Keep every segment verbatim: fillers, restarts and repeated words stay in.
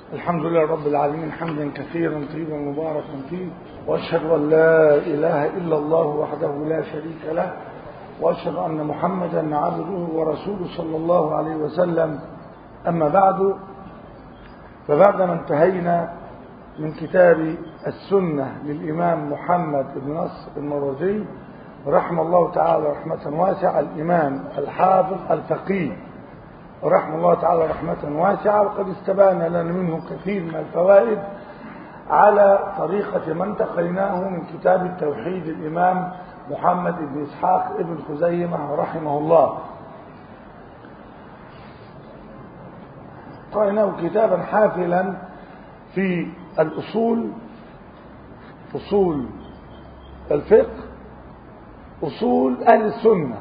الحمد لله رب العالمين حمدا كثيرا طيبا مباركا فيه، واشهد ان لا اله الا الله وحده لا شريك له، واشهد ان محمدا عبده ورسوله صلى الله عليه وسلم. اما بعد، فبعدما انتهينا من كتاب السنه للامام محمد بن نصر المروزي رحمه الله تعالى رحمه واسعه، الامام الحافظ الفقيه رحمه الله تعالى رحمة واسعة، وقد استبان لنا منه كثير من الفوائد على طريقة ما انتقيناه من كتاب التوحيد الإمام محمد بن إسحاق ابن خزيمة رحمه الله. قرأناه كتابا حافلا في الأصول، أصول الفقه، أصول أهل السنة.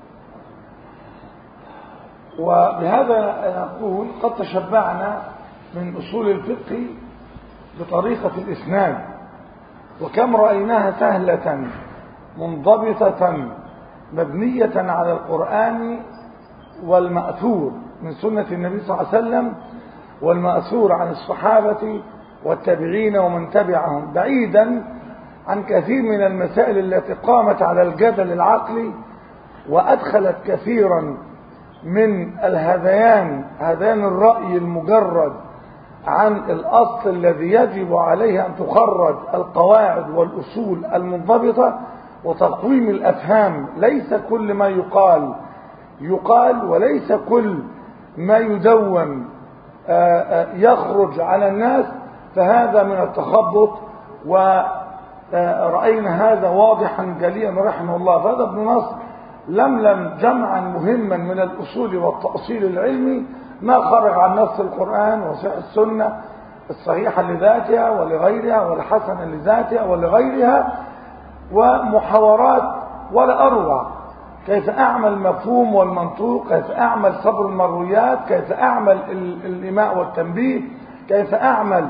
وبهذا نقول قد تشبعنا من أصول الفقه بطريقة الإسناد، وكم رأيناها سهلة منضبطة مبنية على القرآن والمأثور من سنة النبي صلى الله عليه وسلم، والمأثور عن الصحابة والتابعين ومن تبعهم، بعيدا عن كثير من المسائل التي قامت على الجدل العقلي وأدخلت كثيرا من الهذيان هذان الرأي المجرد عن الأصل الذي يجب عليه أن تخرج القواعد والأصول المنضبطة وتقويم الأفهام. ليس كل ما يقال يقال، وليس كل ما يدون يخرج على الناس، فهذا من التخبط، ورأينا هذا واضحا جليا رحمه الله. فهذا ابن نصر لملم جمعا مهما من الأصول والتأصيل العلمي ما خرج عن نص القرآن وصحيح السنة الصحيحة لذاتها ولغيرها والحسنة لذاتها ولغيرها، ومحاورات ولا أروع. كيف أعمل المفهوم والمنطوق، كيف أعمل صبر المرويات، كيف أعمل الإيماء والتنبيه، كيف أعمل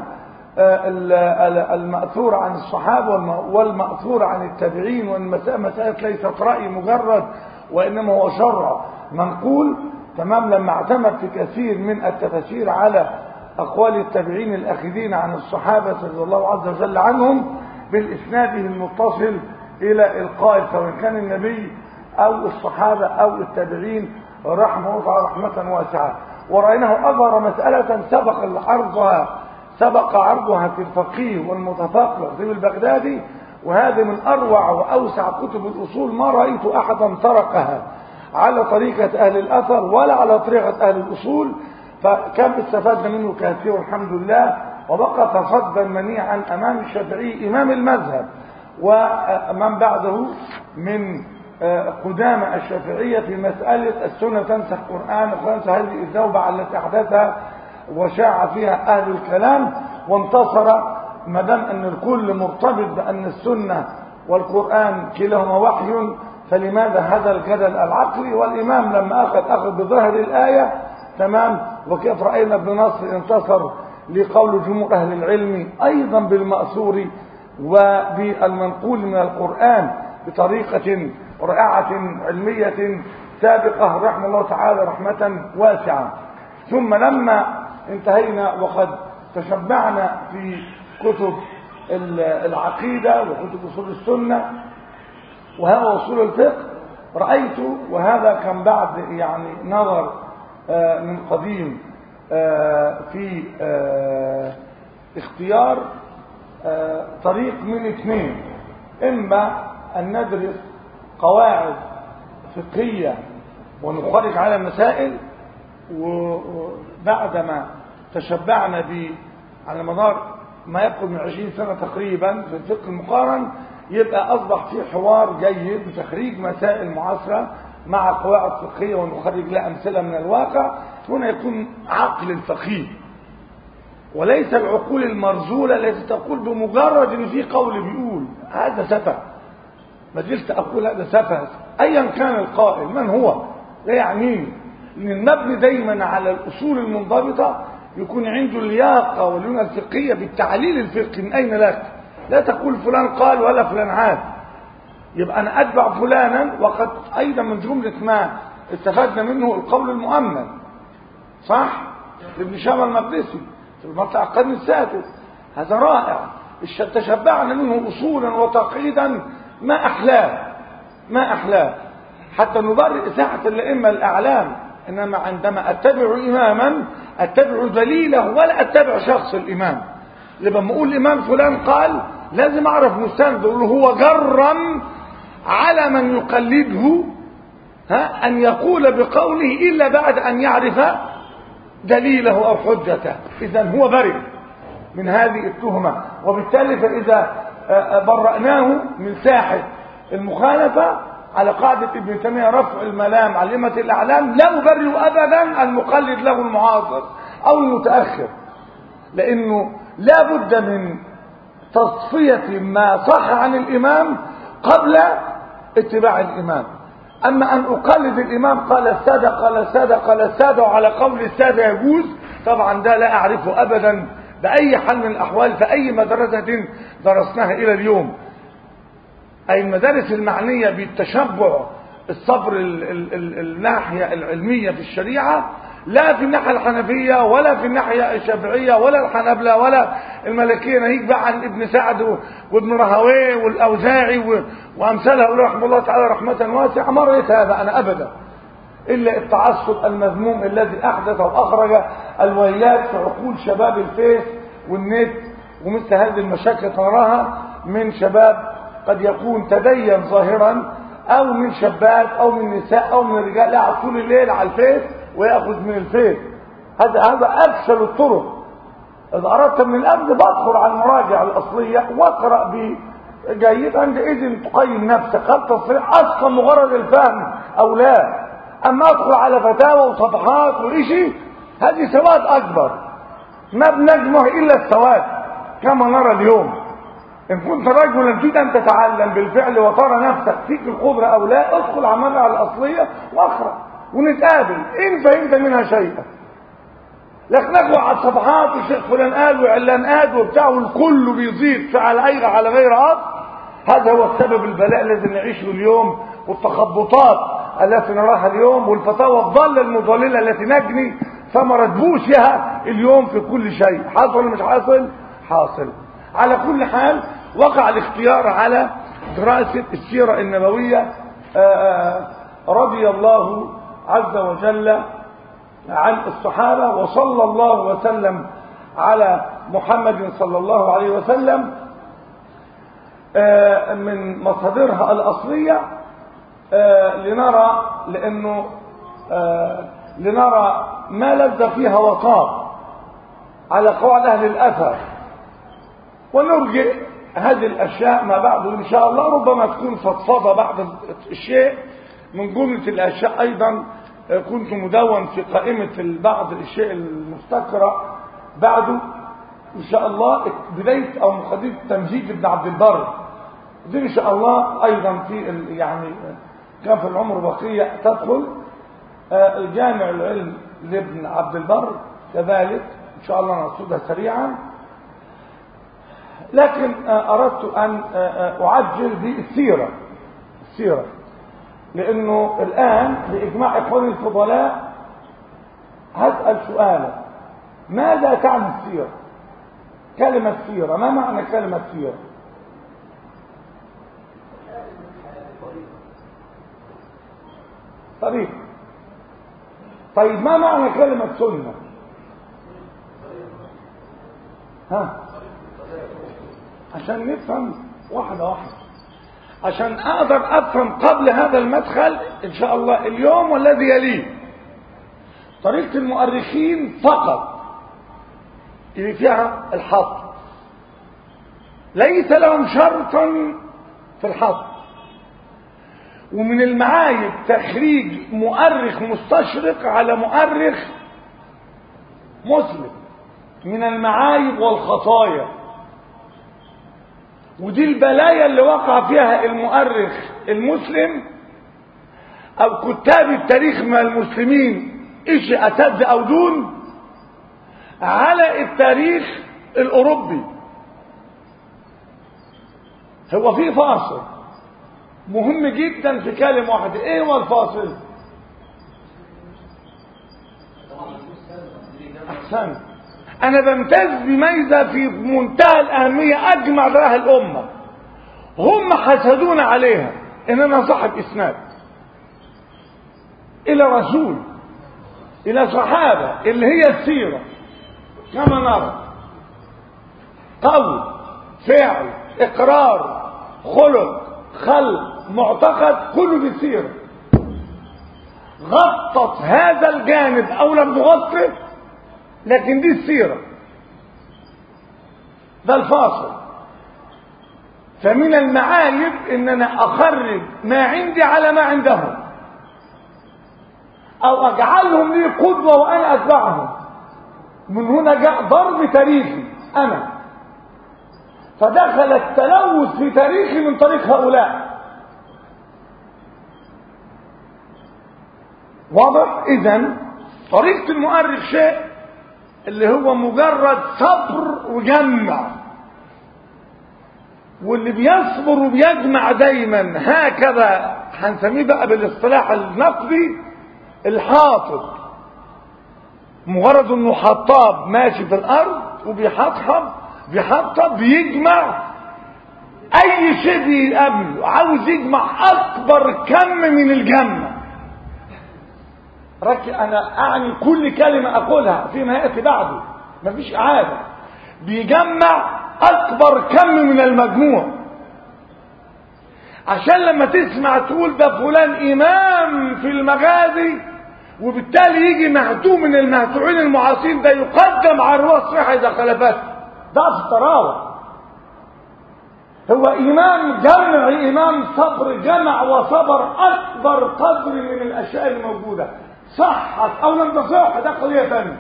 المأثور عن الصحابة والمأثور عن التابعين. والمسائل ليست رأي مجرد، وإنما هو شرع منقول. تمام. لما اعتمد في كثير من التفاسير على أقوال التابعين الأخذين عن الصحابة رضي الله عز وجل عنهم بالإسناد المتصل إلى القائل، سواء كان النبي أو الصحابة أو التابعين رحمه الله رحمة واسعة. ورأيناه أظهر مسألة سبق عرضها سبق عرضها في الفقيه والمتفقه في البغدادي، وهذه من أروع وأوسع كتب الأصول. ما رأيت أحدا تركها على طريقة أهل الأثر ولا على طريقة أهل الأصول، فكم استفدنا منه كثير والحمد لله. وبقى تصدى منيعا أمام الشافعي إمام المذهب ومن بعده من قدامى الشافعية في مسألة السنة تنسخ قرآن وتنسخ هذه الزوبعة التي أحدثها وشاع فيها أهل الكلام، وانتصر ما دام أن الكل مرتبط بأن السنة والقرآن كلاهما وحي، فلماذا هذا الجدل العقلي؟ والإمام لما أخذ أخذ بظاهر الآية. تمام. وكيف رأينا ابن نصر انتصر لقول جمهور أهل العلم أيضا بالمأثور وبالمنقول من القرآن بطريقة رائعة علمية سابقة رحمه الله تعالى رحمة واسعة. ثم لما انتهينا وقد تشبعنا في كتب العقيدة وكتب أصول السنة وهذا أصول الفقه، رأيت وهذا كان بعد يعني نظر من قديم في اختيار طريق من اثنين: إما أن ندرس قواعد فقهية ونخرج على مسائل، وبعدما تشبعنا ب على مدار ما يقرب من عشرين سنة تقريبا في الفقه المقارن، يبقى أصبح في حوار جيد بتخريج مسائل معاصرة مع قواعد فقهية ونخرج لها أمثلة من الواقع. هنا يكون عقل الفقيه، وليس العقول المرزولة التي تقول بمجرد ان في قول بيقول هذا سفه. ما زلت أقول هذا سفه أيا كان القائل من هو، لا يعنيني. لأن المبني دايما على الأصول المنضبطة يكون عنده اللياقة والليونة الفقهية بالتعليل الفقهي. من أين لك؟ لا تقول فلان قال ولا فلان عاد، يبقى أنا أتبع فلانا. وقد أيضا من جملة ما استفدنا منه القول المؤمن، صح؟ ابن شامة المقدسي في المطلع القرن السادس. هذا رائع، تشبعنا منه أصولا وتقييدا ما أحلاه ما أحلاه حتى نبرئ ساحة الأئمة الأعلام. إنما عندما أتبع إماما أتبع دليله ولا أتبع شخص الإمام. لما أقول الإمام فلان قال لازم أعرف مستند، هو جرم على من يقلده ها أن يقول بقوله إلا بعد أن يعرف دليله أو حجته. إذن هو برئ من هذه التهمة، وبالتالي فإذا برأناه من ساحة المخالفة على قاعدة ابن تيمية رفع الملام على أئمة الأعلام، لا يبرئ أبدا المقلد له المعاصر أو المتأخر، لأنه لا بد من تصفية ما صح عن الإمام قبل اتباع الإمام. أما أن أقلد الإمام قال السادة قال السادة قال السادة وعلى قول السادة يجوز، طبعا ده لا أعرفه أبدا بأي حال من الأحوال في أي مدرسة درسناها إلى اليوم، أي المدارس المعنية بالتشبع الصبر ال ال ال الناحية العلمية في الشريعة، لا في الناحية الحنفية ولا في الناحية الشافعية ولا الحنبلة ولا المالكية، ناهيك بقى عن ابن سعد وابن رهويه والأوزاعي وأمثالها رحمه الله تعالى رحمة واسعة. ما رأيت هذا أنا أبدا إلا التعصب المذموم الذي أحدث وأخرج الويلات في عقول شباب الفيس والنت، ومثل هذه المشاكل نراها من شباب قد يكون تدين ظاهرا أو من شابات أو من نساء أو من رجال يقعد طول الليل على الفيس ويأخذ من الفيس. هذا هذا أفشل الطرق. إذا أردت من الأخذ بدخل على المراجع الأصلية واقرأ بجيد، عندئذ تقيم نفسك هل تصريح أصلا مجرد الفهم أو لا. أما أدخل على فتاوى وصفحات وإشي، هذه سواد أكبر ما بنجمه إلا السواد كما نرى اليوم. إن كنت رجلا تريد أن تتعلم بالفعل وترى نفسك فيك القدرة أو لا، ادخل على المراجع الأصلية واقرأ ونتقابل إن فهمت منها شيئا. لكن نقوى على الصفحات والشيخ فلان قال وعلان قال وبتاع والكل بيزيد على غير على غير أصل. هذا هو السبب البلاء الذي نعيشه اليوم، والتخبطات التي نراها اليوم، والفتاوى الضالة المضللة التي نجني ثمرة بوسها اليوم في كل شيء. حاصل ولا مش حاصل؟ حاصل. على كل حال وقع الاختيار على دراسة السيرة النبوية رضي الله عز وجل عن الصحابة، وصلى الله وسلم على محمد صلى الله عليه وسلم من مصادرها الأصلية، لنرى لأنه لنرى ما لذ فيها وطاب على قواعد أهل الأثر، ونرجع هذه الأشياء ما بعد إن شاء الله. ربما تكون فضفضة بعض الشيء من جملة الأشياء. أيضا كنت مدون في قائمة بعض الشيء المستقرأ بعده إن شاء الله بداية أو مقدمة تمهيد ابن عبد البر دي إن شاء الله. أيضا في يعني كان في العمر بقية تدخل الجامع العلم لابن عبد البر كذلك إن شاء الله نقصدها سريعا. لكن أردت أن أعجل بالسيرة السيرة لأنه الآن بإجماع إخواني الفضلاء هسأل سؤالا: ماذا تعني السيرة؟ كلمة سيرة، ما معنى كلمة سيرة؟ طريق. طيب ما معنى كلمة سنة؟ ها عشان نفهم واحدة واحدة، عشان اقدر افهم قبل هذا المدخل ان شاء الله اليوم والذي يليه طريقة المؤرخين فقط اللي فيها الحط، ليس لهم شرطا في الحط. ومن المعايب تخريج مؤرخ مستشرق على مؤرخ مسلم، من المعايب والخطايا، ودي البلايا اللي وقع فيها المؤرخ المسلم او كتاب التاريخ من المسلمين اشي اشد او دون على التاريخ الاوروبي. هو في فاصل مهم جدا في كلمة واحدة، ايه هو الفاصل؟ احسن. انا بمتاز بميزة في منتهى الاهمية اجمع بها الامة، هم حسدون عليها ان انا صاحب اسناد الى رسول، الى صحابة، اللي هي السيرة كما نرى، قول، فعل، اقرار، خلق، خلق، معتقد، كله بالسيرة. غطت هذا الجانب او لم تغطه، لكن دي السيرة، ده الفاصل. فمن المعايب ان انا اخرج ما عندي على ما عندهم، او اجعلهم لي قدوة وانا اتبعهم. من هنا جاء ضرب تاريخي انا، فدخل التلوث في تاريخي من طريق هؤلاء. واضح؟ اذن طريقة المؤرخ شيء اللي هو مجرد صبر وجمع، واللي بيصبر وبيجمع دايما هكذا هنسميه بقى بالاصطلاح النقدي الحاطب. مجرد انه حطاب ماشي في الارض وبيحطب بيحطب بيجمع اي شيء بيقابله، عاوز يجمع اكبر كم من الجمع. ركز، انا اعني كل كلمة اقولها فيما يأتي بعده، مفيش اعادة. بيجمع اكبر كم من المجموع، عشان لما تسمع تقول ده فلان امام في المغازي، وبالتالي يجي مهتوم من المهتوعين المعاصرين ده يقدم على الرواية الصحيحة اذا خلفته. ضعف التراوح. هو امام جمع، امام صبر، جمع وصبر اكبر قدر من الاشياء الموجودة، صحت او لم تصح ده قضية ثانية.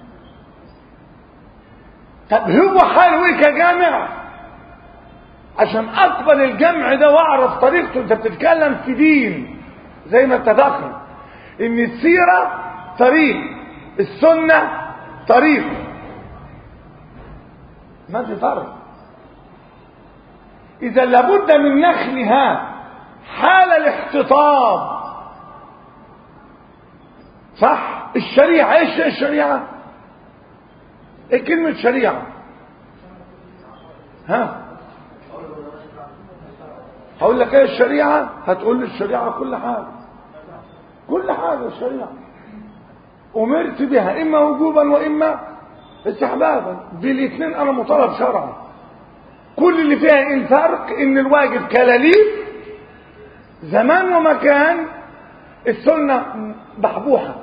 طب هو حاله ايه كجامع؟ عشان اقبل الجمع ده واعرف طريقته. انت بتتكلم في دين زي ما اتفقنا ان السيرة طريق، السنة طريق، ما في فرق. اذا لابد من نخلها حال الاختطاب. صح؟ الشريعة ايش الشريعة؟ ايه كلمة شريعة؟ ها؟ هقول لك ايه الشريعة؟ هتقول لي الشريعة كل حاجة، كل حاجة الشريعة امرت بها اما وجوبا واما استحبابا، بالاثنين انا مطالب شرعا. كل اللي فيها ان فرق ان الواجب كلاليب زمان ومكان، السنة بحبوحة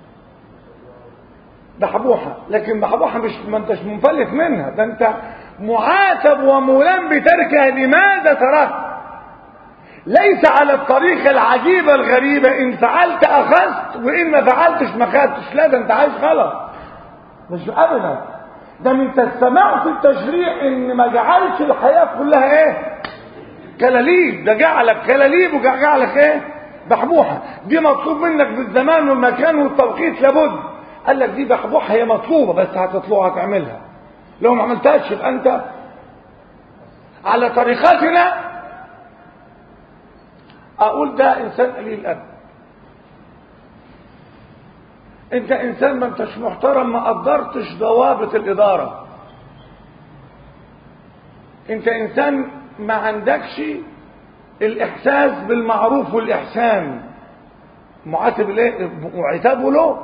بحبوحة، لكن بحبوحة مش ما انتش منفلت منها، ده انت معاتب وملام بتركها. لماذا تركت؟ ليس على الطريقة العجيبة الغريبة ان فعلت اخذت وان ما فعلتش ما خدتش. لا، ده انت عايش غلط، مش ابدا. ده من تستمع في التشريع ان ما جعلش الحياة كلها ايه كلاليب، ده جعلك كلاليب وجعلك ايه بحبوحة. دي مطلوب منك بالزمان والمكان والتوقيت لابد. قال لك دي بحبوحة هي مطلوبة بس هتطلعها تعملها، لو ما عملتهاش يبقى انت على طريقتنا. اقول ده انسان قليل الادب، انت انسان ما انتش محترم، ما قدرتش ضوابط الادارة، انت انسان ما عندكش الاحساس بالمعروف والاحسان. معاتب ليه وعتابه له؟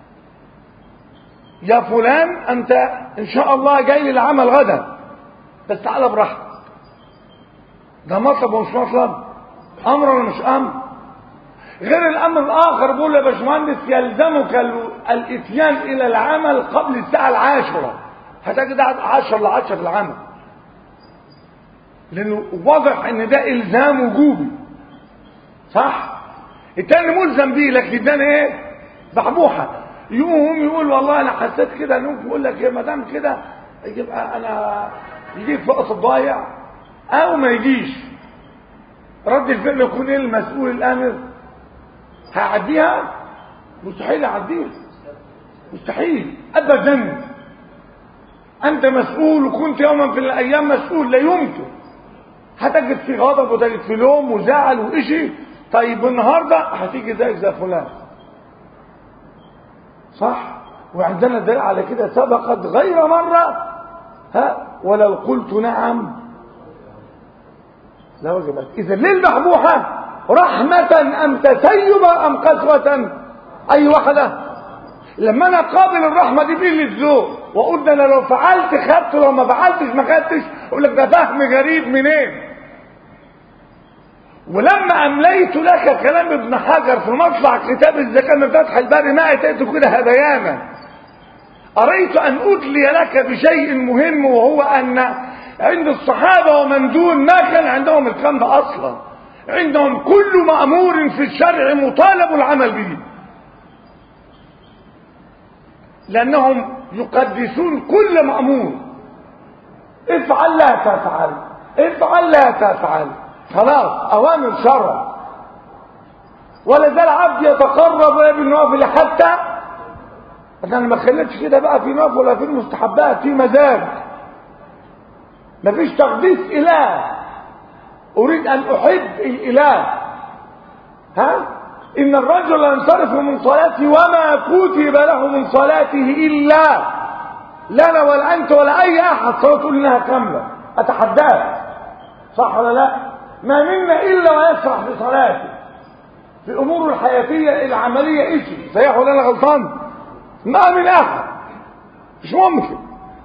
يا فلان انت ان شاء الله جاي لي العمل غدا بس تعالى براحتك. ده مطلب ومش مطلب، امر ولا مش امر؟ غير الامر الاخر بيقول يا باشمهندس يلزمك الاتيان الى العمل قبل الساعه العاشره، هتجد عشرة لعشرة في العمل، لانه واضح ان ده الزام وجوبي. صح؟ التاني ملزم بيه لكن ده ايه بحبوحه. يقوم يقول والله انا حسيت كده، ممكن يقول لك يا مدام كده يبقى انا يجيك في وقت الضايع او ما يجيش. رد الفعل يكون ايه؟ المسؤول الامر هيعديها؟ مستحيل يعديها، مستحيل ابدا. انت مسؤول وكنت يوما في الايام مسؤول، لا يمكن. هتجد في غضب وتجد في لوم وزعل وإشي. طيب النهارده هتيجي زيك زي فلان، صح؟ وعندنا دليل على كده سبقت غير مرة، ها ولو قلت نعم لوجبت. إذا للمحبوحة رحمة أم تسيبا أم قسوة؟ أي واحدة؟ لما أنا قابل الرحمة دي بقلة الذوق وقلت أنا لو فعلت خدت لو ما فعلتش ما خدتش، أقول لك ده فهم غريب منين؟ ولما أمليت لك كلام ابن حجر في مطلع كتاب الزكاة من فتح الباري ما أتيت كده هذيانا، أريت أن أدلي لك بشيء مهم، وهو أن عند الصحابة ومن دون ما كان عندهم الكلام ده أصلا. عندهم كل مأمور في الشرع مطالب العمل به، لأنهم يقدسون كل مأمور. افعل لا تفعل، افعل لا تفعل، خلاص أوامر شرع. ولا زال عبد يتقرب بالنوافل حتى انا ما خليتش كده بقى في نوافل ولا في المستحبات، في مزاج، مفيش تقديس إله. أريد أن أحب الإله. ها إن الرجل ينصرف من صلاته وما كتب له من صلاته إلا، لا أنا ولا أنت ولا أي أحد صلاته إنها كاملة، أتحداك صح ولا لا؟ ما منا إلا ويسرح بصلاته في أمور الحياتية العملية. إيشي صحيح ولا أنا غلطان؟ ما من أحد، مش ممكن.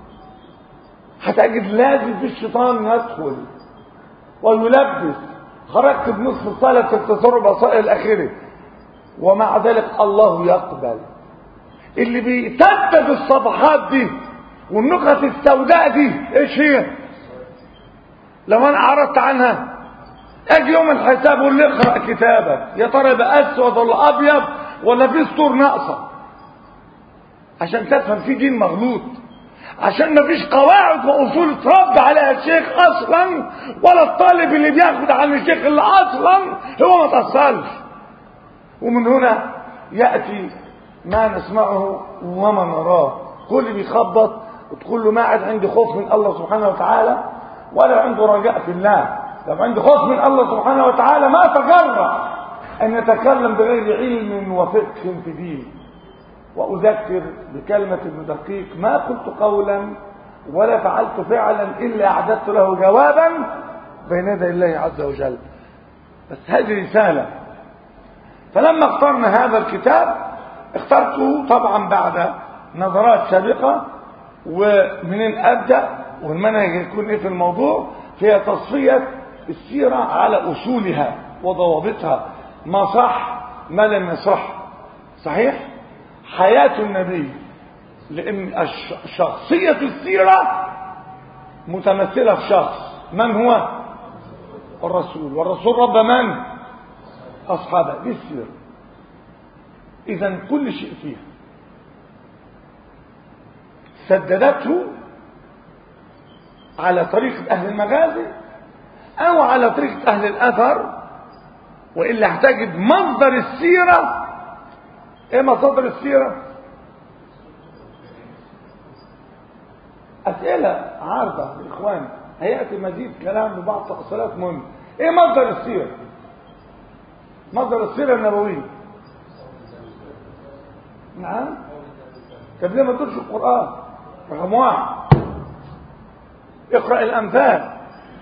هتجد لازم في الشيطان يدخل ويلبس. خرجت بنصف الصلاة في التصرف بصائر الأخيرة، ومع ذلك الله يقبل. اللي بيتدد الصفحات دي والنقط السوداء دي ايش هي؟ لو انا اعرضت عنها اجي يوم الحساب واللي اقرأ كتابك، يا ترى بقى اسود ولا ابيض ولا في سطور ناقصه، عشان تفهم في دين مغلوط، عشان ما فيش قواعد واصول تربى عليها الشيخ اصلا، ولا الطالب اللي بياخد عن الشيخ اللي اصلا هو ما تاصلش. ومن هنا ياتي ما نسمعه وما نراه. كل بيخبط وتقول له ما عاد عندي خوف من الله سبحانه وتعالى ولا عنده رجاء في الله. لو عندي خوف من الله سبحانه وتعالى ما تجرأ ان يتكلم بغير علم وفقه في دين. وأذكر بكلمة ابن دقيق: ما قلت قولا ولا فعلت فعلا إلا أعددت له جوابا بين يدي الله عز وجل. بس هذه رسالة. فلما اخترنا هذا الكتاب اخترته طبعا بعد نظرات سابقة، ومنين أبدأ والمنهج يكون إيه في الموضوع، هي تصفية السيرة على أصولها وضوابطها، ما صح ما لم يصح. صحيح حياة النبي، لأن شخصية السيرة متمثلة في شخص، من هو؟ الرسول، والرسول رب من؟ أصحابه. دي السيرة. إذن كل شيء فيها سددته على طريقة أهل المغازي أو على طريقة أهل الأثر، وإلا هتجد مصدر السيرة. ايه مصادر السيرة؟ اسئلة عارضة اخوان، هيأتي مزيد كلام ببعض تفصيلات مهمة. ايه مصدر السيرة؟ مصدر السيرة النبوية. نعم. طب ليه ما تقولش القرآن؟ رقم واحد اقرأ الأمثال،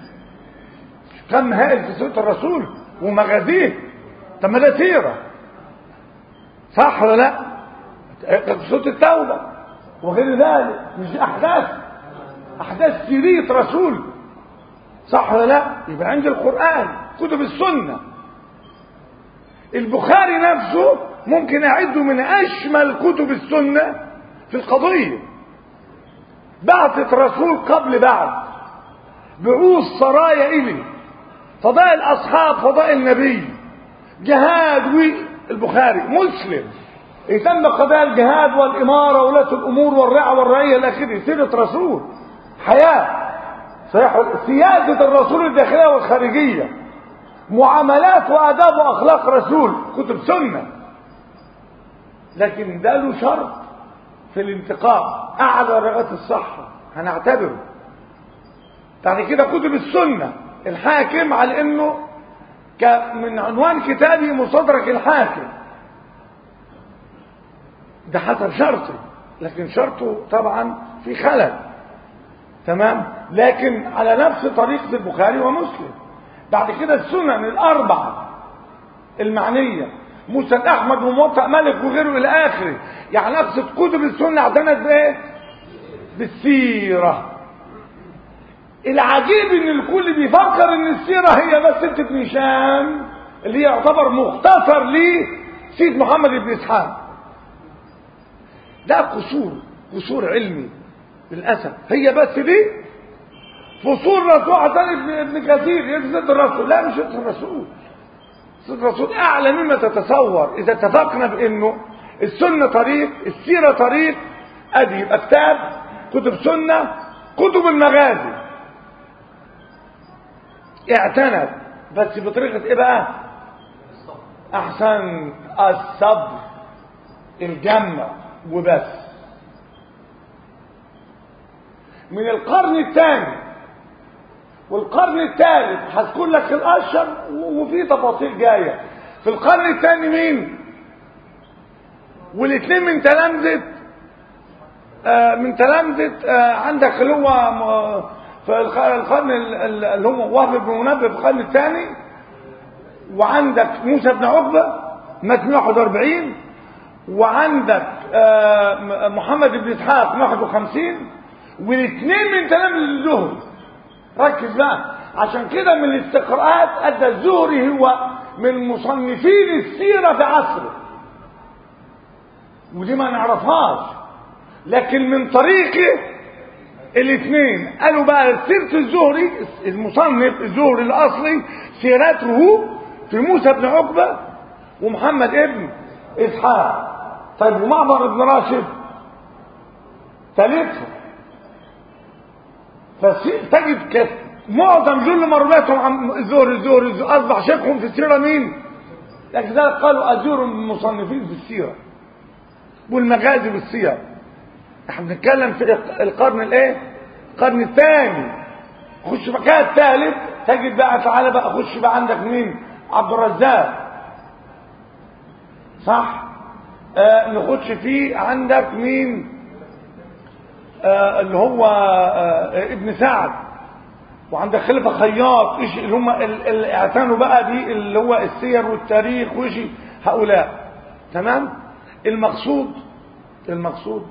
كم هائل في سيرة الرسول ومغازيه. طب ما ده سيرة، صح ولا لا؟ سورة التوبة وغير ذلك مش احداث احداث سيرية رسول، صح ولا لا؟ يبقى عند القرآن كتب السنة. البخاري نفسه ممكن اعده من اشمل كتب السنة في القضية. بعثة رسول قبل بعد، بعوث سرايا الي، فضائل اصحاب، فضائل النبي، جهاد. والبخاري مسلم يتم قضايا الجهاد والاماره وولاة الامور والرعى والرعيه الى اخره. سيره رسول، حياه صحيح، سياده الرسول الداخليه والخارجيه، معاملات واداب واخلاق رسول، كتب سنه. لكن ده له شرط في الانتقاء، اعلى درجات الصحه هنعتبره. بعد كده كتب السنه، الحاكم على انه من عنوان كتابي مستدرك الحاكم، ده حسب شرطي. لكن شرطه طبعا في خلل، تمام، لكن على نفس طريقة البخاري ومسلم. بعد كده السنن الأربعة المعنية، مسند أحمد وموطأ مالك وغيره إلى آخره. يعني نفس كتب السنة اعتنت بإيه؟ بالسيرة. العجيب إن الكل بيفكر إن السيرة هي بس ستة بن هشام اللي هي يعتبر مختصر لسيد محمد بن إسحاق. ده قصور، قصور علمي للأسف. هي بس دي فصول رسول حسن ابن كثير يجسد الرسول. لا، مش يجسد الرسول، يجسد الرسول أعلى مما تتصور. إذا اتفقنا بأنه السنة طريق، السيرة طريق، أدي يبقى كتاب، كتب سنة، كتب المغازي اعتنت بس بطريقة إيه بقى؟ أحسن الصبر، الجمع وبس. من القرن الثاني والقرن الثالث هذكر لك الاشهر وفي تفاصيل جايه. في القرن الثاني مين؟ والاثنين من تلامذه آه من تلامذه آه عندك اللي هو في القرن اللي هو وهب بن منبه في القرن الثاني، وعندك موسى بن عقبه مات مئة وواحد وأربعين، وعندك آه محمد بن اسحاق واحد وخمسين، والاثنين من تلامذة الزهري. ركز بقى، عشان كده من الاستقراءات ادى الزهري هو من مصنفين السيرة في عصره، ودي ما نعرفهاش، لكن من طريقه الاثنين قالوا بقى سيرة الزهري المصنف الزهري الاصلي سيرته في موسى بن عقبة ومحمد ابن اسحاق. طيب ومعمر بن راشد ثالثهم، فتجد معظم جل مروياتهم عن الزهري الزهري اصبح شيخهم في السيره مين؟ لذلك قالوا الزهري من المصنفين في السيره والمغازي والسير. احنا بنتكلم في القرن الايه؟ القرن الثاني. خش مكان الثالث تجد بقى، تعالى بقى خش بقى عندك مين؟ عبد الرزاق، صح؟ آه نخش فيه عندك مين؟ آه اللي هو آه ابن سعد، وعندك خليفة خياط، ايش اللي هم اللي اعتنوا بقى دي اللي هو السير والتاريخ وشي هؤلاء. تمام. المقصود المقصود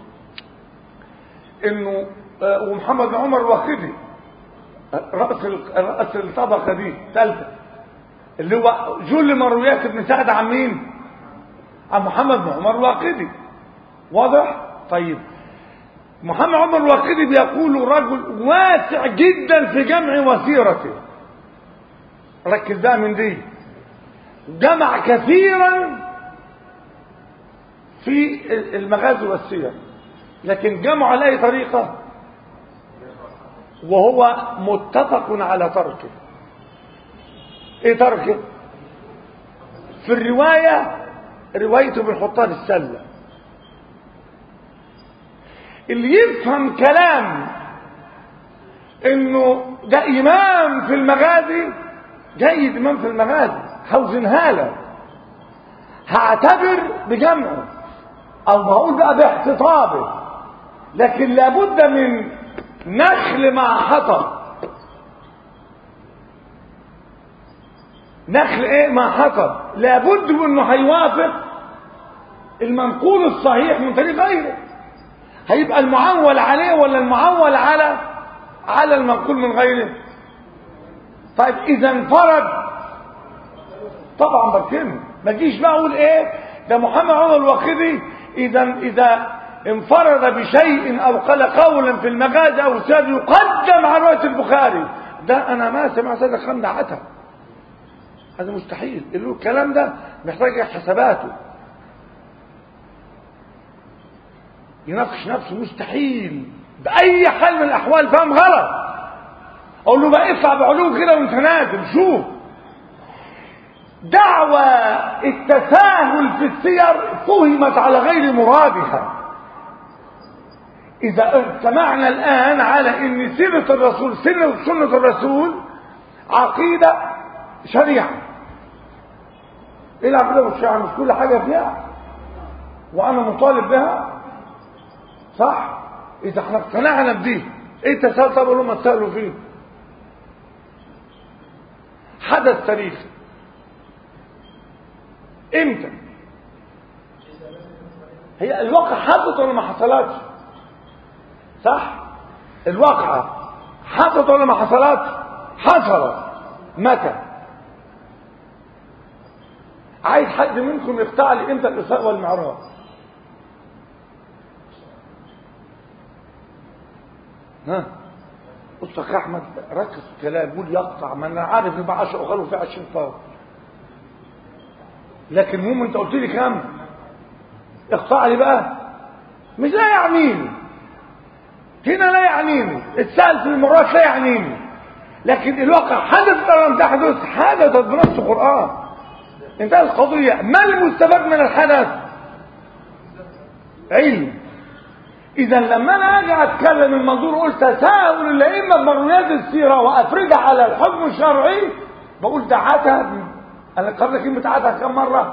انه آه ومحمد بن عمر الواقدي رأس رأس الطبقة دي ثالثة، اللي هو جل مرويات ابن سعد عن مين؟ عن محمد بن عمر الواقدي. واضح؟ طيب محمد عمر الواقدي بيقول رجل واسع جدا في جمع وسيرته. ركز بقى من دي، جمع كثيرا في المغازي والسير، لكن جمع على اي طريقة؟ وهو متفق على تركه. ايه تركه؟ في الرواية روايته بنحطها في السلة. اللي يفهم كلام انه ده امام في المغازي، جيد امام في المغازي، هوزنها له، هعتبر بجمعه او بقول بقى باحتطابه، لكن لابد من نخل مع حطب. نخل ايه مع حطب؟ لابد انه هيوافق المنقول الصحيح من طريق غيره. هيبقى المعول عليه ولا المعول على على المنقول من غيره؟ طيب اذا انفرد طبعا بكلمه، ما تجيش بقى اقول ايه ده محمد عمر الواقدي اذا اذا انفرد بشيء او قال قولا في المغازي او ساد يقدم على روايه البخاري. ده انا ما سمعت هذا الكلام، ده عتب، هذا مستحيل. اللي الكلام ده محتاج حساباته، يناقش نفسه، مستحيل باي حال من الاحوال. فهم غلط، اقول له بقى اطلع بعلو كده وانت نازل شوف. دعوى التساهل في السير فهمت على غير مرادها. اذا سمعنا الان على ان سيرة الرسول سنة سنة الرسول عقيدة شريعة، ايه العقيدة والشريعة؟ مش كل حاجة فيها وانا مطالب بها. صح؟ اذا احنا اقتنعنا بدي ايه تساؤل؟ طب لهم تسالوا فيه حدث تاريخي امتى؟ هي الواقع حصلت ولا ما حصلتش؟ صح؟ الواقعة حصلت ولا ما حصلتش؟ حصلت. متى؟ عايز حد منكم يقطع لي امتى الإسراء والمعراج؟ ها؟ بص يا احمد ركز في الكلام، قول يقطع، ما انا عارف ان بقى عشرة اخر وفي عشرين فرد، لكن المهم انت قلت لي كام؟ اقطع لي بقى. مش لا يعنيني هنا، لا يعنيني اتسأل في المرات لا يعنيني، لكن الواقع حدث ولا لم تحدث؟ حدثت بنص القرآن. انتهت القضية. ما المستفاد من الحدث؟ علم. اذا لما انا اجي اتكلم المنظور اقول تساؤل الائمه بمرويات السيره وافردها على الحكم الشرعي، بقول ده عتب. انا قبل كلمه عتب كم مره؟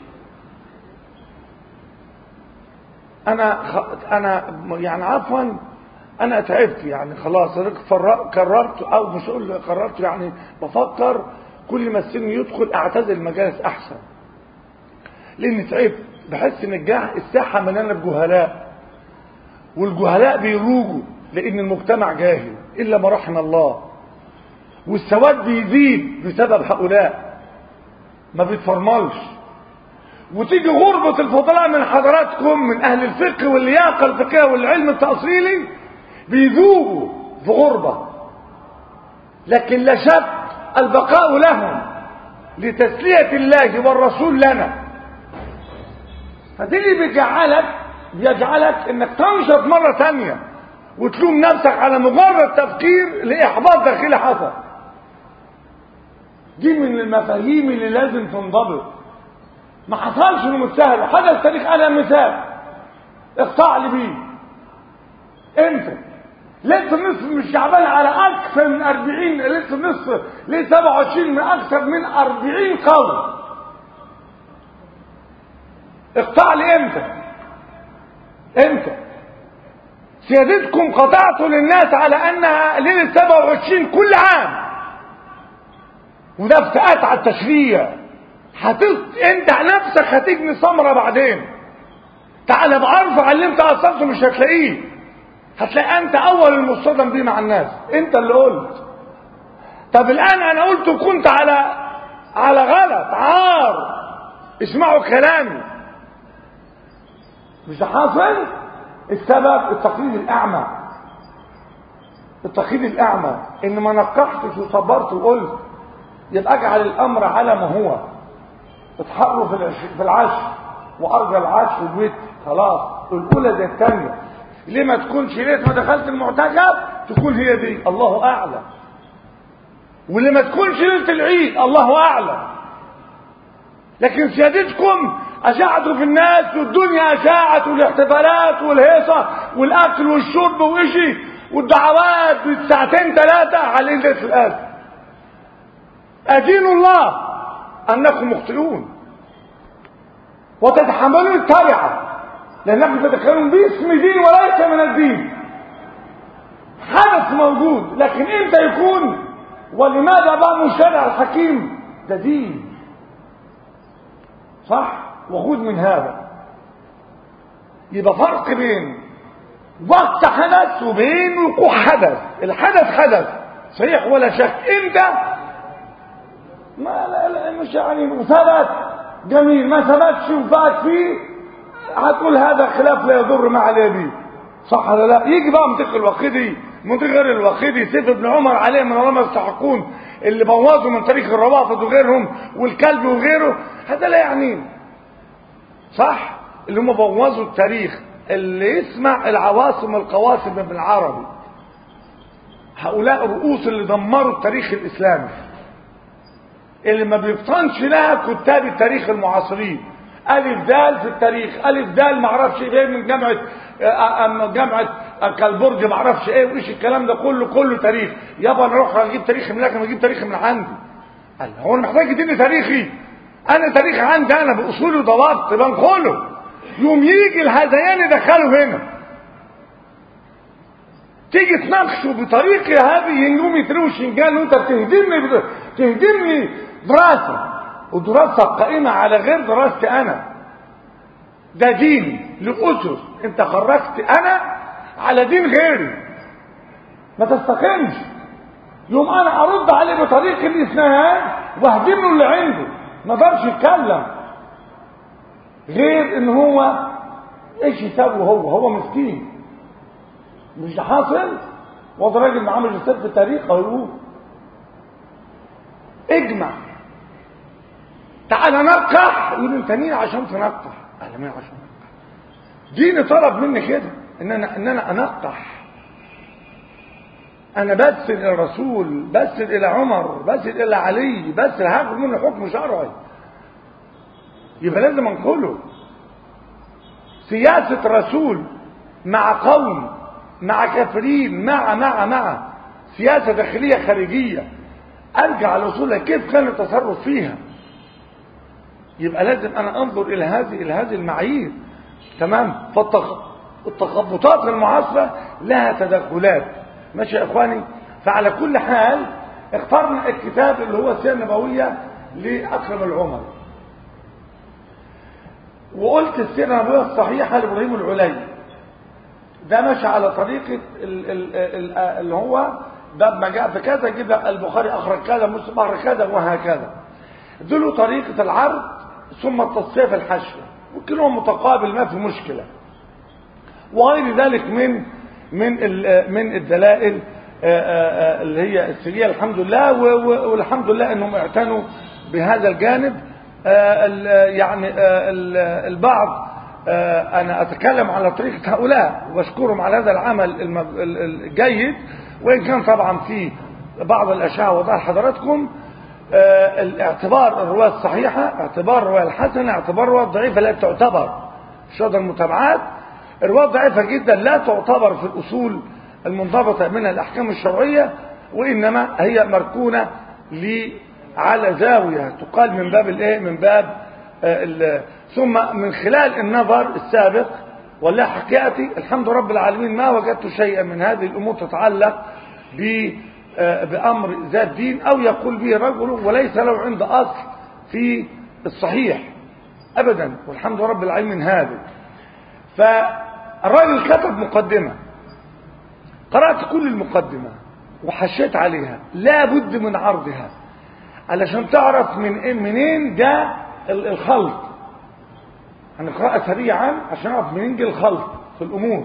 انا خ... انا يعني عفوا انا تعبت يعني خلاص كررت، او مش اقول قررت يعني بفكر كل ما السن يدخل اعتزل المجالس احسن، لاني تعبت. بحس ان الجاه الساحه مليانه بجهلاء، والجهلاء بيروجوا لان المجتمع جاهل الا ما رحم الله، والسواد بيزيد بسبب هؤلاء ما بيتفرملش. وتيجي غربة الفضلاء من حضراتكم من اهل الفقه واللياقة الفقهية والعلم التأصيلي بيذوبوا في غربة، لكن لا شك البقاء لهم لتسلية الله والرسول لنا. فتيجي بيجعلك بيجعلك انك تنشط مرة ثانية وتلوم نفسك على مجرد تفكير لإحباط داخلي حصل. دي من المفاهيم اللي لازم تنضبط. ما حصلش انه مستاهل، حدث تاريخ. انا مثال اقطع لي بيه امتى؟ لسه نصف من شعبان على اكثر من أربعين، لسه نصف ليه سبعة وعشرين من اكثر من أربعين قول. اقطع لي امتى؟ امتى؟ سيادتكم قطعتوا للناس على انها ليله سبعة وعشرين كل عام، وده افتئات على التشريع. هتط... انت نفسك هتجني ثمره بعدين. تعال بعرف على اللي انت اثرته مش هتلاقيه، هتلاقي انت اول المصطدم بيه مع الناس، انت اللي قلت. طب الان انا قلت وكنت على على غلط عار، اسمعوا كلامي. مش حاصل؟ السبب التقليد الاعمى. التقليد الاعمى ان ما نقحتش وصبرت وقلت، يبقى اجعل الامر على ما هو. اتحروا في العش... في العشر وارجى العشر الوتر خلاص، الاولى زي الثانيه. ليه ما تكونش ليه ما دخلت المعتكف تكون هي دي؟ الله اعلم. وليه ما تكونش ليله العيد؟ الله اعلم. لكن سيادتكم اشاعتوا في الناس والدنيا اشاعت، والاحتفالات والهيصه والاكل والشرب وإشي والدعوات بالساعتين ثلاثه على ليله الآن. أدينوا الله أنكم مخطئون وتتحملون التبعة، لأنكم تتكلمون باسم دين وليس من الدين. حدث موجود، لكن إمتى يكون؟ ولماذا بقى الشرع الحكيم؟ ده دين صح؟ وخذ من هذا. يبقى فرق بين وقت حدث وبين وقوع حدث. الحدث حدث صحيح ولا شك. إمتى؟ ما لا لا مش يعني ثبت جميل، ما ثبتش وفات فيه هتقول هذا خلاف لا يضر مع اليدين، صح ولا لا؟ يجي بقى منطق الواقدي، منطق غير الواقدي، سيف ابن عمر عليه من الله ما يستحقون، اللي بوظوا من طريق الروافض وغيرهم والكلب وغيره، هذا لا يعنينا، صح؟ اللي هم بوظوا التاريخ. اللي يسمع العواصم القواسم ابن العربي، هؤلاء الرؤوس اللي دمروا التاريخ الاسلامي، اللي ما بيفطنش لها كتاب التاريخ المعاصرين. الف دال في التاريخ، الف دال ما اعرفش ايه من جامعه جامعه كالبرج ما اعرفش ايه وايش الكلام ده كله كله تاريخ. يابا انا اروح اجيب تاريخ من لكن اجيب تاريخ من عندي. قال هو انا محتاج يديني تاريخي؟ انا تاريخ عندي انا باصولي وضوابط بنقله. يوم يجي الهذيان يدخله هنا تيجي تناقشه بطريقه هذه يقوم يتروش قال وانت بتهدمني تهدمني دراسه، ودراسه قائمه على غير دراستي انا. ده دين لأسس، انت خرجت انا على دين غيري، ما تستقيمش. يوم انا ارد عليه بطريقه الاسناد واهدم له اللي عنده، ما قدرش يتكلم غير ان هو ايش يسوي. هو هو مسكين، مش ده حاصل. وده راجل عامل رسالة في التاريخ اهو. اجمع، تعال نقح. يقول انت مين عشان تنقح؟ انا مين عشان انقح؟ ديني طلب مني كده ان انا ان انا انقح. انا بسل الى الرسول، بسل الى عمر، بسل الى علي، بسل هاخد منه حكم شرعي، يبقى لازم انقله. سياسة رسول مع قوم، مع كافرين، مع مع مع سياسة داخلية خارجية، ارجع لأصولها كيف كان التصرف فيها. يبقى لازم انا انظر الى هذه الى هذه المعايير. تمام. فالتخبطات المعاصرة لها تدخلات. ماشي يا اخواني. فعلى كل حال اخترنا الكتاب اللي هو السيرة النبوية لأكرم العمر، وقلت السيرة النبوية الصحيحة لإبراهيم العلي. ده ماشي على طريقة اللي هو باب ما جاء في كذا يجيب لك البخاري أخرج كذا، مسلم أخرج كذا، وهكذا. دول طريقة العرض ثم التصفية في الحشو، وكلهم متقابل ما في مشكلة. وغير ذلك من من من الدلائل اللي هي السجية. الحمد لله، والحمد لله انهم اعتنوا بهذا الجانب. يعني البعض، انا اتكلم على طريقة هؤلاء واشكرهم على هذا العمل الجيد، وان كان طبعا في بعض الاشياء وضع حضراتكم. الاعتبار الرواية الصحيحة، اعتبار الرواية الحسنة، اعتبار الرواية الضعيفة لا تعتبر شهادة المتابعات. الرواية ضعيفة جدا لا تعتبر في الأصول المنضبطة من الأحكام الشرعية، وإنما هي مركونة على زاوية تقال من باب الايه من باب ال ثم من خلال النظر السابق واللاحقياتي الحمد رب العالمين ما وجدت شيئا من هذه الأمور تتعلق ب بأمر ذات دين أو يقول به رجل وليس له عند أصل في الصحيح أبدا، والحمد رب العالمين. هذا فالراجل كتب مقدمة، قرأت كل المقدمة وحشيت عليها، لا بد من عرضها علشان تعرف من منين جاء الخلط. هنقرأها سريعا عشان نعرف منين جاء الخلط في الأمور.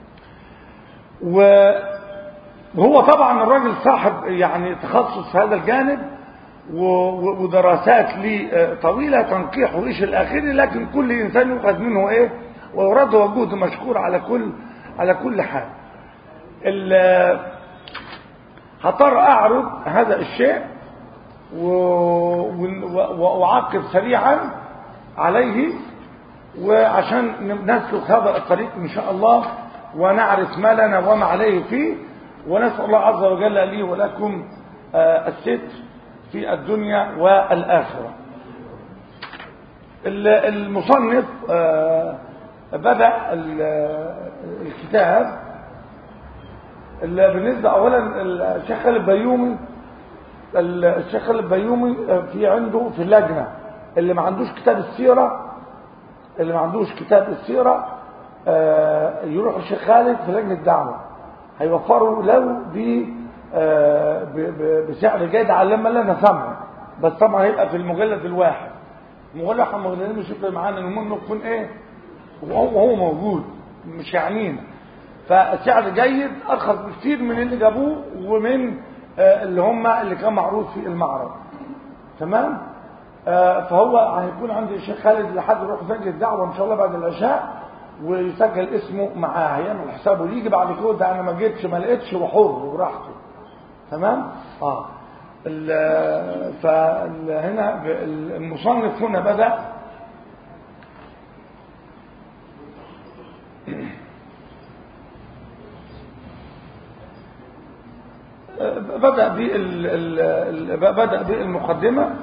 وهو طبعا الراجل صاحب يعني تخصص في هذا الجانب ودراسات لي طويلة، تنقيح وإيش الآخري، لكن كل إنسان يؤخذ منه إيه ويرد وجوده مشكور على كل على كل حال. هضطر أعرض هذا الشيء وأعقب سريعا عليه، وعشان نسلك هذا الطريق إن شاء الله ونعرف ما لنا وما عليه فيه، ونسأل الله عز وجل لي ولكم الستر في الدنيا والآخرة. المصنف بدأ الكتاب بالنسبة أولا الشيخ خالد البيومي. الشيخ خالد البيومي في عنده في اللجنة اللي ما عندوش كتاب السيرة، اللي ما عندوش كتاب السيرة يروح الشيخ خالد في لجنة الدعوة، هيوفروا له بسعر جيد على لما لنا سمع، بس طبعا هيبقى في المجلد الواحد. المجلد احنا مجلدين مش يفرق معانا المهم يكون ايه وهو موجود، مش يعنينا. فسعر جيد ارخص بكثير من اللي جابوه ومن اللي هم اللي كان معروض في المعرض. تمام. فهو هيكون عند الشيخ خالد لحد يروح يسجل الدعوه ان شاء الله بعد العشاء، ويسجل اسمه معاه، هيعمل حسابه يجي بعد كده انا ما جيتش ما لقيتش وحر وراحته. تمام. اه فهنا المصنف هنا بدأ بدأ بدأ بالمقدمة،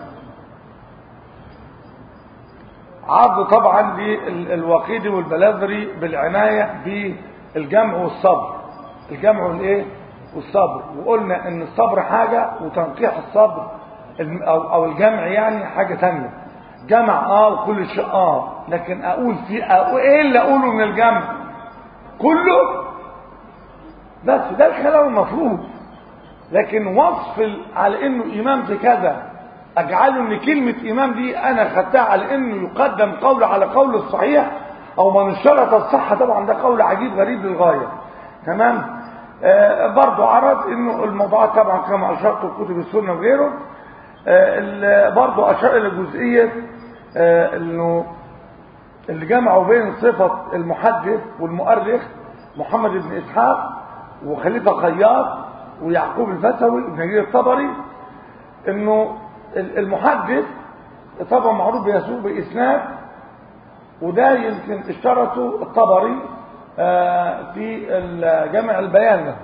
عرض طبعا للواقيدي والبلاذري بالعناية بالجمع والصبر. الجمع والايه والصبر. وقلنا ان الصبر حاجة وتنقيح الصبر او او الجمع يعني حاجة ثانيه. جمع اه وكل شيء اه، لكن اقول في أقول ايه اللي اقوله من الجمع كله بس ده الكلام المفروض. لكن وصف على انه امام في كذا اجعله ان كلمة امام دي انا خدتها على انه يقدم قول على قول الصحيح او من اشترط الصحة، طبعا ده قول عجيب غريب للغاية. تمام. آه برضو عرض انه الموضوعات طبعا كما اشرت في كتب السنة وغيره. آه برضو اشار الى جزئية آه انه اللي جمعوا بين صفة المحدث والمؤرخ محمد بن اسحاق وخليفة خياط ويعقوب الفتوي ابن جرير الطبري، انه المحدث طبعا معروف بيسوق باسناد، وده يمكن اشترطوا الطبري في جامع البيان له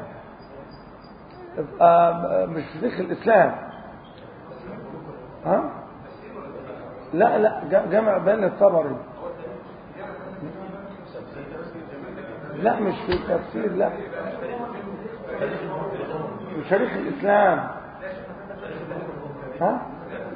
مش في تاريخ الاسلام. ها لا لا جامع بيان الطبري لا مش في التفسير، لا في تاريخ الاسلام. ها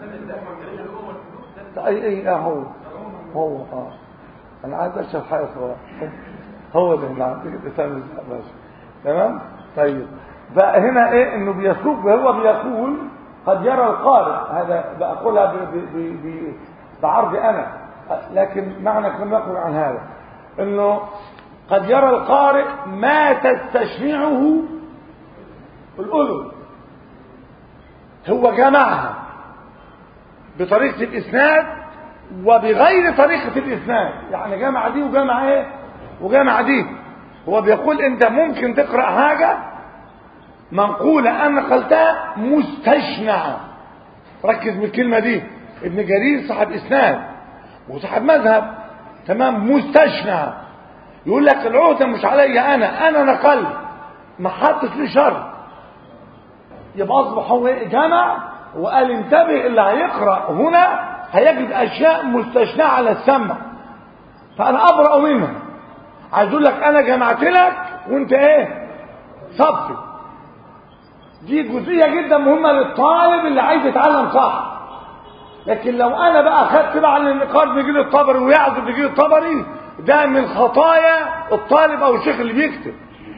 اي اي اه هو هو اه انا عايز اشرح حاجه صغيره. هو ده اللي عندي لسان باشا. تمام. طيب فهنا ايه انه بيسوق هو بيقول قد يرى القارئ، هذا بقولها بعرض انا، لكن معنى كما يقول عن هذا انه قد يرى القارئ ما تستشنعه الاذن، هو جمعها بطريقة الإسناد وبغير طريقة الإسناد، يعني جمع دي وجمع ايه وجمع دي. هو بيقول انت ممكن تقرأ حاجة منقولة انا نقلتها مستشنعة، ركز بالكلمة دي. ابن جرير صاحب إسناد وصاحب مذهب، تمام، مستشنعة. يقول لك العهدة مش عليا انا انا نقلت ما حطش لي شر، يبقى اصبح هو جمع وقال انتبه اللي هيقرأ هنا هيجد اشياء مستشنعة على السمع فانا ابرأ منها. عايز اقول لك انا جمعت لك وانت ايه صفي. دي جزئية جدا مهمة للطالب اللي عايز يتعلم صح. لكن لو انا بقى خدت بقى عن النقاط بيجي الطبري ويعزف بيجي الطبري، ده من خطايا الطالب او الشيخ اللي بيكتب.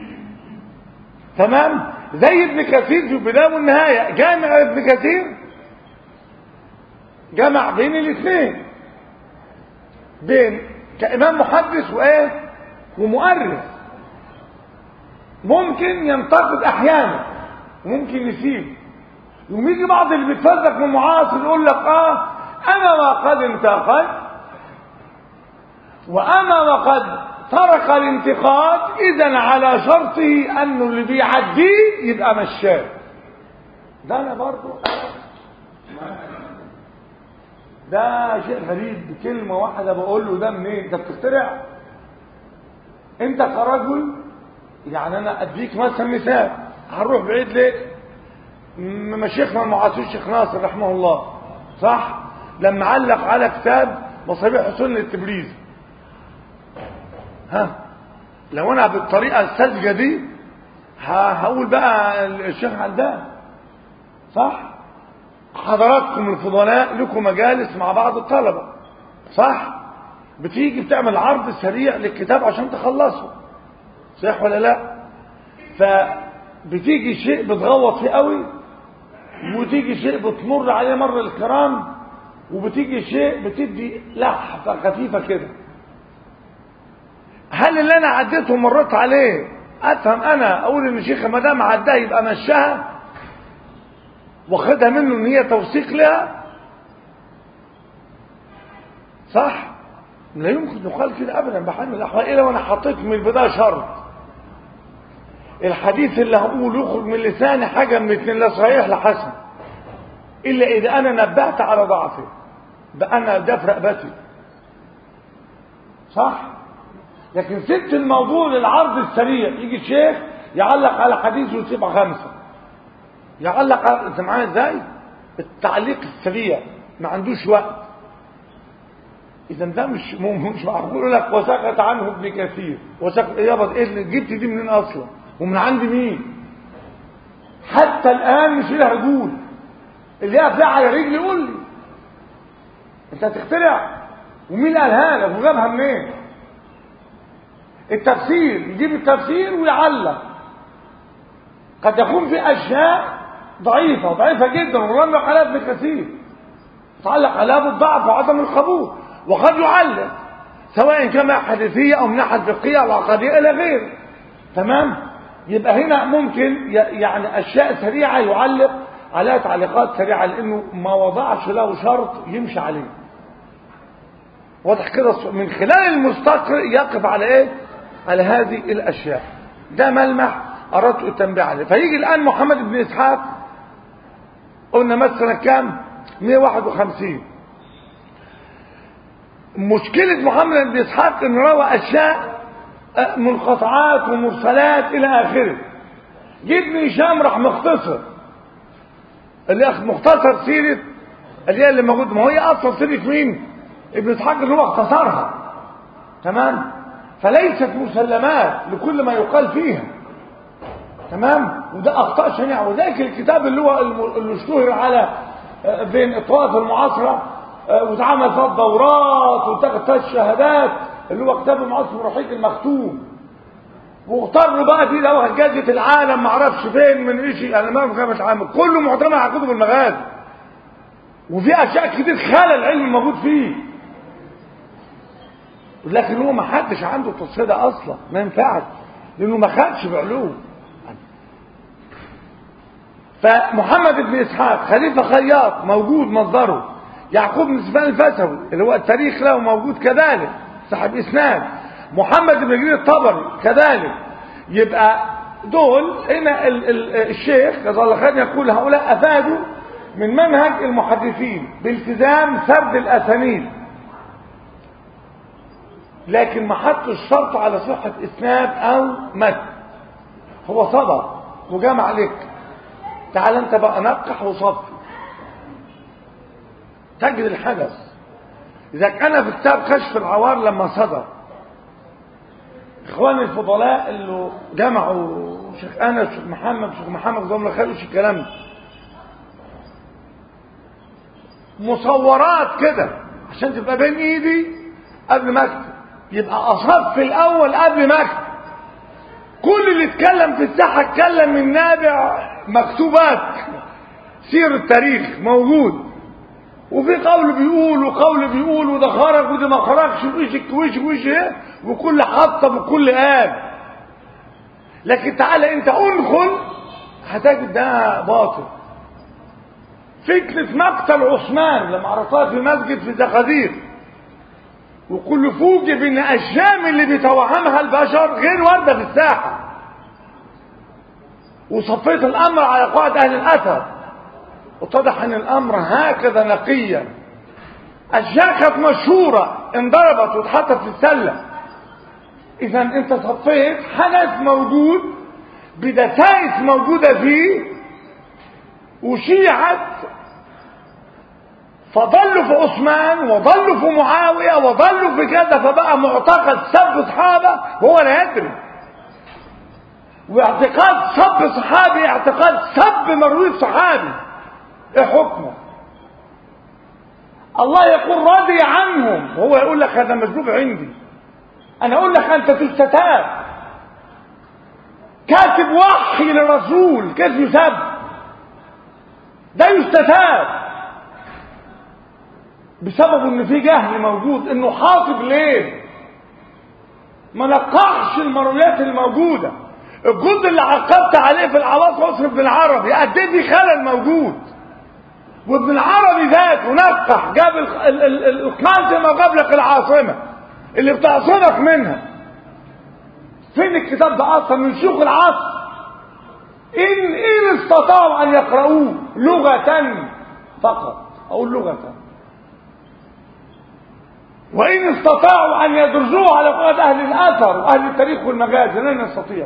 تمام. زي ابن كثير في البداية والنهاية، جامع ابن كثير جمع بين الاثنين، بين كإمام محدث وايه ومؤرخ. ممكن ينتقد احيانا وممكن يسيب. يوم يجي بعض اللي بيتفزك من معاصر يقول لك اه انا وقد انتقد وانا وقد ترك الانتقاد، اذا على شرطه انه اللي بيعديه يبقى مشاه. ده انا برضو ده شيء غريب، بكلمة واحدة بقول له ده منين؟ انت بتخترع؟ انت كرجل يعني انا اديك مثلا مثال، هنروح بعيد ليه؟ مشيخنا المعاصر الشيخ ناصر رحمه الله، صح؟ لما علق على كتاب مصابيح حسن التبريز، ها لو انا بالطريقه الساذجه دي هقول بقى الشيخ عندها، صح؟ حضراتكم الفضلاء لكم مجالس مع بعض الطلبه، صح؟ بتيجي بتعمل عرض سريع للكتاب عشان تخلصه، صح ولا لا؟ فبتيجي شيء بتغوط فيه قوي، وتيجي شيء بتمر عليه مر الكرام، وبتيجي شيء بتدي لحظه خفيفه كده. هل اللي انا عديته ومرت عليه افهم انا اقول ان الشيخ ما دام عداه يبقى مشاها واخدها منه ان هي توثيق لها؟ صح؟ لا يمكن يقال كده ابدا بحال من الاحوال، الا وانا حطيت من البدايه شرط. الحديث اللي هقوله يخرج من لساني حاجه من اتنين، لا صحيح لا حسن، الا اذا انا نبهت على ضعفه بقى انا ده في رقبتي، صح؟ لكن سبت الموضوع للعرض السريع، يجي الشيخ يعلق على حديث ويسيب خمسه، يعلق على، انت معايا ازاي؟ التعليق السريع ما عندوش وقت. اذا ده مش مش معقول لك وسكت عنه ابن كثير وسكت يابا ايه اللي جبت دي منين اصلا؟ ومن عند مين؟ حتى الآن مش لها رجول. اللي يقف لها على رجل يقول لي انت هتخترع، ومين قالها لك وجابها منين؟ التفسير، يجيب التفسير ويعلق. قد يكون في اشياء ضعيفه ضعيفه جدا ورمى عليها ابن كثير يتعلق عليها بالضعف وعدم القبول، وقد يعلق سواء كان من حديثيه او من ناحيه فقهيه او عقديه الى غيره. تمام؟ يبقى هنا ممكن يعني اشياء سريعه يعلق عليها تعليقات سريعه لانه ما وضعش له شرط يمشي عليه. واضح كده؟ من خلال المستقر يقف على ايه؟ على هذه الاشياء. ده ملمح اردت التنبيه عليه. فيجي الان محمد بن اسحاق قلنا مثلا كام؟ مئة وواحد وخمسين. مشكله محمد بن اسحاق ان روى اشياء منقطعات ومرسلات الى اخره. جه ابن هشام راح مختصر، اللي مختصر سيره اللي هي اللي موجود، ما هي اصلا سيره مين؟ ابن اسحاق اللي هو اختصرها. تمام؟ فليست مسلمات لكل ما يقال فيها. تمام؟ وده اخطاء شنيعه. وذلك الكتاب اللي هو اللي اشتهر على بين الطوائف المعاصره واتعمل فيه دورات واتخذ فيها الشهادات، اللي هو كتاب المعاصر الرحيق المختوم، واغتروا بقى فيه ده جائزة العالم ما اعرفش فين من شيء، انا ما فهمت عامل كله معتمد على كتب المغازي، وفي اشياء كتير خلل العلم موجود فيه، لكن هو ما حدش عنده التصفيه ده اصلا، ما ينفعش لانه ما خدش بعلوم. فمحمد بن اسحاق خليفه خياط موجود مصدره، يعقوب بن سفيان الفسوي اللي هو التاريخ له موجود كذلك صاحب اسناد، محمد بن جرير الطبري كذلك. يبقى دول هنا ال ال الشيخ جزاه الله خير يقول هؤلاء افادوا من منهج المحدثين بالتزام سرد الاسانيد، لكن ما حطش شرط على صحه اسناد او متن. هو صدر وجمع لك، تعال انت بقى نقح وصفي تجد الحدث. اذا كان في كتاب كشف العوار لما صدر اخواني الفضلاء اللي جمعوا شيخ انس شيخ محمد شيخ محمد زي ما خلوش الكلام ده مصورات كده عشان تبقى بين ايدي قبل ما اكتب، يبقى اصف الاول قبل ما اكتب. كل اللي اتكلم في الساحه اتكلم من نابع مكتوبات سير التاريخ موجود، وفي قول بيقول وقول بيقول وده خرج وده ما خرجش وإيش وإيش وإيش ايه، وكل حطم وكل قال. لكن تعالى انت انخل هتجد ده باطل. فكرة مقتل عثمان لما عرضتها في مسجد في زقازيق، وكل فوجئ بان اشياء اللي بيتوهمها البشر غير وارده في الساحه، وصفيت الامر على قواعد اهل الاثر، واتضح ان الامر هكذا نقيا. اشياء كانت مشهوره انضربت واتحطت في السله. اذا انت صفيت حدث موجود بدسائس موجوده فيه وشيعت، فضلوا في عثمان وضلوا في معاويه وضلوا في كذا، فبقى معتقد سب صحابه وهو لا يدري، واعتقاد سب صحابي اعتقاد سب مروي صحابي. ايه حكمه؟ الله يقول راضي عنهم وهو يقول لك هذا مسبوق عندي. انا اقول لك انت تستتاب، كاتب وحي للرسول كيف يسب؟ ده يستتاب بسبب ان في جهل موجود، انه حاطب ليه ما نقحش المرويات الموجوده. الجزء اللي عقبت عليه في العواصم وصف ابن العربي قد ايه في خلل موجود، وابن العربي ذاته نقح جاب القاسمه وجاب لك العاصمه اللي بتعصمك منها. فين الكتاب ده اصلا من شيوخ العصر؟ ان ان استطاعوا ان يقرؤوه لغه فقط، او لغه، وان استطاعوا ان يدرسوه على قواعد اهل الاثر واهل التاريخ والمغازي لن يستطيعوا.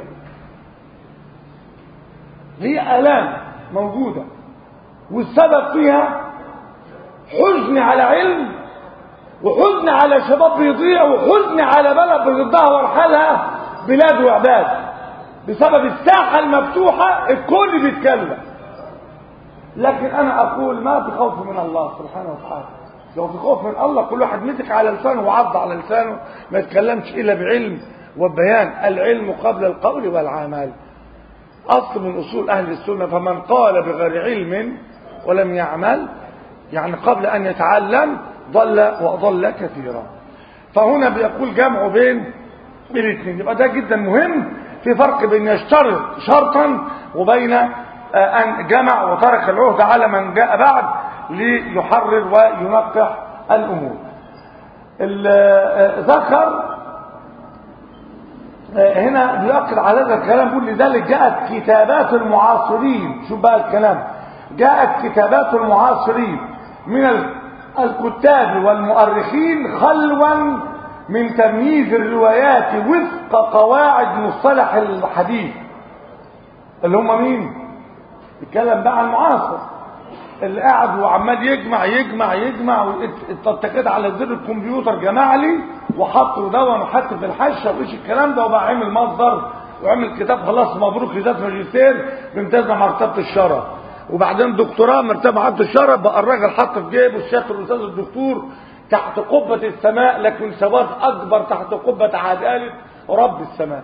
هي الام موجوده، والسبب فيها حزن على علم، وحزن على شباب بيضيع، وحزن على بلد بتدهور حالها بلاد وعباد. بسبب الساحة المفتوحة الكل بيتكلم. لكن انا اقول ما في خوف من الله سبحانه وتعالى. لو في خوف من الله كل واحد مسك على لسانه وعض على لسانه ما يتكلمش الا بعلم وبيان. العلم قبل القول والعمل اصل من اصول اهل السنة. فمن قال بغير علم ولم يعمل يعني قبل ان يتعلم ضل واضل كثيرا. فهنا بيقول جمع بين الاثنين. يبقى ده جدا مهم. في فرق بين يشترط شرطا وبين ان جمع وترك العهد على من جاء بعد ليحرر وينقح الامور. ذكر هنا بيؤكد على هذا الكلام. بيقول لذلك جاءت كتابات المعاصرين. شوف بقى الكلام. جاءت كتابات المعاصرين من الكتاب والمؤرخين خلوا من تمييز الروايات وفق قواعد مصطلح الحديث. اللي هم مين؟ بيتكلم بقى عن المعاصر اللي قاعد وعمال يجمع يجمع يجمع. انت كده على زر الكمبيوتر جمع لي وحط له دون وحط في الحشه وايش الكلام ده وبقى عامل مصدر وعمل كتاب. خلاص مبروك ذات ماجستير بامتياز مرتبه الشرف وبعدين دكتوراه مرتبه مرتبه الشرف. بقى الراجل حط في جيبه الشيخ الاستاذ الدكتور تحت قبه السماء لكن سواد اكبر تحت قبه عداله رب السماء.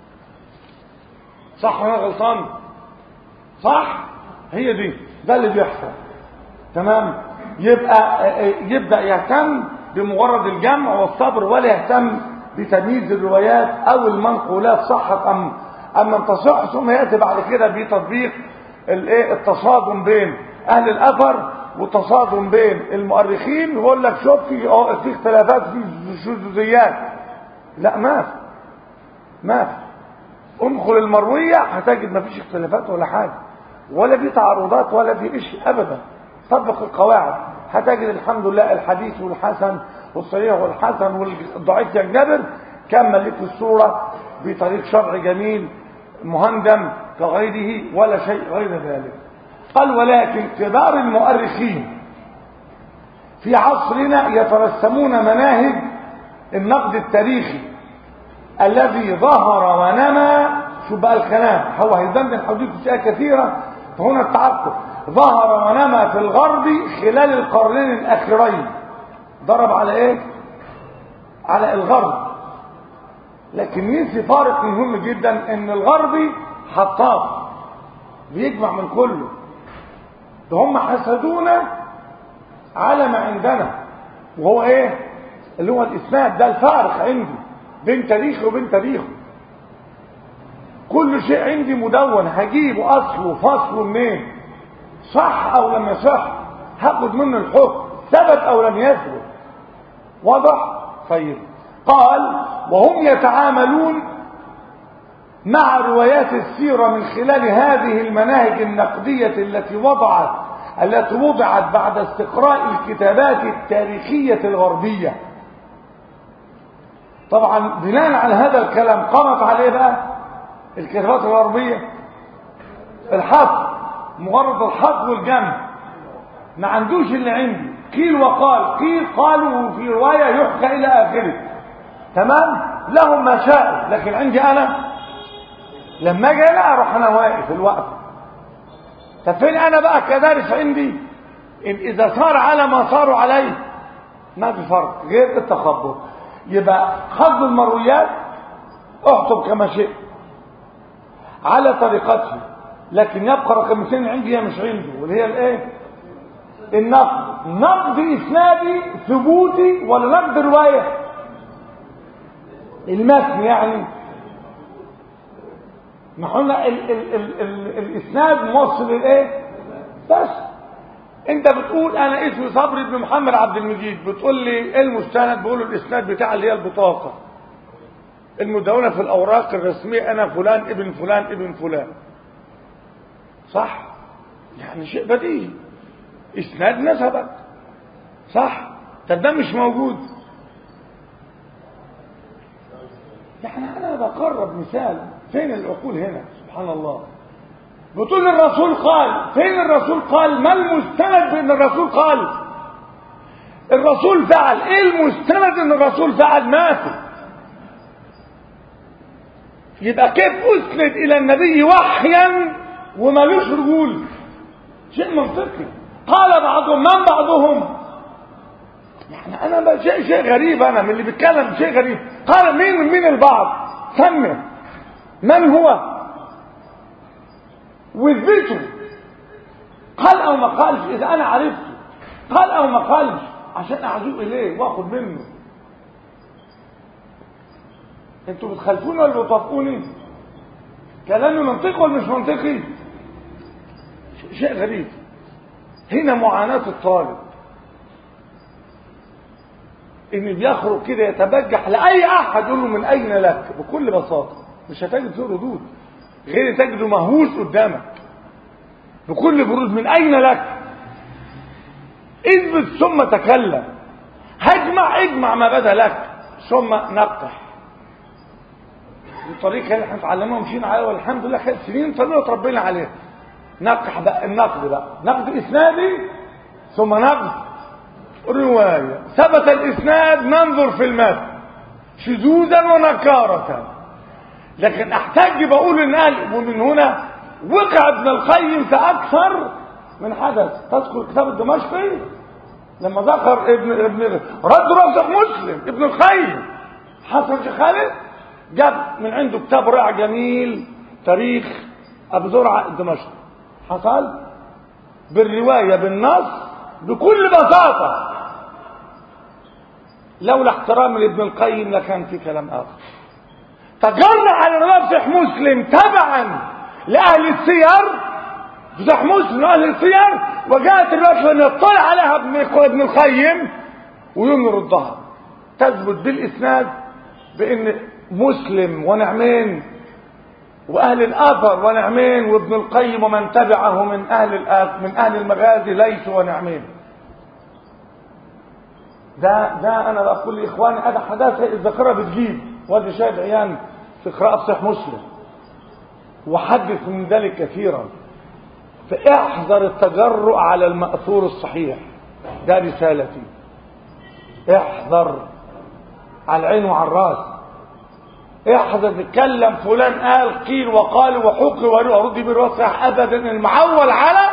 صح ولا غلطان؟ صح. هي دي ده اللي بيحصل. تمام. يبقى يبدا يهتم بمجرد الجمع والصبر ولا يهتم بتمييز الروايات او المنقولات صحت ام ام لم تصح. ثم ياتي بعد كده بتطبيق الايه التصادم بين اهل الاثر والتصادم بين المؤرخين. يقول لك شوف في في اختلافات في شذوذيات. لا ما في ما في. ادخل المرويه هتجد ما فيش اختلافات ولا حاجه ولا في تعارضات ولا في شيء ابدا. طبق القواعد هتجد الحمد لله الحديث والحسن والصحيح والحسن والضعيف ينجبر كمل لك الصوره بطريق شرعي جميل مهندم كغيره ولا شيء غير ذلك. قال ولكن كبار المؤرخين في عصرنا يترسمون مناهج النقد التاريخي الذي ظهر ونمى. شو بقى الكلام هو هيدندن حدود أشياء كثيرة. فهنا التعقب ظهر ونمى في الغرب خلال القرنين الأخيرين. ضرب على ايه؟ على الغرب. لكن ينسي فارق مهم جدا ان الغربي حطاب بيجمع من كله. ده هم حسدونا على ما عندنا وهو ايه اللي هو الاسناد. ده الفارق عندي بين تاريخي وبين تاريخه. كل شيء عندي مدون هجيبه اصله فصله منين صح او لم يصح هاخد منه الحكم ثبت او لم يثبت. واضح؟ طيب. قال وهم يتعاملون مع روايات السيرة من خلال هذه المناهج النقدية التي وضعت التي وضعت بعد استقراء الكتابات التاريخية الغربية. طبعا بناء على هذا الكلام قامت عليه بقى الكتابات الغربية الحصر مجرد الحصر والجمع. ما عندوش اللي عندي قيل وقال قيل قالوا في رواية يحكى إلى آخره. تمام. لهم ما شاء. لكن عندي أنا لما اجي انا اروح انا واقف الوقت. طب فين انا بقى كدارس عندي إن اذا صار على ما صاروا عليه ما في فرق غير التخبط. يبقى خذ المرويات احكم كما شئت على طريقته لكن يبقى رقمتين عندي هي مش عنده واللي هي الايه النقد. نقد اسنادي ثبوتي ولا نقد روايه المتن يعني ما قلنا ال ال ال ال الاسناد موصل الايه بس. انت بتقول انا اسمي صبري بن محمد عبد المجيد بتقول لي ايه المستند؟ بقول الاسناد بتاع اللي هي البطاقه المدونه في الاوراق الرسميه انا فلان ابن فلان ابن فلان. صح؟ يعني شيء بديهي اسناد نسبك صح. طب ده مش موجود. يعني انا بقرب مثال فين العقول هنا سبحان الله. بتقول الرسول قال فين الرسول قال؟ ما المستند بان الرسول قال؟ الرسول فعل ايه المستند ان الرسول فعل؟ ما في. يبقى كيف اسند الى النبي وحيا ومالوش رجول؟ شيء منطقي. قال بعضهم، من بعضهم؟ يعني انا بقى شيء شيء غريب، انا من اللي بيتكلم شيء غريب. قال مين من البعض؟ سمي من هو واثبته. قال او ما قالش، اذا انا عرفته قال او ما قالش عشان اعزوه اليه واخد منه. انتوا بتخالفوني ولا بتوافقوني؟ كلامي منطقي ولا مش منطقي؟ شيء غريب. هنا معاناة الطالب ان بيخرج كده يتبجح لاي احد يقول له من اين لك بكل بساطه، مش هتجد له ردود غير تجده مهووس قدامك بكل برود. من اين لك؟ اثبت ثم تكلم. هجمع اجمع ما بدا لك ثم نقح. دي الطريقه اللي احنا اتعلمناها ومشينا عليها والحمد لله خمس سنين طويله اتربينا عليها. نقح بقى النقد بقى، نقد اسنادي ثم نقد روايه. ثبت الاسناد ننظر في المتن شذوذا ونكاره، لكن احتاج بقول ان قال ومن هنا وقع ابن القيم في اكثر من حدث. تذكر كتاب الدمشقي لما ذكر ابن ابن رد راسخ مسلم ابن القيم حسن شيخ خالد جاب من عنده كتاب رائع جميل تاريخ ابو زرعه الدمشقي، حصل بالروايه بالنص بكل بساطه. لولا احترام لابن القيم لكان في كلام اخر. تجرأ على روايه صحيح مسلم تبعا لاهل السير، صحيح مسلم واهل السير، وجاءت الروايه ان يطلع عليها ابن القيم ويوم يردها. تثبت بالاسناد بان مسلم ونعمين واهل الاثر ونعمين وابن القيم ومن تبعه من اهل من اهل المغازي ليسوا ونعمين. ده ده انا بقول لاخواني هذا حداثه الذاكره بتجيب، وادي شاهد عيان في قراءه صحيح مسلم وحدث من ذلك كثيرا. فاحذر التجرؤ على المأثور الصحيح، ده رسالتي. احذر على العين وعلى الراس. احذر تتكلم فلان قال قيل وقال وحكي ورد بالوصح ابدا. المعول على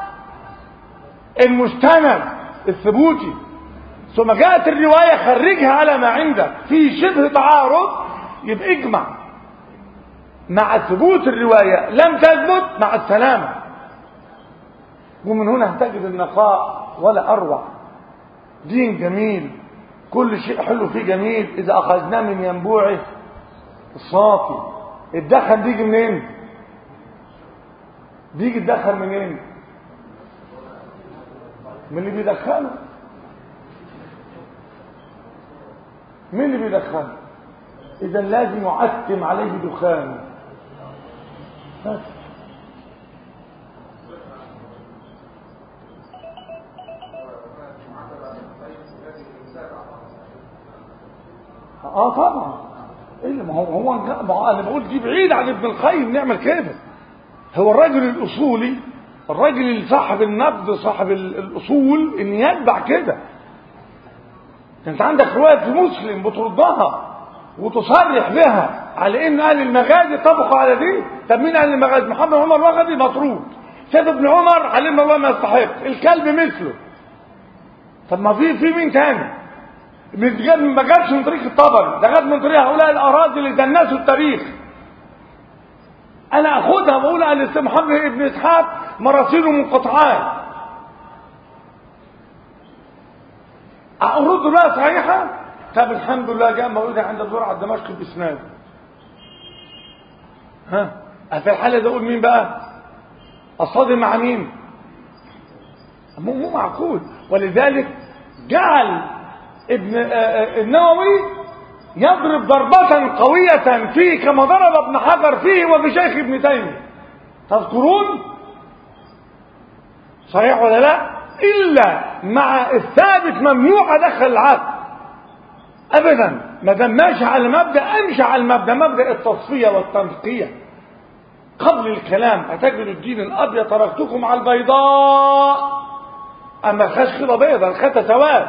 المستند الثبوتي، ثم جاءت الروايه خرجها على ما عندك في شبه تعارض، يبقى اجمع مع ثبوت الروايه. لم تثبت مع السلامه. ومن هنا هتجد النقاء ولا اروع. دين جميل، كل شيء حلو فيه جميل اذا اخذناه من ينبوعه الصافي. الدخن بيجي منين؟ بيجي الدخن منين؟ من اللي بيدخنه. مين اللي بيدخنه؟ اذا لازم يعتم عليه دخانه. بس اه طبعا. ايه ما هو هو انا بقول دي بعيد عن ابن القيم نعمل كده. هو الراجل الاصولي، الراجل اللي صاحب النبض صاحب الاصول ان يتبع كده. انت عندك روايه في مسلم بتردها وتصرح بها على ان اهل المغازي طبقوا على دي. طب مين اهل المغازي؟ محمد عمر وغدي مطرود. سيد ابن عمر علمنا الله ما يستحق. الكلب مثله. طب ما في في مين تاني؟ ما جابش من طريق الطبري، ده جاب من طريق هؤلاء الاراضي اللي دنسوا التاريخ. انا اخدها واقول على محمد ابن اسحاق مراسيله منقطعات. ارد بقى صحيحه. طب الحمد لله جاء موجوده عند الزرعه الدمشقي باسناد. ها في الحاله دي اقول مين بقى؟ اصطدم مع مين؟ مو مو معقول. ولذلك جعل ابن النووي يضرب ضربة قوية فيه كما ضرب ابن حجر فيه وفي شيخ ابن تيمية. تذكرون؟ صحيح ولا لا؟ إلا مع الثابت ممنوع أدخل العقل أبدا. ما دام ماشي على مبدأ أمشي على المبدأ، مبدأ التصفية والتنقية قبل الكلام. أتجد الدين الأبيض تركتكم على البيضاء، أما الخش كده بيضا الخطة سواد.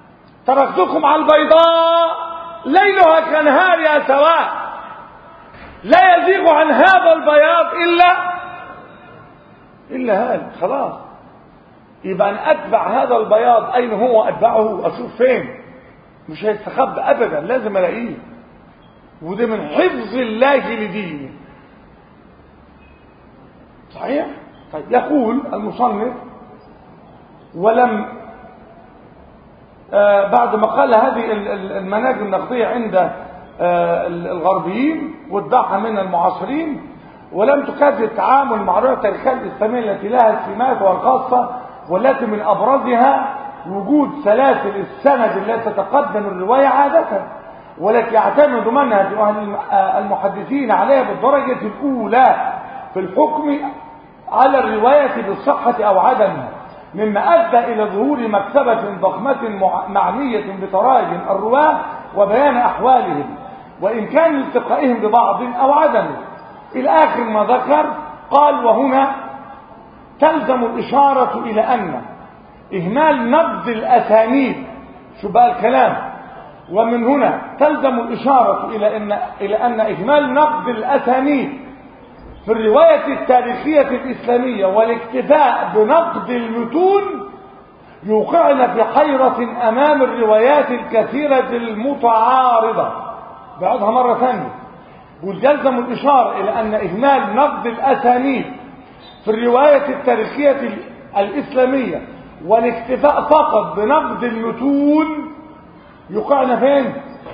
تركتكم على البيضاء ليلها كنهارها سواء. لا يزيغ عن هذا البياض إلا إلا هذا، خلاص. يبقى أن أتبع هذا البياض أين هو أتبعه، أشوف فين، مش هيستخبى أبدا، لازم ألاقيه. وده من حفظ الله لدينه. صحيح؟ طيب يقول المصنف: ولم آه بعد ما قال هذه المناهج النقدية عند آه الغربيين وادعها من المعاصرين، ولم تكاد التعامل مع رؤية التاريخية الإسلامية التي لها سماتها الخاصة، والتي من أبرزها وجود سلاسل السند التي تتقدم الرواية عادة، والتي يعتمد منهج المحدثين عليها بالدرجة الأولى في الحكم على الرواية بالصحة أو عدمها، مما أدى إلى ظهور مكتبة ضخمة معنية بتراجم الرواة وبيان أحوالهم وإمكان التقائهم ببعض أو عدمه إلى آخر ما ذكر. قال: وهنا تلزم الإشارة إلى أن إهمال نقد الأسانيد، شو بقى الكلام، ومن هنا تلزم الإشارة إلى أن إلى أن إهمال نقد الأسانيد في الرواية التاريخية الإسلامية والاكتفاء بنقد المتون يوقعنا في حيرة أمام الروايات الكثيرة المتعارضة. بعدها مرة ثانية، ويلزم الإشارة إلى أن إهمال نقد الأسانيد في الرواية التاريخية الإسلامية والاكتفاء فقط بنقد المتون يوقعنا فين؟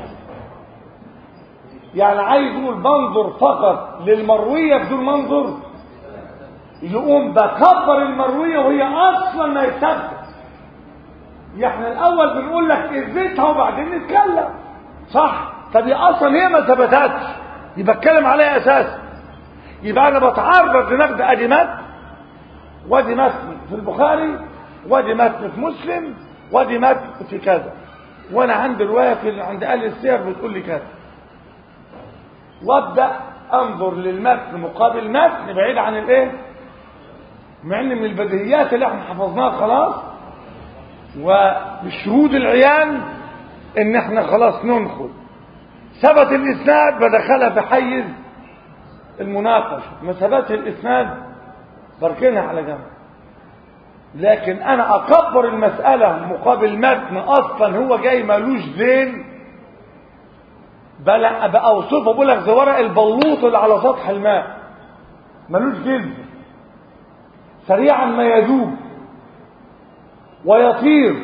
يعني عايز يقول بنظر فقط للمروية بدون منظر، يقوم بكبر المروية وهي أصلا ما يثبت. احنا الأول بنقول لك اثبتها وبعدين نتكلم، صح؟ طب هي أصلا هي ما ثبتتش، يبقى اتكلم عليها أساس. يبقى أنا بتعرض لنقد أدي متن وادي متن في البخاري وادي متن في مسلم وادي متن في كذا، وأنا عندي رواية في عند أهل السير بتقول لي كذا، وابدا انظر للمتن مقابل متن بعيد عن الايه، مع ان من البديهيات اللي احنا حفظناها خلاص وبالشهود العيان ان احنا خلاص ننخل ثبت الاسناد بدخلها في حيز المناقشه، ما ثبت الاسناد بركنها على جنب. لكن انا اكبر المساله مقابل متن اصلا هو جاي مالوش ذيل، بل بأوصفه بقول لك زي ورق البلوط اللي على سطح الماء ملوش جلد، سريعا ما يذوب ويطير،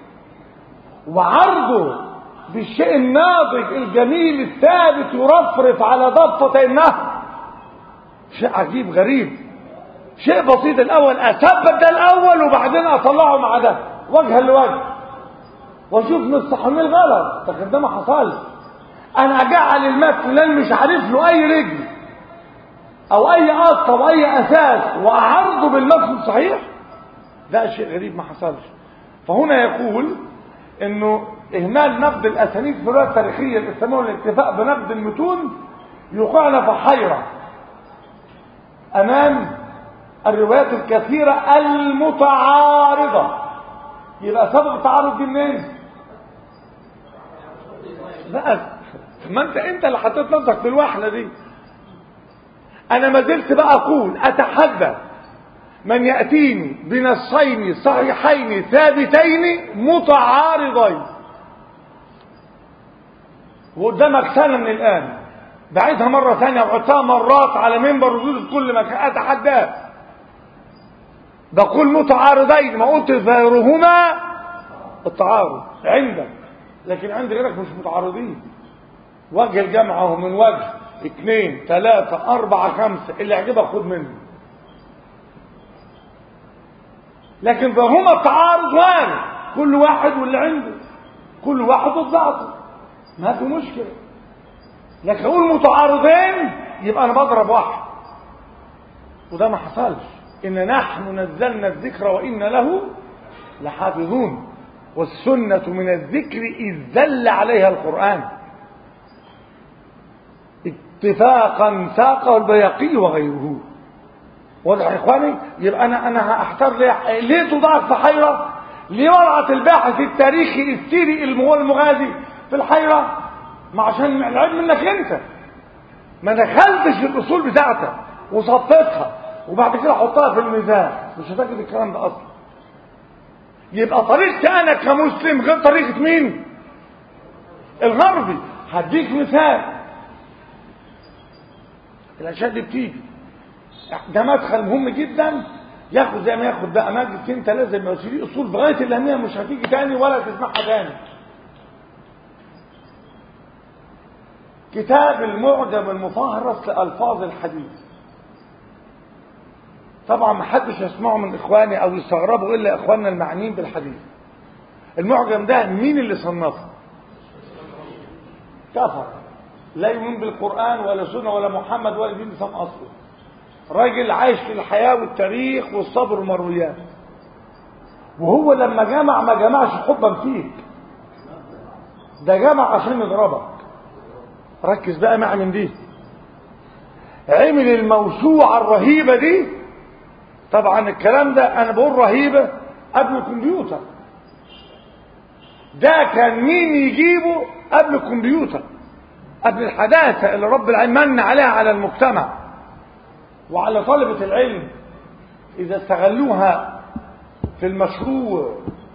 وعرضه بالشيء الناضج الجميل الثابت يرفرف على ضفة النهر. شيء عجيب غريب، شيء بسيط. الأول أثبت ده الأول وبعدين أطلعه مع ده وجها لوجه وأشوف من الصح من الغلط، لكن ده ما حصلش. انا اجعل المتن اللي مش عارف له اي رجل او اي قطه او اي اساس واعرضه بالمتن الصحيح، ده شيء غريب ما حصلش. فهنا يقول انه اهمال نقد الاسانيد في الروايه التاريخيه الاسلاميه والاكتفاء بنقد المتون يوقعنا في حيره امام الروايات الكثيره المتعارضه. يبقى سبب التعارض دي منين؟ بقى ما انت انت اللي حطيت نفسك في الوحله دي. انا ما زلت بقى اقول اتحدى من ياتيني بنصين صحيحين ثابتين متعارضين، وقدامك سنه من الان بعيدها مره ثانيه وعدتها مرات على منبر وجود في كل مكان، اتحداه بقول متعارضين، ما قلت ظاهرهما التعارض عندك، لكن عند غيرك مش متعارضين. وجه الجمع اهو من وجه اثنين ثلاثة أربعة خمسة، اللي يعجبك خد منه، لكن فهما التعارض وارد، كل واحد واللي عنده، كل واحد وضعته، ما في مشكلة. لكن اقول متعارضين يبقى انا بضرب واحد، وده ما حصلش. ان نحن نزلنا الذكر وإنا له لحافظون، والسنة من الذكر إذ دل عليها القرآن اتفاقا ساقه البيهقي وغيره. واضح يا اخواني؟ يبقى انا انا هحتار ليه ليه تضاعف في حيره؟ ليه وضعت الباحث التاريخي السيري المغازي في الحيره؟ ما عشان العيب منك انت. ما دخلتش الاصول بتاعتك وصفيتها وبعد كده حطها في الميزان، مش هتجد الكلام ده اصلا. يبقى طريقتي انا كمسلم غير طريقه مين؟ الغربي. هديك مثال، الاشياء دي بتيجي، ده مدخل مهم جدا، ياخد زي ما ياخد بقى ماجستين ثلاثه زي ما يصير اصول بغايه الاهميه، مش هتيجي تاني ولا تسمعها تاني. كتاب المعجم المفهرس لألفاظ الحديث، طبعا ما حدش يسمعه من اخواني او يستغربوا الا اخواننا المعنيين بالحديث. المعجم ده مين اللي صنفه؟ كفر، لا يؤمن بالقرآن ولا سنة ولا محمد ولا دين الإسلام أصلا. راجل عايش في الحياة والتاريخ والصبر والمرويات، وهو لما جمع ما جمعش حبا فيك، ده جمع عشان يضربك. ركز بقى معي من دي. عمل الموسوعة الرهيبة دي، طبعا الكلام ده أنا بقول رهيبة قبل الكمبيوتر، ده كان مين يجيبه قبل الكمبيوتر، قبل الحداثة اللي رب العالمين من عليها على المجتمع وعلى طلبة العلم إذا استغلوها في المشروع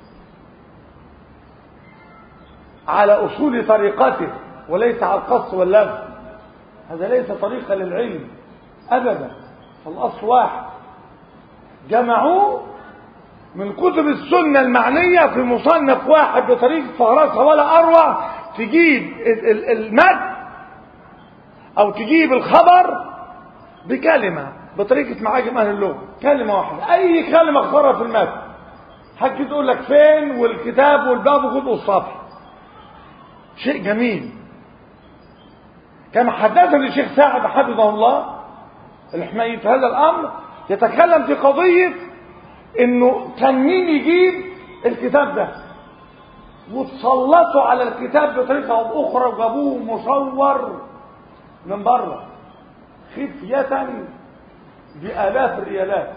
على أصول طريقته وليس على القص واللف. هذا ليس طريقة للعلم أبدا، فالأصل واحد. جمعوه من كتب السنة المعنية في مصنف واحد بطريقة فهرسة ولا أروع. تجيب المد أو تجيب الخبر بكلمة بطريقة معاجم أهل اللغة، كلمة واحدة، أي كلمة اختارها في المد حكي تقول لك فين والكتاب والباب وجزء الصفحة. شيء جميل. كما حدثني الشيخ سعد حفظه الله الحميد في هذا الأمر، يتكلم في قضية إنه كان مين يجيب الكتاب ده وتسلطوا على الكتاب بطريقة أو أخرى وجابوه مصور من بره خفية بآلاف الريالات.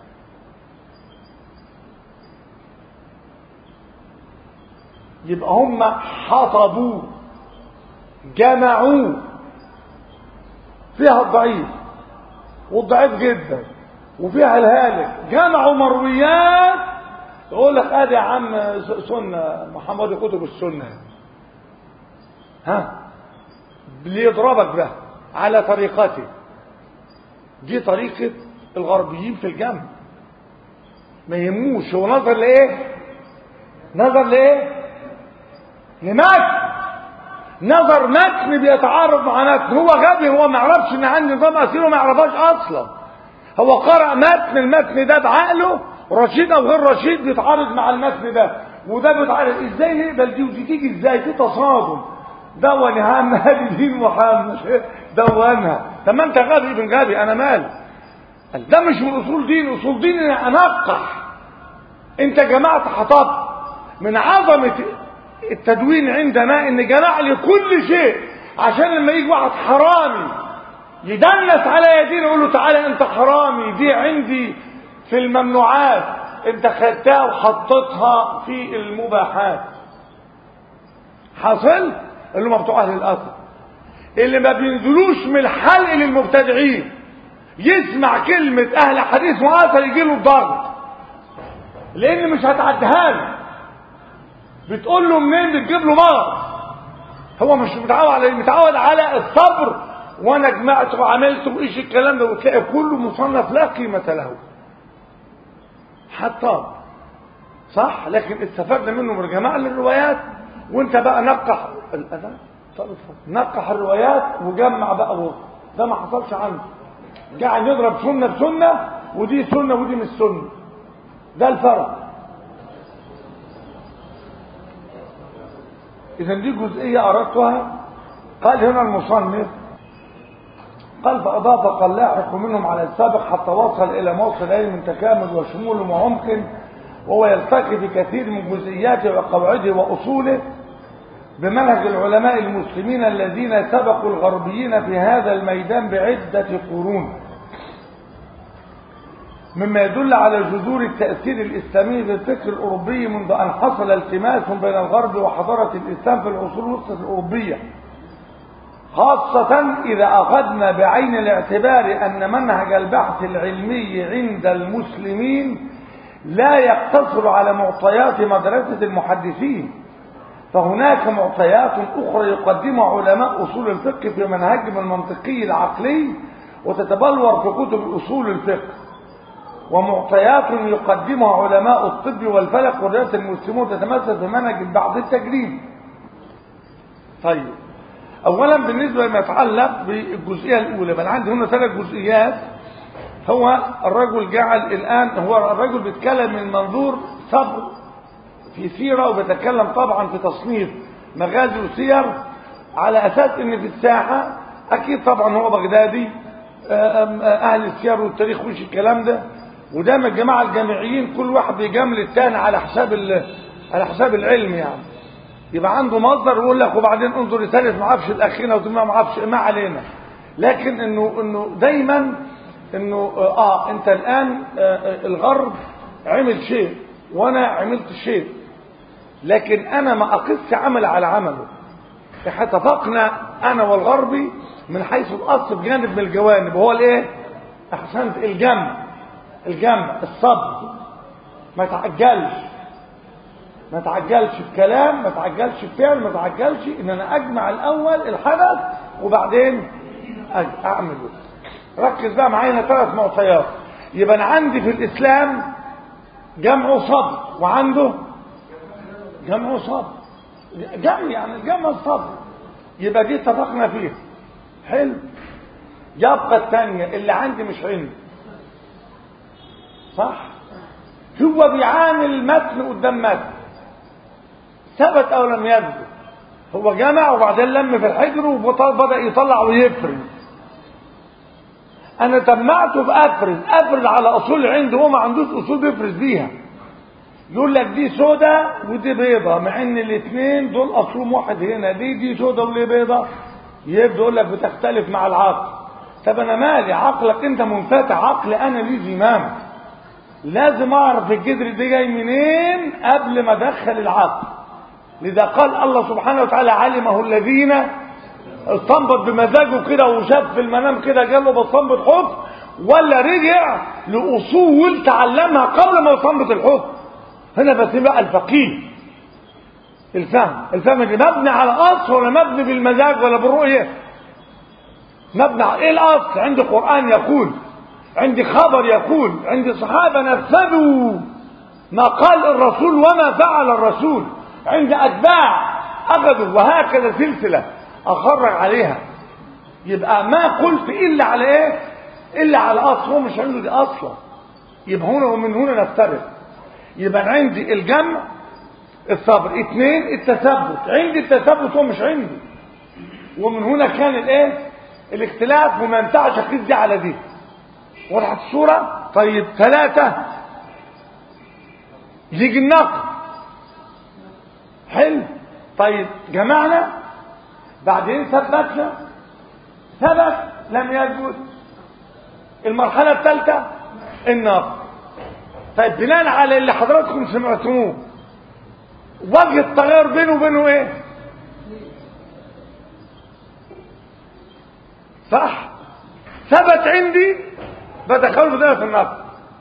يبقى هم حطبوه جمعوه، فيها الضعيف والضعيف جدا وفيها الهالك، جمعوا مرويات. يقول لك ادي يا عم سنة محمد كتب السنة، ها ليضربك بها على طريقته. دي طريقة الغربيين في الجمع، ما يهموش هو نظر لايه، نظر لايه، لمتن، نظر متن بيتعارض مع متن. هو غبي، هو ما يعرفش ان عندي نظام اسير وما يعرفهاش اصلا. هو قرأ متن، المتن ده بعقله رشيد او غير رشيد بيتعارض مع المتن ده وده بيتعارض. ازاي نقبل دي ودي تيجي ازاي؟ في تصادم. دون يا عم هذه دين محمد دونها. طب ما انت غبي ابن غبي، انا مالي. ده مش من اصول دين. اصول دين انا انقح. انت جماعة حطب. من عظمة التدوين عندنا ان جمع لي كل شيء، عشان لما يجي واحد حرامي يدنس على يدينا يقول له تعالى انت حرامي، دي عندي في الممنوعات، انت خدتها وحطيتها في المباحات. حاصل اللي هم بتوع اهل الاصل اللي ما بينزلوش من الحلق للمبتدعين، يسمع كلمة اهل حديث واثر يجي له الضغط، لان مش هتعديها له. بتقول له منين بتجيب له مرض. هو مش متعود على متعود على الصبر، وانا جمعت وعملت وايش الكلام ده، وتلاقي كله مصنف لا قيمة له حتى صح. لكن استفدنا منه من جماعة الروايات، وانت بقى نقح الأذان نقح الروايات وجمع بقى بوضع. ده ما حصلش عنه، قاعد يضرب سنة بسنة، ودي سنة ودي مش سنة. ده الفرق. إذا دي جزئية أردتها. قال هنا المصنف، قال فأضاف قال لاحق منهم على السابق حتى وصل إلى موصل علم تكامل وشمول وعمق، وهو يلتقي في كثير من جزئياته وقواعده وأصوله بمنهج العلماء المسلمين الذين سبقوا الغربيين في هذا الميدان بعدة قرون، مما يدل على جذور التأثير الإسلامي بالفكر الأوروبي منذ أن حصل التماس بين الغرب وحضارة الإسلام في العصور الوسطى الأوروبية، خاصة إذا أخذنا بعين الاعتبار أن منهج البحث العلمي عند المسلمين لا يقتصر على معطيات مدرسة المحدثين، فهناك معطيات أخرى يقدمها علماء أصول الفقه في منهجهم المنطقي العقلي وتتبلور في كتب أصول الفقه، ومعطيات يقدمها علماء الطب والفلك والرياضة المسلمون تتمثل في منهج البحث التجريبي. طيب، أولا بالنسبة لما يتعلق بالجزئية الأولى، بل عندي هنا ثلاث جزئيات. هو الرجل جعل الآن، هو الرجل بيتكلم من منظور صبر في سيرة، وبيتكلم طبعا في تصنيف مغازي وسير على أساس إن في الساحة أكيد طبعا هو بغدادي، أهل السير والتاريخ وش الكلام ده، ودايما الجماعة الجامعيين كل واحد بيجامل الثاني على حساب على حساب العلم، يعني يبقى عنده مصدر ويقول لك وبعدين انظر لثالث ما اعرفش الاخينا وما ما اعرفش ما علينا. لكن انه انه دايما انه اه انت الان آه الغرب عمل شيء وانا عملت شيء، لكن انا ما اقص عمل على عمله. احنا اتفقنا انا والغربي من حيث الاصل بجانب من الجوانب، وهو الايه؟ احسنت، الجمع الجمع الصبر، ما تعجلش ما تعجلش في كلام، ما تعجلش في فعل، ما تعجلش ان انا اجمع الاول الحدث وبعدين اعمله. ركز بقى معايا ثلاث معطيات. يبقى انا عندي في الاسلام جمع وصبر، وعنده جمع وصبر، جمع يعني جمع الصبر، يبقى دي اتفقنا فيها. حلو. يبقى الثانية اللي عندي مش عندي، صح؟ هو بيعامل متن قدام متن، ثبت او لم يثبت، هو جمع وبعدين لم في الحجر وبدأ يطلع ويفرز. انا جمعته بافرز افرز على اصول عنده، هو ما عندوش اصول بيفرز بيها. يقول لك دي سودا ودي بيضة، مع ان الاثنين دول اصلهم واحد هنا، دي دي سودا وليه بيضة، يبدأ يقول لك بتختلف مع العقل. طب انا مالي، عقلك انت منفتح، عقلي انا ليه زمام، لازم اعرف الجذر ده جاي منين قبل ما ادخل العقل. لذا قال الله سبحانه وتعالى علمه الذين استنبط بمزاجه كده وشاف في المنام كده قال له بستنبط حكم، ولا رجع لاصول تعلمها قبل ما يستنبط الحكم. هنا بس بقى الفقيه الفهم الفهم اللي مبني على اصل ولا مبني بالمزاج ولا بالرؤيه؟ مبني على ايه؟ الاصل عندي قرآن يقول، عندي خبر يقول، عندي صحابه نفذوا ما قال الرسول وما فعل الرسول، عندي اتباع اخذوا، وهكذا سلسله اخرج عليها. يبقى ما قلت الا على ايه؟ الا على اصل، هو مش عنده دي اصلا. يبقى هنا ومن هنا نفترق. يبقى عندي الجمع الصبر، اثنين التثبت، عندي التثبت هو مش عندي، ومن هنا كان الايه؟ الاختلاف، وما ينفعش اقيس دي على دي. وضحت الصوره؟ طيب ثلاثه يجي النقد. حلو. طيب جمعنا بعدين ثبتنا، ثبت لم يثبت، المرحله الثالثه النقد. طيب بناء على اللي حضراتكم سمعتموه، وجه التغير بينه وبينه ايه؟ صح؟ ثبت عندي بدخله ده في النقد،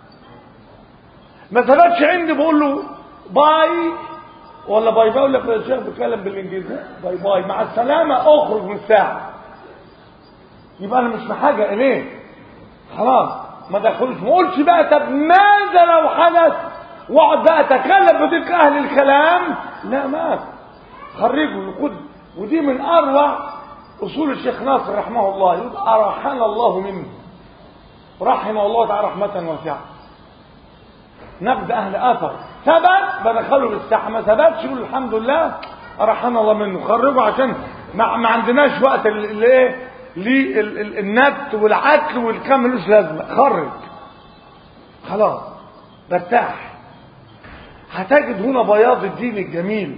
ما ثبتش عندي بقول له باي ولا باي باي، ولا يا شيخ بتكلم بالانجليزي باي باي مع السلامه اخرج من الساعه، يبقى انا مش بحاجه اليه، خلاص ما دخلش. ما اقولش بقى طب ماذا لو حدث واقعد بقى اتكلم بتلك اهل الكلام، لا ما خرجوا يقول. ودي من اروع اصول الشيخ ناصر رحمه الله، يقول ارحمنا الله منه، رحمه الله تعالى رحمه واسعه. نقد اهل اثر ثبت بدخله بالساحه، ما ثبتش يقول الحمد لله ارحمنا الله منه، خرجوا عشان ما, ما عندناش وقت الايه للنت والعدل والكلام ملوش لازمه، خرج خلاص برتاح. هتجد هنا بياض الدين الجميل،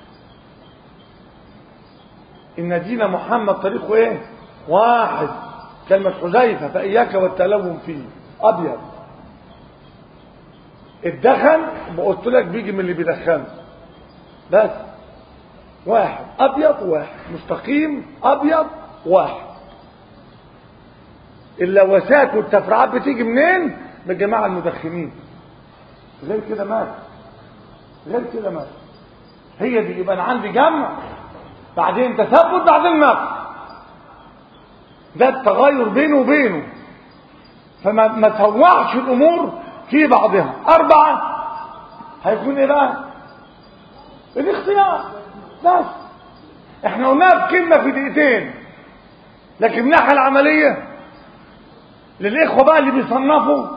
ان دين محمد طريقه ايه؟ واحد، كلمه حذيفه فاياك والتلون فيه، ابيض. الدخن قلت لك بيجي من اللي بيدخنه، بس واحد ابيض، واحد مستقيم ابيض واحد. اللوثات والتفريعات بتيجي منين؟ من الجماعة المدخنين. غير كده مات، غير كده مات. هي دي. يبقى انا عندي جمع، بعدين تثبت، بعدين نقص. ده التغير بينه وبينه. فما ما توعش الامور في بعضها. اربعة هيكون ايه بقى؟ الاختيار. بس احنا قلناها بكلمة في دقيقتين، لكن من الناحية العملية للاخوة بقى اللي بيصنفوا،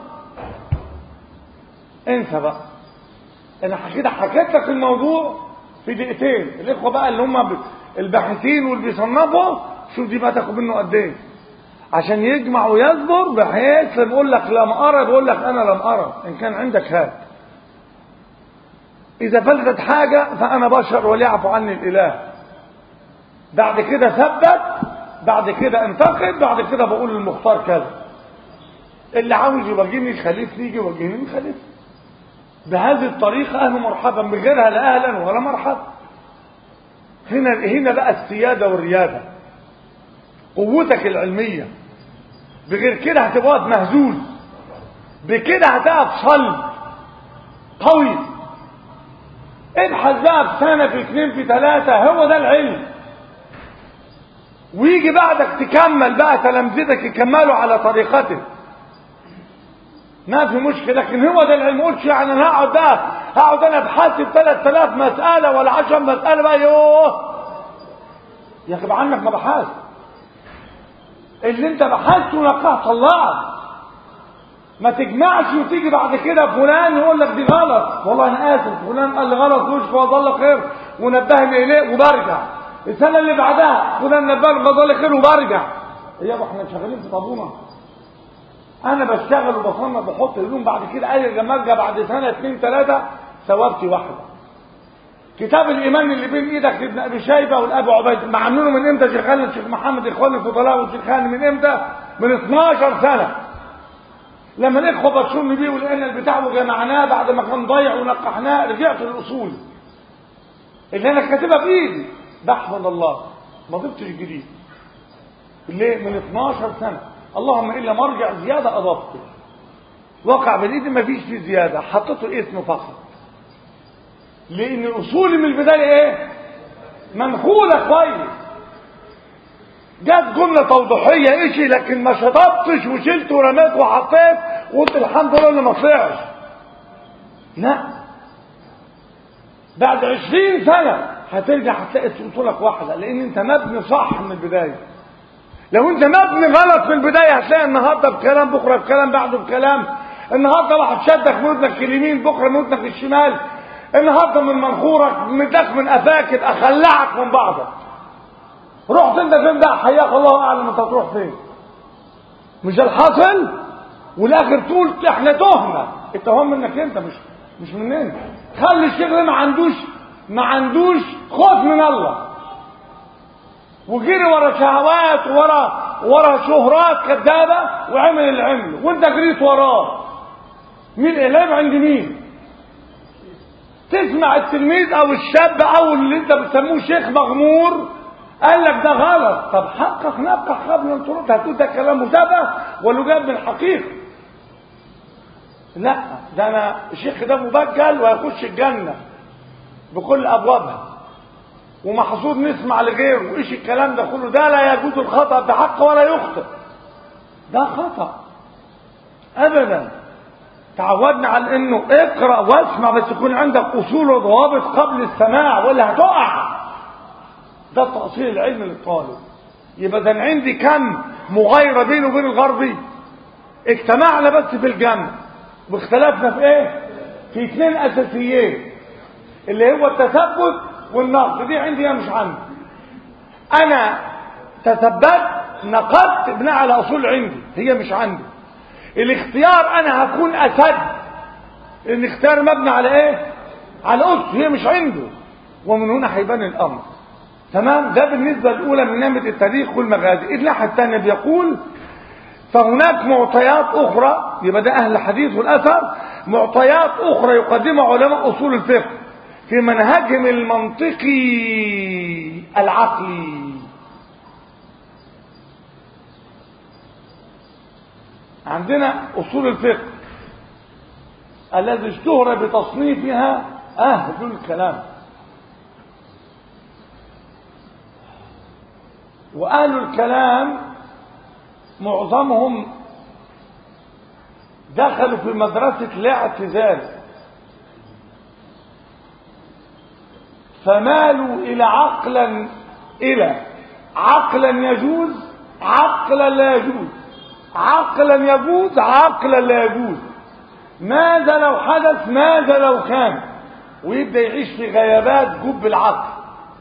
انسى بقى. انا حكيت حكيت لك الموضوع في دقيقتين. الاخوة بقى اللي هم الباحثين واللي بيصنفوا، شوف دي بقى تاخد منه قد ايه عشان يجمع ويصبر، بحيث لما اقول لك لم ارى بقول لك انا لم ارى. ان كان عندك هات. اذا فلتت حاجة فانا بشر وليعفو عني الاله. بعد كده ثبت، بعد كده انتقد، بعد كده بقول للمختار كذا. اللي عاوز يواجهني يخليفني، يجي يواجهني يخليفني. بهذه الطريقة اهلا مرحبا، بغيرها لا اهلا ولا مرحبا. هنا هنا بقى السيادة والريادة، قوتك العلمية. بغير كده هتبقى مهزوز، بكده هتقف صلب قوي. ابحث بقى في سنة في اثنين في ثلاثة، هو ده العلم. ويجي بعدك تكمل بقى، تلامذتك يكملوا على طريقته، ما في مشكلة. لكن هو ده العلم. قلتش يعني انا هقعد بقى هقعد انا ابحث في ثلاث آلاف مسألة ولا عشر مسألة بقى، يوه يا اخي عنك ما بحثت. اللي انت بحثته نقاه طلعه. ما تجمعش وتيجي بعد كده فلان يقول لك دي غلط، والله انا اسف فلان قال لي غلط، وش فضل خير ونبهني اليه وبرجع. السنه اللي بعدها فلان نبهني فضل خير وبرجع. يا ابو احنا شغالين في طابونه. انا بشتغل وبصنف بحط هدوم، بعد كده اي لما ارجع بعد سنه اثنين ثلاثه ثوابتي واحده. كتاب الايمان اللي بين ايدك ابن ابي شيبه والابي عبيد معاملينه من امتى؟ شيخنا الشيخ محمد اخواني الفضلاء والشيخان من امتى؟ من اثناشر سنه. لما الاخوه بشرني بيه ولقينا البتاع وجمعناه بعد ما كان ضايع ونقحناه، رجعت للاصول اللي انا كاتبها بايدي. بحمد الله ما ضفتش جديد. ليه؟ من اثناشر سنه. اللهم الا مرجع زياده اضفته. وقع بالايد ما فيش فيه زياده، حطيته اسم فقط. لان الاصول من البدايه ايه؟ منخوله كويس. جت جمله توضيحيه ايشي، لكن ما شطبتش وشلت ورميت وحطيت وقلت الحمد لله اللي ما طلعش. لا، بعد عشرين سنه هترجع هتلاقي اصولك واحده، لان انت مبني صح من البدايه. لو انت مبني غلط من البدايه هتلاقي النهارده بكلام، بكره بكلام، بعده بكلام. النهارده واحد شدك من ودنك اليمين، بكره من ودنك الشمال. النهارده من منخورك مدك من قفاك، يبقى خلعك من بعضك. رحت انت فين بقى؟ حياك الله اعلم انت هتروح فين. مش ده الحاصل؟ والاخر تقول احنا تهنا. التهم منك انت، مش مش مننا. خلي الشيخ ما عندوش ما عندوش خوف من الله، وجري ورا شهوات ورا ورا شهرات كذابه وعمل العمل، وانت جريت وراه. مين العيب عند مين؟ تسمع التلميذ او الشاب او اللي انت بتسموه شيخ مغمور قال لك ده غلط، طب حقق نقح قبل ان ترد. هتقول ده كلام مشابه ولا جاب من الحقيقه؟ لا، ده انا الشيخ ده مبجل وهيخش الجنه بكل ابوابها، ومحظور نسمع لغيره. وايش الكلام ده كله؟ ده لا يجوز الخطأ بحق ولا يخطئ، ده خطأ ابدا. تعودنا على انه اقرأ واسمع، بس يكون عندك اصول وضوابط قبل السماع ولا هتقع. ده تأصيل العلم للطالب. يبقى ده عندي كم مغايرة بينه وبين الغربي. اجتمعنا بس في الجنة واختلفنا في ايه؟ في اثنين اساسيين، اللي هو التثبت والنقد. دي عندي مش عندي. انا تثبت نقدت بناء على اصول عندي، هي مش عندي. الاختيار انا هكون اسد. الاختيار مبني على ايه؟ على اسس، هي مش عنده. ومن هنا هيبان الامر. تمام؟ ده بالنسبه الاولى من نعمه التاريخ والمغازي. الناحيه الثانيه بيقول فهناك معطيات اخرى، يبقى ده اهل الحديث والاثر، معطيات اخرى يقدمها علماء اصول الفقه في منهجهم المنطقي العقلي. عندنا أصول الفقه الذي اشتهر بتصنيفها أهل الكلام، وأهل الكلام معظمهم دخلوا في مدرسة الاعتزال، فمالوا إلى عقلا إلى عقلا يجوز عقلا لا يجوز، عقلا يجوز عقلا لا يجوز، ماذا لو حدث ماذا لو كان، ويبدأ يعيش في غيابات جب العقل،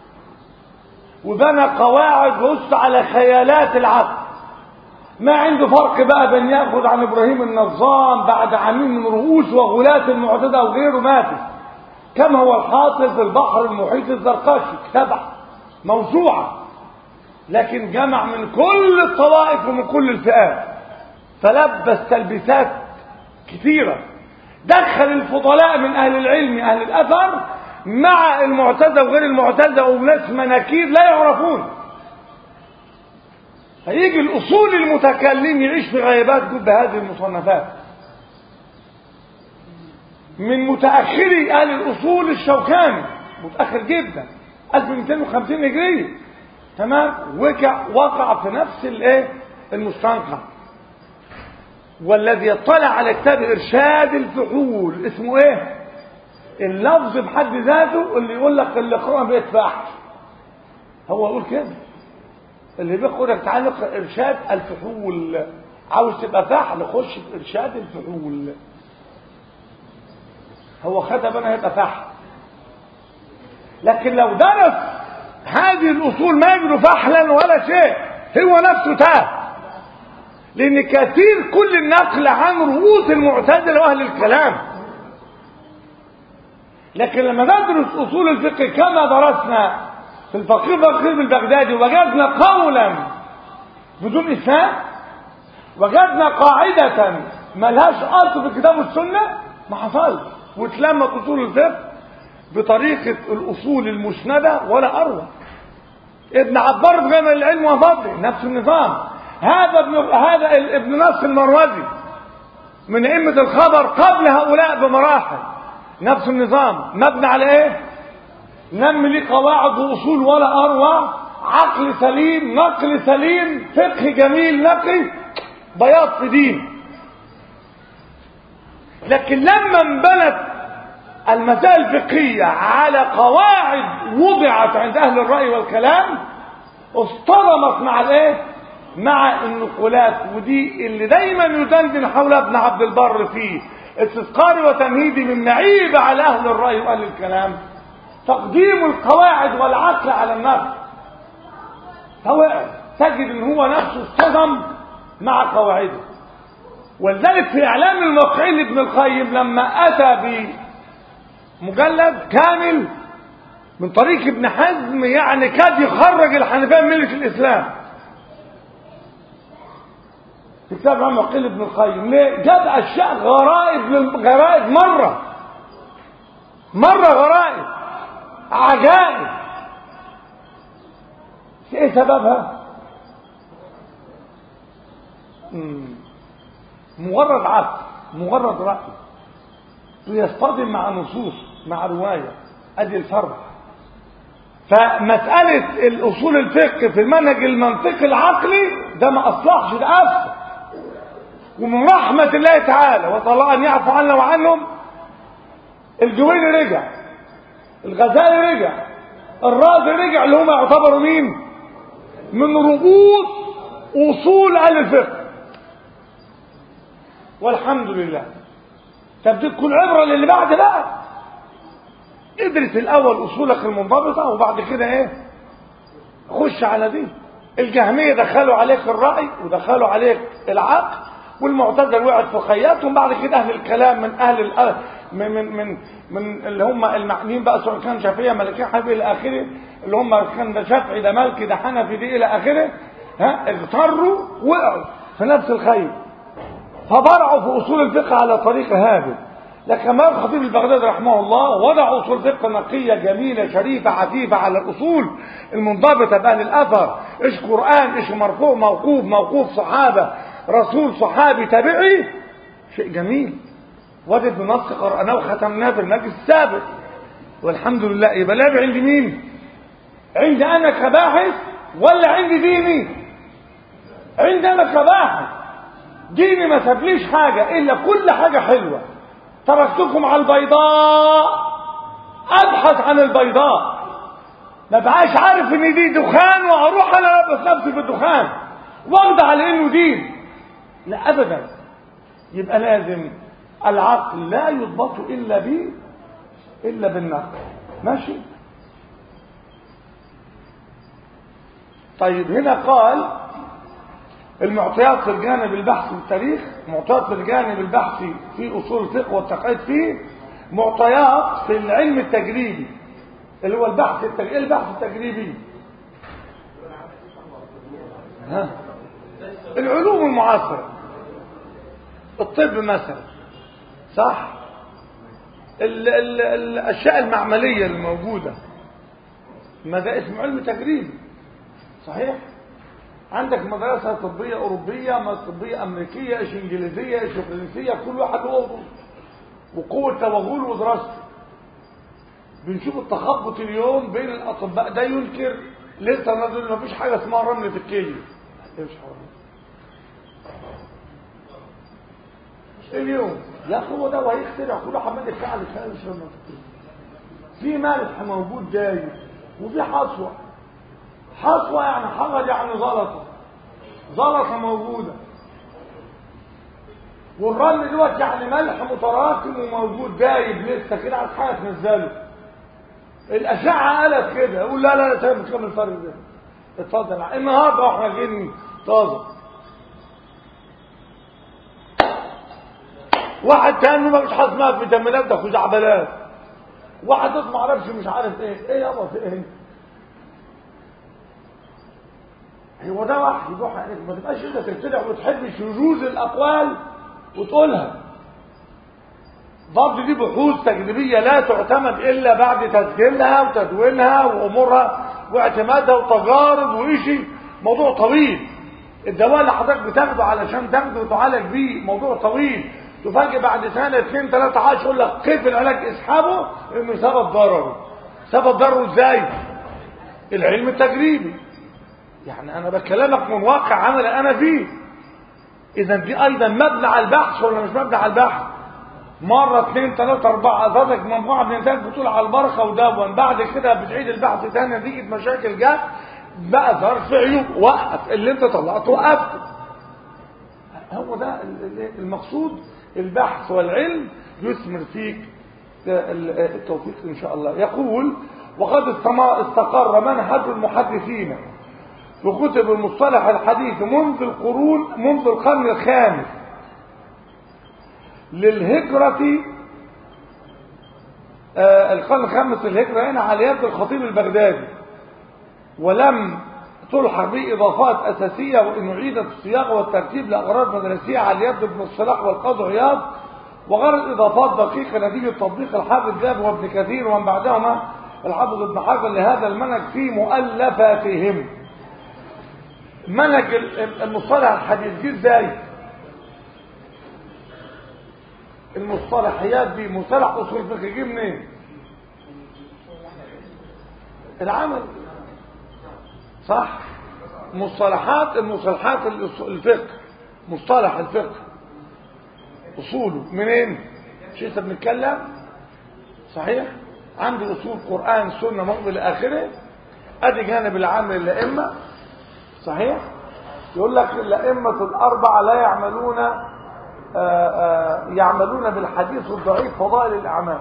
وبنى قواعد بص على خيالات العقل. ما عنده فرق بقى بين ياخذ عن ابراهيم النظام بعد عميل من رؤوس وغلاة المعتدى وغيره ماتت، كما هو الحاصل في البحر المحيط الزرقاشي، سبع موسوعة، لكن جمع من كل الطوائف ومن كل الفئات، فلبس تلبيسات كثيرة، دخل الفضلاء من اهل العلم اهل الاثر مع المعتزله وغير المعتزله وناس مناكير لا يعرفون. هيجي الاصول المتكلم يعيش في غيبات جد هذه المصنفات، من متاخري اهل الاصول الشوكاني متاخر جدا ألف ومئتين وخمسين هجريه، تمام، وقع وقع في نفس الايه المستنقع. والذي يطلع على كتاب ارشاد الفحول اسمه ايه؟ اللفظ بحد ذاته اللي يقول لك اللي قرأ ما بيدفعش، هو يقول كده، اللي بيقول لك تعالى اقرا ارشاد الفحول، عاوز تبقى فحل خش في ارشاد الفحول، هو خدها بنا هيبقى فحل. لكن لو درس هذه الاصول ما يجد فحلا ولا شيء، هو نفسه تاه، لان كثير كل النقل عن رؤوس المعتزله واهل الكلام. لكن لما ندرس اصول الفقه كما درسنا في الفقيه الفقيه البغدادي وجدنا قولا بدون اسناد، وجدنا قاعده ملهاش اصل في الكتاب والسنه، ما حصلش، واتلمت اصول الفقه بطريقه الاصول المسنده ولا اروع. ابن عبار في جامع العلم وفضله نفس النظام، هذا ابن هذا ابن نصر المروزي من ائمه الخبر قبل هؤلاء بمراحل، نفس النظام، مبني على ايه؟ نم لي قواعد واصول ولا اروع، عقل سليم، نقل سليم، فقه جميل نقي، بياض في دين. لكن لما انبنت المسائل الفقهيه على قواعد وضعت عند اهل الراي والكلام، اصطدمت مع الايه؟ مع النقولات، ودي اللي دايما يدندن حول ابن عبد البر فيه استذكاري وتمهيدي من معيب على اهل الراي واهل الكلام، تقديم القواعد والعقل على النص، فوقع تجد ان هو نفسه اصطدم مع قواعده. ولذلك في اعلام الموقعين لابن القيم لما اتى بمجلد كامل من طريق ابن حزم يعني كاد يخرج الحنفيه من مله الاسلام، كتاب عم وقيل ابن القيم، ليه؟ جاب اشياء غرائب غرائب مره مره غرائب عجائب. ايه سببها؟ مم. مجرد عقل، مجرد رأي يصطدم مع نصوص مع رواية، ادي الفرق. فمسألة الأصول الفقه في المنهج المنطقي العقلي ده ما أصلحش، ده أفسد. ومن رحمة الله تعالى وطلع أن يعفو عنا وعنهم، الجويني رجع، الغزالي رجع، الرازي رجع، اللي هم يعتبروا مين؟ من رؤوس أصول أهل الفقه، والحمد لله. تبدي تكون عبرة للي بعد بقى، ادرس الأول أصولك المنضبطة وبعد كده إيه؟ خش على دي. الجهمية دخلوا عليك الرأي ودخلوا عليك العقل، والمعتزله وقعت في خياتهم. بعد كده اهل الكلام من اهل الأهل من من من, من اللي هم المعنيين بقى، سواء كان شافعيه مالكيه حنفي الى اخره، اللي هم كان ده شافعي ده مالكي ده حنفي دي الى اخره، ها اغتروا وقعوا في نفس الخير، فبرعوا في اصول الفقه على طريق هذا. لكن ما الخطيب البغدادي رحمه الله وضع اصول فقه نقيه جميله شريفه عفيفه على الاصول المنضبطه باهل الاثر، ايش قران، ايش مرفوع موقوف، موقوف صحابه، رسول صحابي تابعي شيء جميل، وجد بنص قرأناه وختمناه في المجلس السابق والحمد لله. يبقى العيب عند مين؟ عندي انا كباحث ولا عندي ديني؟ عندي انا كباحث. ديني ما سابليش حاجه الا كل حاجه حلوه. تركتكم على البيضاء، ابحث عن البيضاء، ما بقاش عارف ان دي دخان واروح انا البس نفسي في الدخان واخد على انه دين. لا ابدا. يبقى لازم العقل لا يضبط الا ب الا بالنقل. ماشي. طيب هنا قال المعطيات في الجانب البحثي والتاريخ، معطيات في الجانب البحثي في اصول الفقه والتقعيد فيه، معطيات في العلم التجريبي اللي هو البحث التجريبي. البحث التجريبي ها العلوم المعاصرة، الطب مثلا، صح؟ ال ال الاشياء المعملية الموجودة، ما ده اسمه علم تجريبي، صحيح؟ عندك مدرسة طبية أوروبية، طبية أمريكية، إيش إنجليزية، إيش فرنسية، كل واحد له وقوة توغله ودراسته. بنشوف التخبط اليوم بين الأطباء، ده ينكر لسه نازل ما فيش حاجة اسمها رمل في الكلية. إيش حرام اليوم يا أخي؟ هو ده وهيخترع كل واحد مالك فعل فعل مش رمل في الكلية. في ملح موجود دايب وفي حصوة. حصوة يعني حجر يعني زلطة، زلطة موجودة. والرمل دوت يعني ملح متراكم وموجود دايب لسه كده، عايز حاجة تنزله. الأشعة قالت كده، يقول لا لا لا مش كامل الفرق ده. اتفضل النهارده واحنا جايين طازة. واحد تاني ما مش حاسس ما فيتامينات ده خزعبلات. واحد ما عرفش مش عارف ايه ايه يابا في ايه. هو ده وحي يروح عليك. ما تبقاش انت تبتدع وتحب شذوذ الاقوال وتقولها. برضه دي بحوث تجريبيه لا تعتمد الا بعد تسجيلها وتدوينها وامورها واعتمادها وتجارب وإشي. موضوع طويل. الدواء اللي حضرتك بتاخده علشان تاخده وتعالج بيه موضوع طويل. تفاجئ بعد سنه اثنين ثلاثه عشر يقول لك كيف العلاج اسحبه انه سبب ضرره. سبب ضرره ازاي؟ العلم التجريبي. يعني انا بكلمك من واقع عمل انا فيه. اذا دي ايضا مبنى على البحث ولا مش مبنى على البحث؟ مره اثنين ثلاثه اربعه اضافك مجموعه من النتائج بتقول على البركه ودون، بعد كده بتعيد البحث تاني نتيجه مشاكل جت بقى ظهر في عيوب. وقف اللي انت طلعته وقفته. هو ده المقصود. البحث والعلم يثمر فيك التوفيق ان شاء الله. يقول وقد استقر منهج المحدثين في كتب المصطلح الحديث منذ القرون منذ القرن الخامس للهجرة. آه القرن الخامس للهجرة هنا على يد الخطيب البغدادي، ولم تلحق به إضافات أساسية وإن أعيدت الصياغة والترتيب لأغراض مدرسية على يد ابن الصلاح والقاضي عياض، وغير إضافات دقيقة نتيجة تطبيق الحافظ ذهب وابن كثير ومن بعدهما الحافظ ابن حجر لهذا المنهج في مؤلفاتهم. منهج المصطلح الحديث دي ازاي؟ المصطلحيات دي مصطلح اصول الفقه يجي منين؟ العمل، صح؟ مصطلحات المصطلحات الفقه، مصطلح الفقه اصوله منين؟ مش لسه بنتكلم؟ صحيح؟ عندي اصول قران سنه مقبل الى اخره. ادي جانب العام للائمه، صحيح؟ يقول لك الائمه الاربعه لا يعملون آآ آآ يعملون بالحديث الضعيف فضائل الاعمال.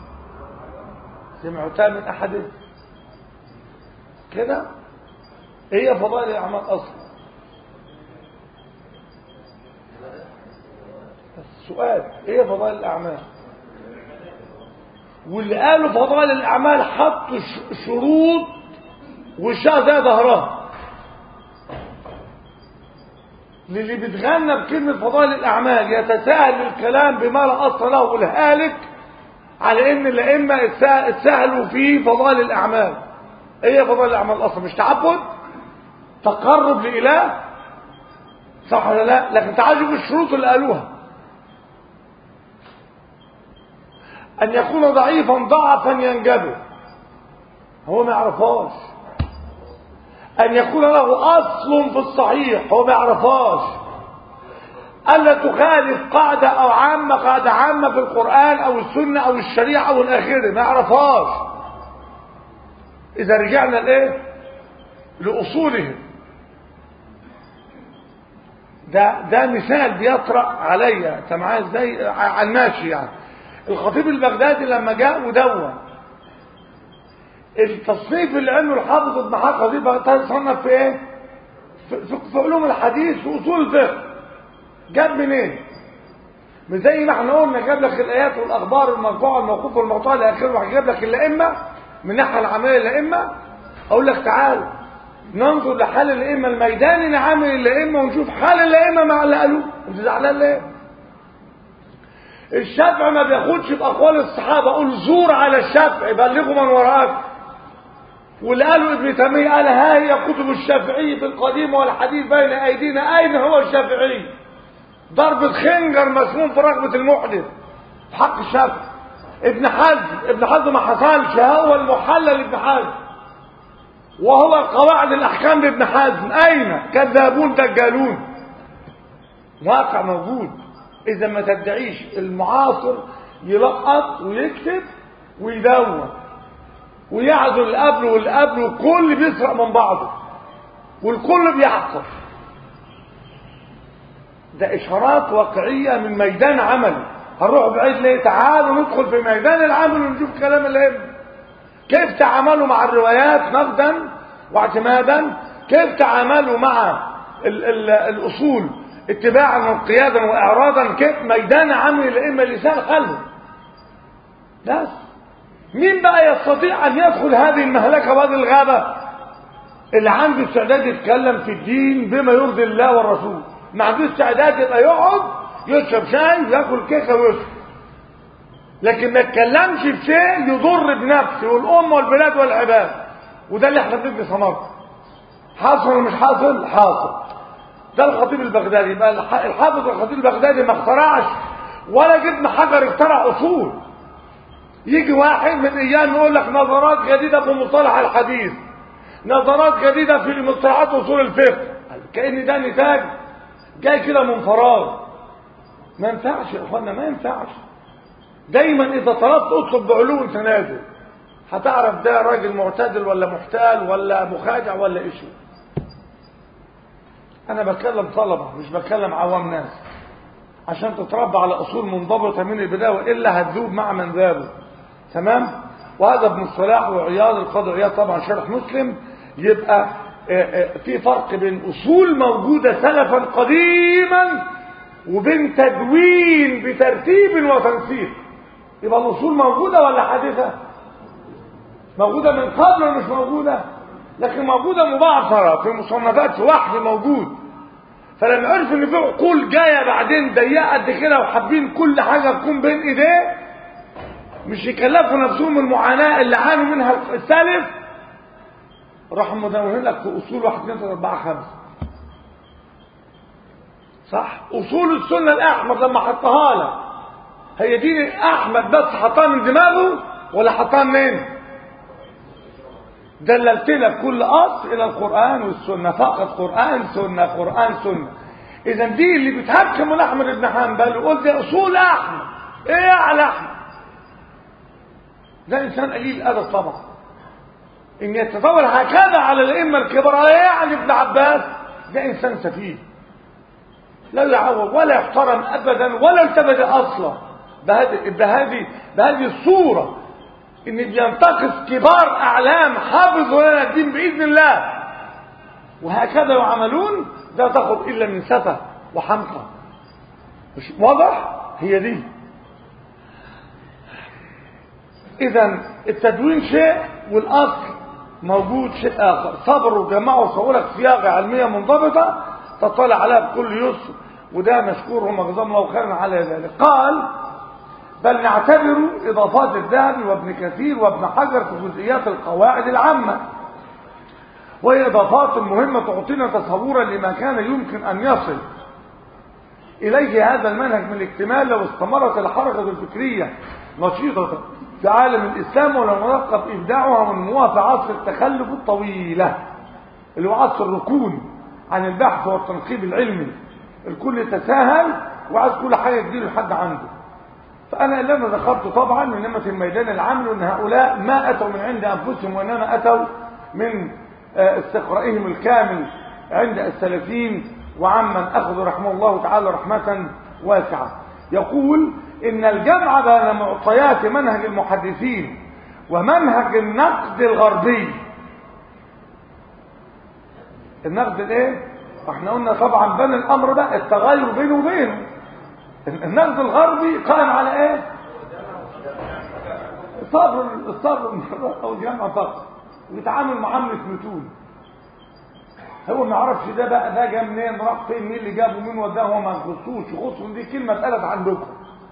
سمعتها من احد كده؟ ايه فضائل الاعمال اصلا؟ السؤال ايه فضائل الاعمال؟ واللي قالوا فضائل الاعمال حطوا شروط والشاه زي ظهرها للي بيتغنى بكلمة فضائل الأعمال. يتساهل الكلام بما لا أصل له والهالك على إن الأئمة اتساهلوا في فضائل الأعمال. إيه فضائل الأعمال أصلا؟ مش تعبد؟ تقرب لإله؟ صح ولا لا؟ لكن تعالوا شوفوا الشروط اللي قالوها. ان يكون ضعيفا ضعفا ينجبر، هو ما يعرفهاش. ان يكون له اصل في الصحيح، هو ما يعرفهاش. الا تخالف قاعده او عامه قاعده عامه في القران او السنه او الشريعه او الاخره، ما يعرفهاش. اذا رجعنا لايه؟ لاصولهم. ده ده مثال بيطرأ عليا، انت معايا ازاي؟ على الماشي يعني. الخطيب البغدادي لما جاء ودون التصنيف اللي عمله الحافظ ابن حجر دي بغدادي صنف في ايه؟ في, في, في علوم الحديث واصول الفقه. جاب منين؟ إيه؟ مش زي ما احنا قلنا جاب لك الايات والاخبار المرفوعه والموقوفه والمقطوعه الى اخره، وجاب لك الائمه من الناحيه العمليه الائمه. اقول لك تعال ننظر لحال الائمه الميداني نعامل الائمه ونشوف حال الائمه مع اللي قالوه. انت زعلان ليه؟ الشافعي ما بياخدش باقوال الصحابه، اقول زور على الشافعي بلغوا من وراك. واللي قالوا ابن تيميه قال ها هي كتب الشافعي في القديم والحديث بين ايدينا، اين هو الشافعي؟ ضربة خنجر مسموم في رقبة المحدث في حق الشافعي. ابن حزم ابن حزم ما حصلش، هو المحلل ابن حزم وهو قواعد الاحكام لابن حزم، اين؟ كذابون دجالون. واقع موجود. اذا ما تدعيش المعاصر يلقط ويكتب ويدون ويعزل اللي قبله واللي قبله، الكل بيسرق من بعضه والكل بيعصر. ده اشارات واقعيه من ميدان عملي. هنروح بعيد ليه؟ تعالوا ندخل في ميدان العمل ونشوف كلام الائمه كيف تعاملوا مع الروايات نقدا واعتمادا، كيف تعاملوا مع ال ال الاصول اتباعا وانقيادا واعراضا، كيف ميدان عمل الائمه لسان قلبه. بس مين بقى يستطيع ان يدخل هذه المهلكه وهذه الغابه؟ اللي عنده استعداد يتكلم في الدين بما يرضي الله والرسول، ما عندوش استعداد يبقى يقعد يشرب شاي وياكل كيكه ويشرب، لكن ما يتكلمش في شيء يضر بنفسه والامه والبلاد والعباد. وده اللي احنا بندي ثمرته. حاصل ولا مش حاصل؟ حاصل. ده الخطيب البغدادي. يبقى الحافظ الخطيب البغدادي ما اخترعش ولا ابن حجر اخترع اصول. يجي واحد من ايام يقول لك نظرات جديده في مصطلح الحديث، نظرات جديده في مصطلحات اصول الفقه، كأن ده نتاج جاي كده من فراغ. ما ينفعش يا اخوانا، ما ينفعش. دايما اذا طلبت اطلب بعلو تنازل، هتعرف ده راجل معتدل ولا محتال ولا مخادع ولا ايش. انا بتكلم طلبه مش بتكلم عوام ناس، عشان تتربى على اصول منضبطه من البدايه، والا هتذوب مع من ذابه. تمام. وهذا ابن الصلاح وعياض القاضي عياض طبعا شرح مسلم. يبقى في فرق بين اصول موجوده سلفا قديما وبين تدوين بترتيب وتنسيق. يبقى الاصول موجوده ولا حادثه؟ موجوده من قبل ولا مش موجوده؟ لكن موجوده مبعثره في مصنفات وحي موجود. فلما عرف ان في عقول جايه بعدين ضيقه قد كده وحابين كل حاجه تكون بين ايديه، مش يكلفوا نفسهم المعاناه اللي عانوا منها السلف، راحوا مدونين لك في اصول واحد اثنين ثلاثه اربعه خمسه. صح؟ اصول السنه الاحمد لما حطها لك هي دين احمد بس حطها من دماغه ولا حطها منين؟ دللت لك كل اصل الى القران والسنه فقط، قران سنه قران سنه. اذا دي اللي بتحكم احمد بن حنبل وقلت دي اصول احمد. ايه على احمد؟ ده انسان قليل الادب طبعا ان يتطور هكذا على الائمه الكبار، على يعني ابن عباس. ده انسان سفيه لا يعوض ولا يحترم ابدا ولا التفت اصلا بهذه بهذه بهذه الصوره، ان بينتقص كبار اعلام حافظوا لنا الدين باذن الله وهكذا يعملون. لا تاخذ الا من سفه وحمقى. مش واضح؟ هي دي. اذا التدوين شيء والاصل موجود شيء اخر. صبروا وجمعوا وصوروا لك صياغه علميه منضبطه تطلع عليها بكل يسر، وده مشكورهم وجزاهم الله خيرا على ذلك. قال بل نعتبر اضافات الذهبي وابن كثير وابن حجر في جزئيات القواعد العامه، وهي اضافات مهمه تعطينا تصورا لما كان يمكن ان يصل إليه هذا المنهج من الاكتمال لو استمرت الحركة الفكرية نشيطة في عالم الإسلام ولم يتوقف إبداعها من نموها في عصر التخلف الطويلة اللي هو عصر الركون عن البحث والتنقيب العلمي. الكل تساهل وعايز كل حاجة تجيله لحد عنده. فأنا اللي أنا ذكرته طبعا من نمة الميدان العام أن هؤلاء ما أتوا من عند أنفسهم وإنما أتوا من استقرائهم الكامل عند السلفين وعمن أخذوا رحمه الله تعالى رحمة واسعة. يقول إن الجمع بين معطيات منهج المحدثين ومنهج النقد الغربي. النقد الايه؟ احنا قلنا طبعا بين الامر ده التغير بينه وبينه. النقد الغربي قائم على ايه؟ الصبر الصبر او الجمع فقط ويتعامل معامله متون. هو ما يعرفش ده بقى ده جه منين راح فين مين اللي جابه مين وداه هو ما يخصوش يخصهم. دي كلمه اتقالت عندكم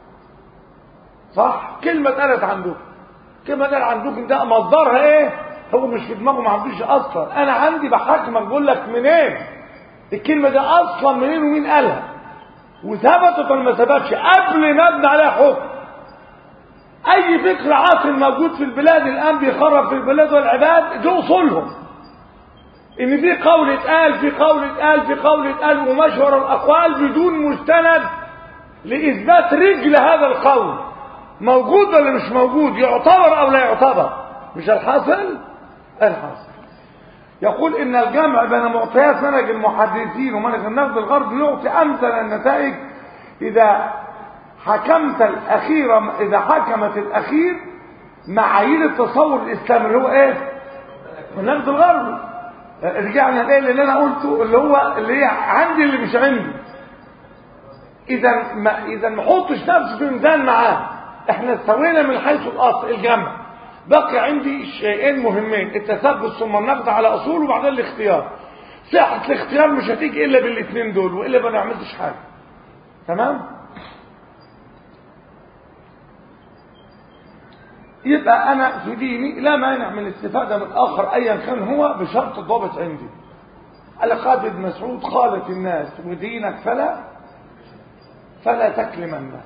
صح؟ كلمه اتقالت عندكم كلمه اتقالت عندكم ده مصدرها ايه؟ هو مش في دماغه ما عندوش اصلا. انا عندي بحاكمك بقول لك منين الكلمه دي اصلا منين ومين قالها وثبتت ولا ما ثبتش قبل ما ابني عليها حكم. اي فكر عاطل موجود في البلاد الان بيخرب في البلاد والعباد دي اصولهم. ان في قول اتقال في قول اتقال في قول اتقال ومشور الاقوال بدون مستند لاثبات رجل هذا القول موجود ولا مش موجود يعتبر او لا يعتبر. مش الحاصل الحاصل. يقول ان الجمع بين معطيات منهج المحدثين ومنهج النقد الغربي يعطي امثل النتائج اذا حكمت الاخير اذا حكمت الاخير معايير التصور الاسلامي اللي هو ايه؟ النقد الغربي. رجعنا لايه اللي انا قلته اللي هو اللي هي عندي اللي مش عندي. اذا ما اذا ما احطش نفسي في ميزان معاه. احنا استوينا من حيث الاصل الجمع. بقي عندي شيئين مهمين التثبت ثم النقد على اصول وبعدين الاختيار. صحة الاختيار مش هتيجي الا بالاثنين دول والا ما نعملش حاجه. تمام؟ يبقى انا في ديني لا مانع من الاستفاده من الاخر ايا كان هو بشرط الضابط عندي. قال خالد بن مسعود قالت الناس ودينك فلا فلا تكلمنه.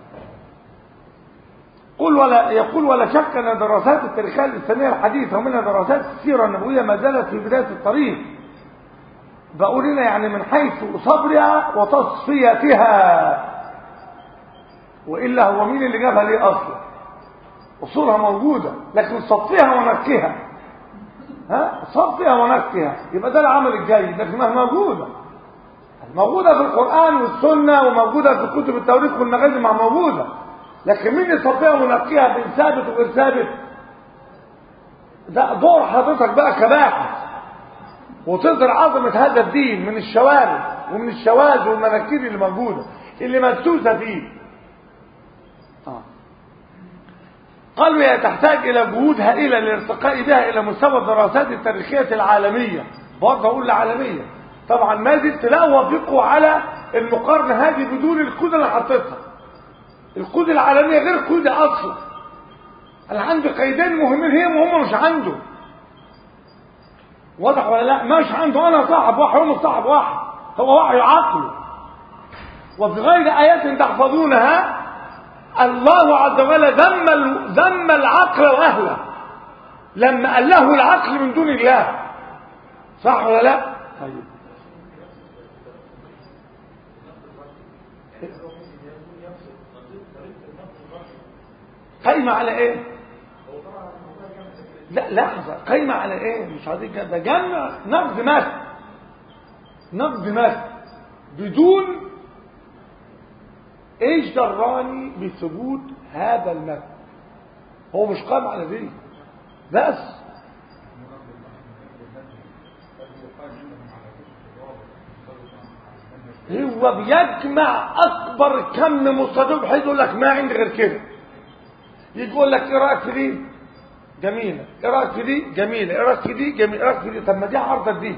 قل ولا يقول ولا شك ان دراسات التاريخيه الاسلاميه الحديثه ومنها دراسات السيره النبويه ما زالت في بدايه الطريق. بقول هنا يعني من حيث صبرها وتصفيتها. والا هو مين اللي جابها ليه اصلا؟ اصولها موجوده لكن صفيها ونكها. ها؟ صفيها ونكها يبقى ده العمل الجيد لكنها موجوده. موجوده في القران والسنه وموجوده في كتب التواريخ والمغازي مع موجوده. لكن مين يصفيها ونقيها بين ثابت وغير ثابت؟ ده دور حضرتك بقى كباحث وتظهر عظمه هذا الدين من الشوارع ومن الشواذ والمناكير اللي موجوده اللي مدسوسه فيه. آه. قالوا هي تحتاج الى جهود هائله للارتقاء بها الى مستوى الدراسات التاريخيه العالميه. برضه اقول العالميه طبعا ما زلت لا اوافقه على المقارنه هذه بدون الكود اللي حطيتها. الكود العالميه غير كود اصلا. انا عندي قيدين مهمين هي وهم مش عنده. واضح ولا لا؟ مش عنده. انا صاحب واحد وهم صاحب واحد. هو وحي عقله. وفي غير ايات تحفظونها الله عز وجل ذم ذم العقل واهله لما قال له العقل من دون الله. صح ولا لا؟ طيب قايمه على ايه؟ لا لحظه قايمه على ايه؟ مش عايزين كده جمع نقد مات نقد مات بدون ايش دراني بثبوت هذا المتن. هو مش قائم على دي بس. هو بيجمع اكبر كم مستضيف بحيث يقول لك ما عندي غير كده. يجي يقول لك ايه رايك في دي؟ جميله. ايه رايك في دي؟ جميله. ايه رايك في دي؟ جميله. ايه رايك في دي؟ طب ما دي عارضه دي.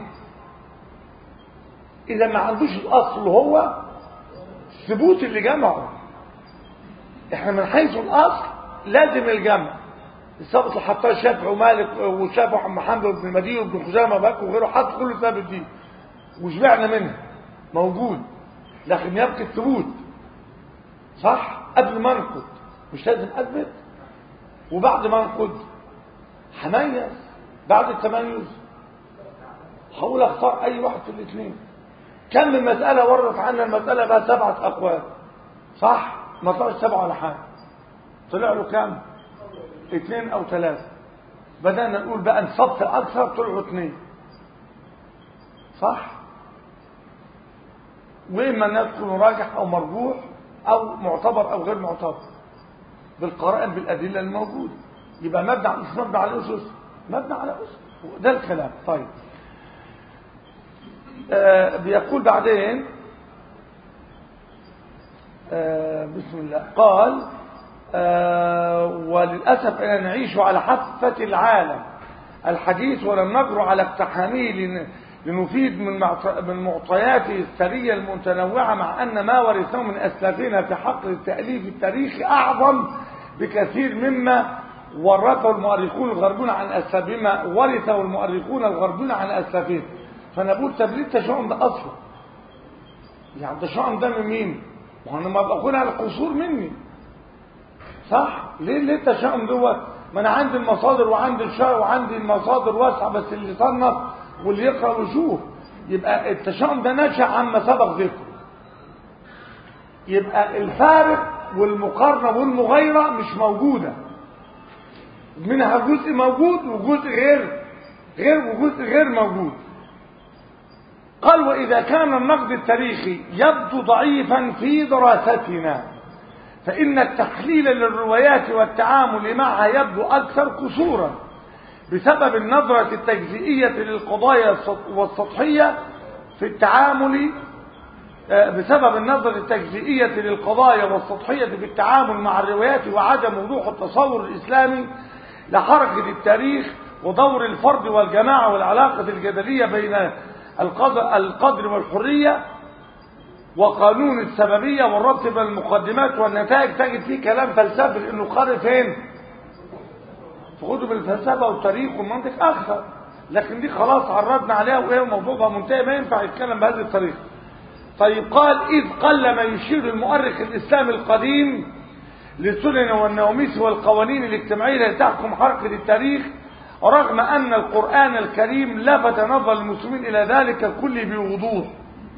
اذا ما عندوش الاصل هو ثبوت اللي جمعه. احنا من حيث الاصل لازم الجمع. الثابت اللي حطاه الشافعي ومالك وشافعي محمد بن المدين وابن خزامه باك وغيره حط كل ثابت دي وشبعنا منها موجود. لكن يبقى الثبوت صح؟ قبل ما انقد مش لازم اثبت، وبعد ما انقد هميز. بعد التميز هقول اختار اي واحد في الاثنين. كم من مسألة وردت عنا المسألة بها سبعة اقوال، صح؟ ما طلعش سبعة ولا حاجة، طلع له كام؟ اثنين او ثلاثة. بدأنا نقول بقى نصف اكثر، طلعوا اثنين، صح؟ واما ان يكون راجح او مرجوح او معتبر او غير معتبر بالقرائن بالادله الموجوده. يبقى مبنى على مش مبنى على الاسس، مبنى على اسس، ده الكلام. طيب آه بيقول بعدين آه بسم الله قال آه وللاسف ان نعيش على حافه العالم الحديث ولم نجر على اقتحامه لنفيد من معطياته الثريه المتنوعه، مع ان ما ورثه من اسلافنا في حق التاليف التاريخي اعظم بكثير مما ورثه المؤرخون الغربيون عن اسلافهم، ما ورثه المؤرخون الغربيون عن اسلافهم. فانا بقول طب ليه التشاؤم ده اصلا؟ يعني التشاؤم ده من مين؟ ما انا ما بقول على القصور مني، صح؟ ليه ليه التشاؤم دوت؟ ما انا عندي المصادر وعندي الشرع وعندي المصادر واسعه، بس اللي صنف واللي يقرا ويشوف. يبقى التشاؤم ده نشأ عما سبق ذكره. يبقى الفارق والمقارنه والمغايره مش موجوده، منها جزء موجود وجزء غير غير وجزء غير موجود. قال واذا كان النقد التاريخي يبدو ضعيفا في دراستنا، فإن التحليل للروايات والتعامل معها يبدو أكثر قصورا بسبب النظرة التجزئية للقضايا والسطحية في التعامل بسبب النظرة التجزئية للقضايا والسطحية في التعامل مع الروايات، وعدم وضوح التصور الإسلامي لحركة التاريخ ودور الفرد والجماعة والعلاقة الجدلية بين القدر والحرية وقانون السببية والربط بين المقدمات والنتائج. تجد فيه كلام فلسفي لأنه قارئ فين؟ في كتب الفلسفة والتاريخ والمنطق أكثر، لكن دي خلاص عرضنا عليها وإيه الموضوع ده منتهي، ما ينفع يتكلم بهذه الطريقة. طيب قال إذ قل ما يشير المؤرخ الإسلامي القديم للسنن والنواميس والقوانين الاجتماعية التي تحكم حركة التاريخ، رغم أن القرآن الكريم لفت نظر المسلمين إلى ذلك كله بوضوح.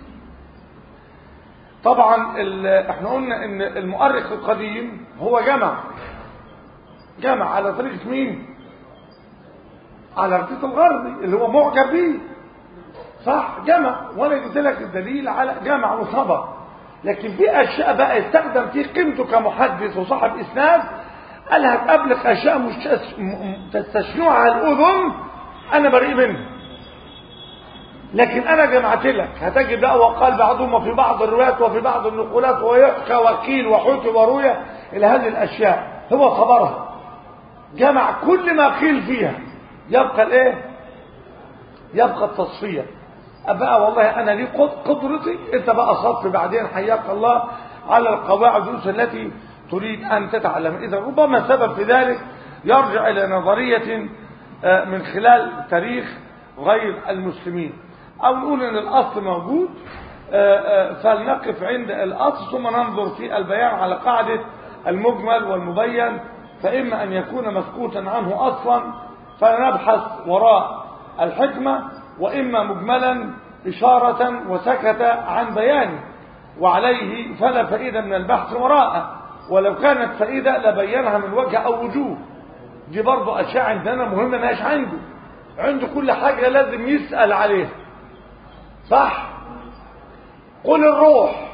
طبعا احنا قلنا ان المؤرخ القديم هو جمع جمع على طريقة مين؟ على طريقة الغربي اللي هو معجب به، صح؟ جمع، وانا جبت لك الدليل على جمع وصبر. لكن في اشياء بقى استخدم فيه قيمته كمحدث وصاحب اسناد، قال هتقابلك اشياء مش تستشنعها الاذن انا بريء منها، لكن انا جمعت لك. هتجد بقى وقال بعضهم في بعض الروايات وفي بعض النقولات ويحكى وكيل وحكي ورويه الى هذه الاشياء، هو خبرها جمع كل ما قيل فيها. يبقى الايه؟ يبقى التصفيه. بقى والله انا لي قدرتي، انت بقى صف بعدين حياك الله على القواعد التي تريد ان تتعلم. اذا ربما سبب في ذلك يرجع الى نظريه من خلال تاريخ غير المسلمين، او نقول ان الاصل موجود فلنقف عند الاصل ثم ننظر في البيان على قاعدة المجمل والمبين، فاما ان يكون مسكوتا عنه اصلا فنبحث وراء الحكمة، واما مجملا اشارة وسكت عن بيانه وعليه فلا فائدة من البحث وراءه، ولو كانت فائدة لبينها من وجه او وجوه. دي برضو اشياء عندنا مهمة ماش عنده عنده كل حاجة لازم يسأل عليها، صح؟ قل الروح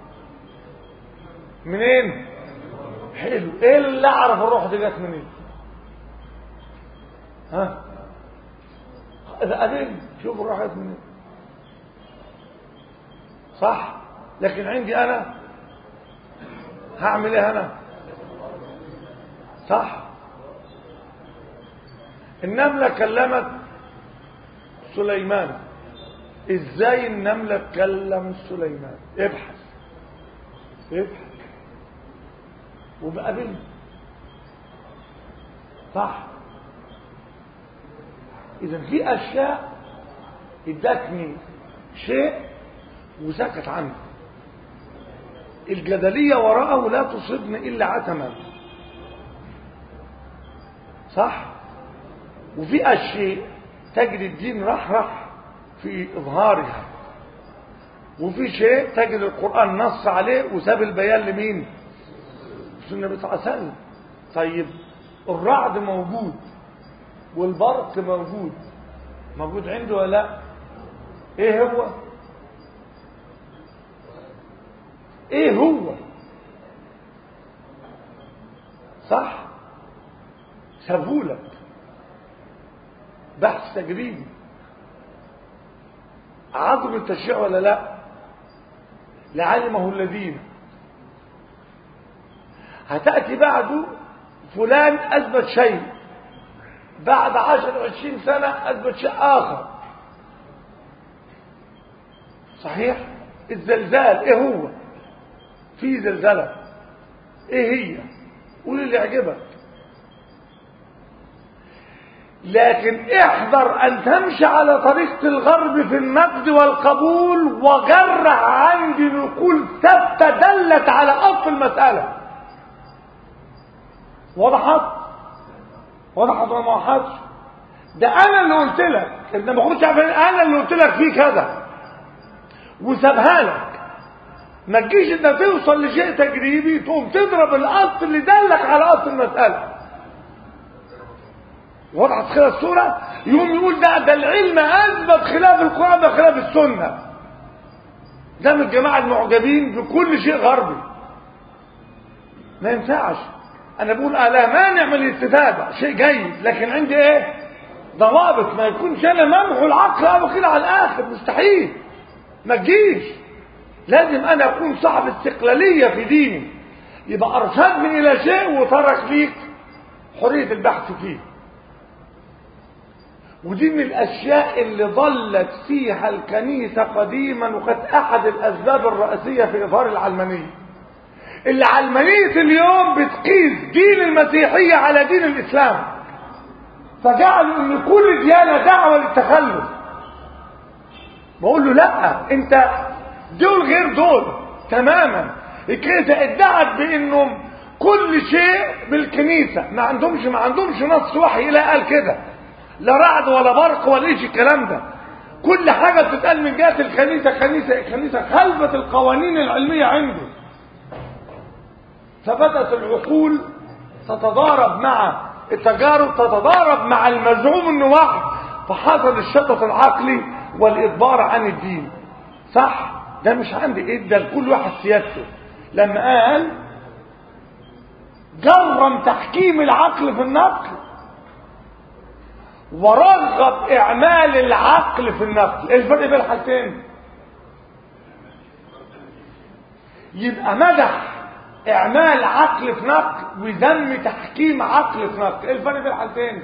منين؟ حلو، ايه اللي اعرف الروح دي جت منين؟ ها؟ قابل شوف الروح جت منين، صح؟ لكن عندي انا هعمل ايه انا؟ صح؟ النملة كلمت سليمان، ازاي النملة تكلم سليمان؟ ابحث ابحث وبقابلني، صح؟ اذا في اشياء ادتني شيء وسكت عنه. الجدلية وراءه لا تصبن إلا عتما، صح؟ وفي أشياء تجد الدين رحرح في إظهارها، وفي شيء تجد القرآن نص عليه وساب البيان لمين؟ النبي صلى الله عليه وسلم. طيب الرعد موجود والبرق موجود، موجود عنده ولا لا؟ ايه هو؟ ايه هو؟ صح؟ سابهولك بحث تجريبي، عظم التشريع ولا لا؟ لعلمه الذين. هتأتي بعده فلان أثبت شيء، بعد عشر وعشرين سنة أثبت شيء آخر، صحيح؟ الزلزال ايه هو؟ في زلزلة ايه هي؟ قول اللي يعجبك. لكن احذر ان تمشي على طريقة الغرب في النقد والقبول وجرع عندي نقول ثابتة دلت على اصل المسألة. وضحت؟ وضحت ولا ما وضحتش؟ ده انا اللي قلت لك، انت ما كنتش عارف، انا اللي قلت لك فيه كذا وسابها لك. ما تجيش انت توصل لشيء تجريبي تقوم تضرب الاصل اللي دلك على اصل المسألة. وضحت كده الصورة؟ يقوم يقول ده ده العلم اثبت خلاف القرآن بخلاف السنة. ده من الجماعة المعجبين بكل شيء غربي. ما ينفعش. انا بقول لا مانع من الاستفادة، شيء جيد، لكن عندي ايه؟ ضوابط. ما يكونش انا ممحو العقل او كده على الاخر، مستحيل. ما تجيش. لازم انا اكون صاحب استقلالية في ديني، يبقى ارشدني الى شيء وترك ليك حرية البحث فيه. ودي من الاشياء اللي ضلت فيها الكنيسة قديما، وكانت احد الاسباب الرئيسية في اظهار العلمانية. العلمانية اليوم بتقيس دين المسيحية على دين الاسلام، فجعلوا ان كل ديانة دعوة للتخلف. بقول له لا، انت دول غير دول تماما. الكنيسة ادعت بانهم كل شيء بالكنيسة، ما عندهمش ما عندهمش نص وحي لا قال كده، لا رعد ولا برق ولا ايش الكلام ده. كل حاجة بتتقال من جهة الكنيسة كنيسة الكنيسة خلفت القوانين العلمية عنده. فبدأت العقول تتضارب مع التجارب، تتضارب مع المزعوم انه وحي، فحصل الشتت العقلي والإدبار عن الدين. صح؟ ده مش عندي، ادى لكل واحد سيادته. لما قال جرم تحكيم العقل في النقل ورغب اعمال العقل في النقل. ايه الفرق بين الحالتين؟ يبقى مدح اعمال عقل في نقل وذم تحكيم عقل في نقل. ايه الفرق بين الحالتين؟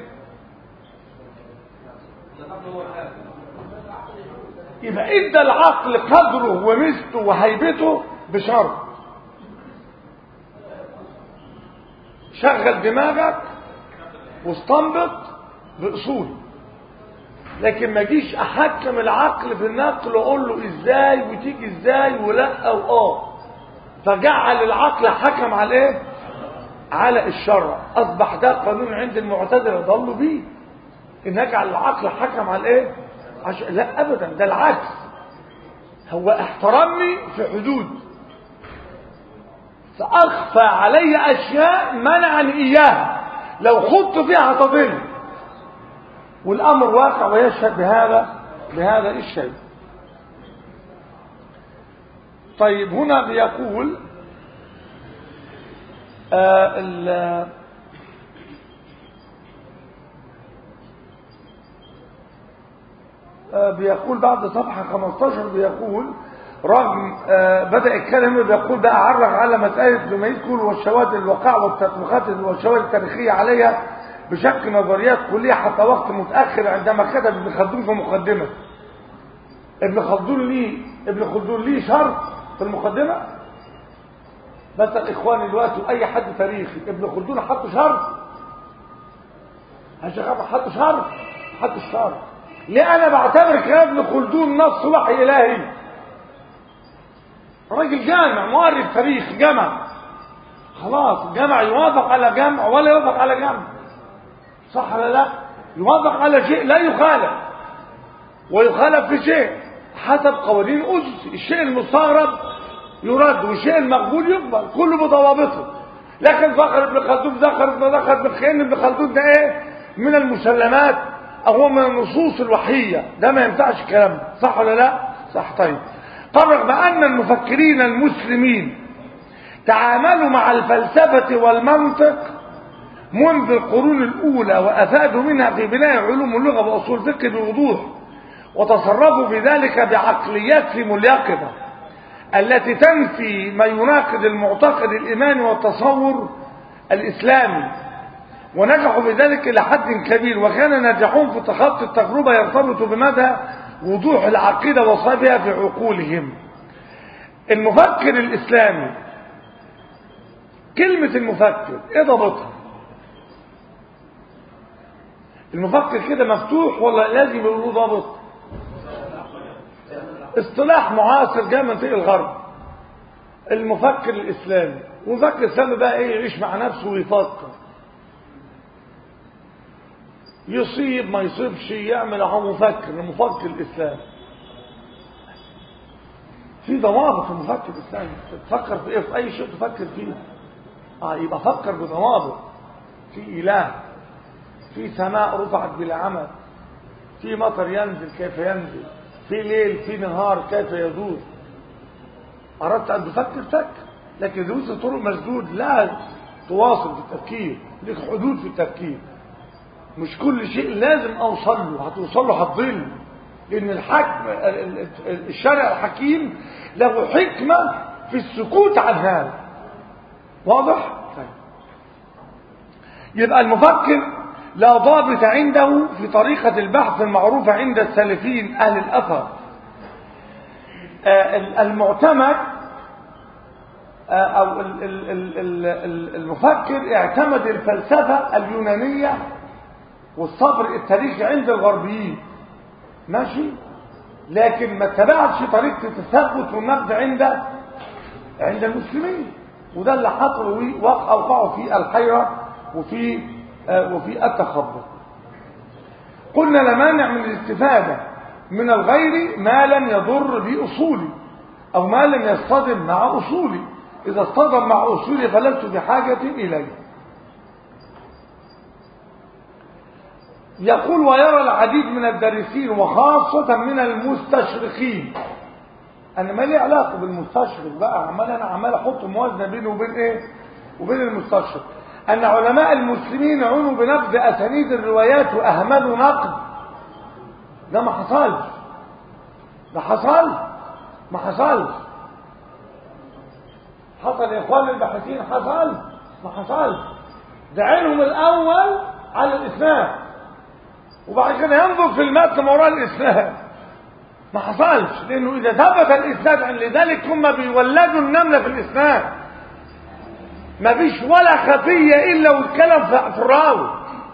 يبقى ادى العقل قدره ومثله وهيبته بشرط شغل دماغك واستنبط باصول. لكن ما جيش احكم العقل في النقل واقول له ازاي وتيجي ازاي ولا او اه. فجعل العقل حكم على ايه؟ على الشرع. اصبح ده قانون عند المعتزله ضلوا بيه، ان نجعل العقل حكم على ايه؟ عش... لا ابدا، ده العكس. هو احترمني في حدود، فاخفى علي اشياء منعني اياها، لو خضت فيها هتضل. والامر واقع ويشهد بهذا بهذا الشيء. طيب هنا بيقول آه آه بيقول بعد صفحة خمسة عشر بيقول رغم آه بدأ الكلام بيقول بقى عرف على مسألة لما يذكر والشواهد الوقع والتطبيقات والشواهد التاريخية عليها بشكل نظريات كلية حتى وقت متأخر، عندما كتب ابن خلدون في مقدمة. ابن خلدون ليه ابن خلدون ليه شرط في المقدمة. بس الاخوان دلوقتي واي حد تاريخي ابن خلدون حط شرط، هشام حط شرط حط الشرط. ليه انا بعتبر كلام ابن خلدون نص وحي الهي؟ راجل راجل جامع مؤرخ تاريخ جمع، خلاص جمع يوافق على جمع ولا يوافق على جمع، صح ولا لا؟ يوافق على شيء لا يخالف ويخالف في شيء حسب قوانين أسس. الشيء المستغرب يرد والشيء المقبول يقبل، كله بضوابطه. لكن ذكر ابن خلدون ذكر ابن ذكر ابن خلدون ابن خلدون ده ايه؟ من المسلمات او من النصوص الوحيه، ده ما ينفعش الكلام ده، صح ولا لا؟ صح. طيب قال رغم ان المفكرين المسلمين تعاملوا مع الفلسفه والمنطق منذ القرون الاولى وافادوا منها في بناء علوم اللغه واصول الفقه بوضوح، وتصرفوا في ذلك بعقلياتهم اليقظه التي تنفي ما يناقض المعتقد الإيماني والتصور الإسلامي، ونجحوا بذلك إلى حد كبير، وكان ناجحون في تخطي التجربة يرتبط بمدى وضوح العقيدة وصابها في عقولهم. المفكر الإسلامي، كلمة المفكر إيه ضبطها؟ المفكر كده مفتوح ولا لازم يقولوا ضابط؟ اصطلاح معاصر جاء من طريق الغرب. المفكر الاسلامي، المفكر الاسلامي بقى ايه؟ يعيش مع نفسه ويفكر، يصيب ما يصيبش يعمل اهو مفكر. المفكر الاسلامي في ضوابط. المفكر الاسلامي تفكر في ايه؟ في اي شيء تفكر فيه اه يبقى فكر بضوابط. في اله، في سماء رفعت بلا عمد، في مطر ينزل كيف ينزل، في ليل في نهار كيف يدور. أردت أن تفكر فكر، لكن إذا وصلت طرق مسدود لا تواصل في التفكير، لك حدود في التفكير. مش كل شيء لازم أوصل له، هتوصل له هتضل، لأن الحكم الشرع الحكيم له حكمة في السكوت عن هذا. واضح؟ طيب. يبقى المفكر لا ضابط عنده في طريقة البحث المعروفة عند السلفيين أهل الأثر. المعتمد أو المفكر اعتمد الفلسفة اليونانية والصبر التاريخي عند الغربيين، ماشي، لكن ما اتبعش طريقة التثبت والنقد عند عند المسلمين، وده اللي حصل وقعوا في الحيرة وفي وفي التخبط. قلنا لا مانع من الاستفادة من الغير ما لم يضر بأصولي أو ما لم يصطدم مع أصولي. إذا اصطدم مع أصولي فلست بحاجة إليه. يقول ويرى العديد من الدارسين وخاصة من المستشرقين، أنا ما لي علاقة بالمستشرق بقى، عمال أنا عمال أحط موازنة بينه وبين إيه وبين المستشرق، أن علماء المسلمين عنوا بنقد أسانيد الروايات وأهملوا نقد. ده ما حصلش، ده حصل ما حصلش. حصل يا إخوان الباحثين؟ حصل ما حصلش. ده عينهم الأول على الإسلام وبعد كده ينظر في المتن ما وراء الإسلام. ما حصلش، لأنه إذا ثبت الإسلام عن لذلك هم بيولدوا النملة في الإسلام، ما فيش ولا خفية إلا والكلام في الراوي.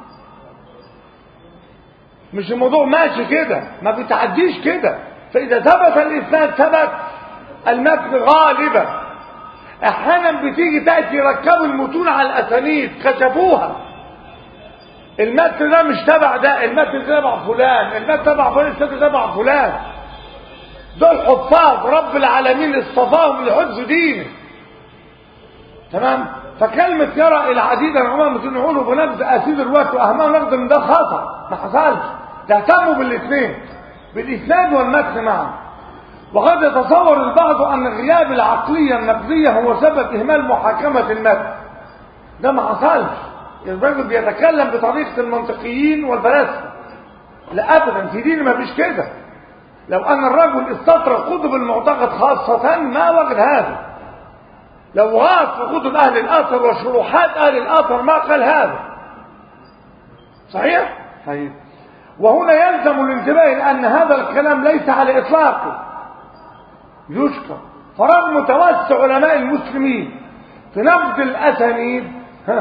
مش الموضوع ماشي كده، ما بتعديش كده. فإذا ثبت الإسلام ثبت المتن غالبا. أحيانا بتيجي تأتي يركبوا المتون على الأسانيد، كشفوها المتن ده مش تبع ده، المتن تبع فلان، المتن تبع فلان، المتن تبع فلان. دول حفاظ رب العالمين اصطفاهم لحفظ دينه، تمام. فكلمة يرى العديد من العلماء يقولوا بنقد أسيد الوقت وأهمها نقد من ده خطأ، ما حصلش. تهتموا بالاثنين، بالإسناد والمتن معا. وقد يتصور البعض أن غياب العقلية النقدية هو سبب إهمال محاكمة المتن. ده ما حصلش. الرجل بيتكلم بطريقة المنطقيين والفلاسفة. لا أبدا، في دين ما فيش كده. لو أن الرجل استطرق كتب المعتقد خاصة ما وجد هذا. لو غاص في كتب أهل الأثر وشروحات أهل الأثر ما قال هذا. صحيح؟ صحيح. وهنا يلزم الانتباه لأن هذا الكلام ليس على إطلاقه يشكر. فرغم توسع علماء المسلمين في نقد الأسانيد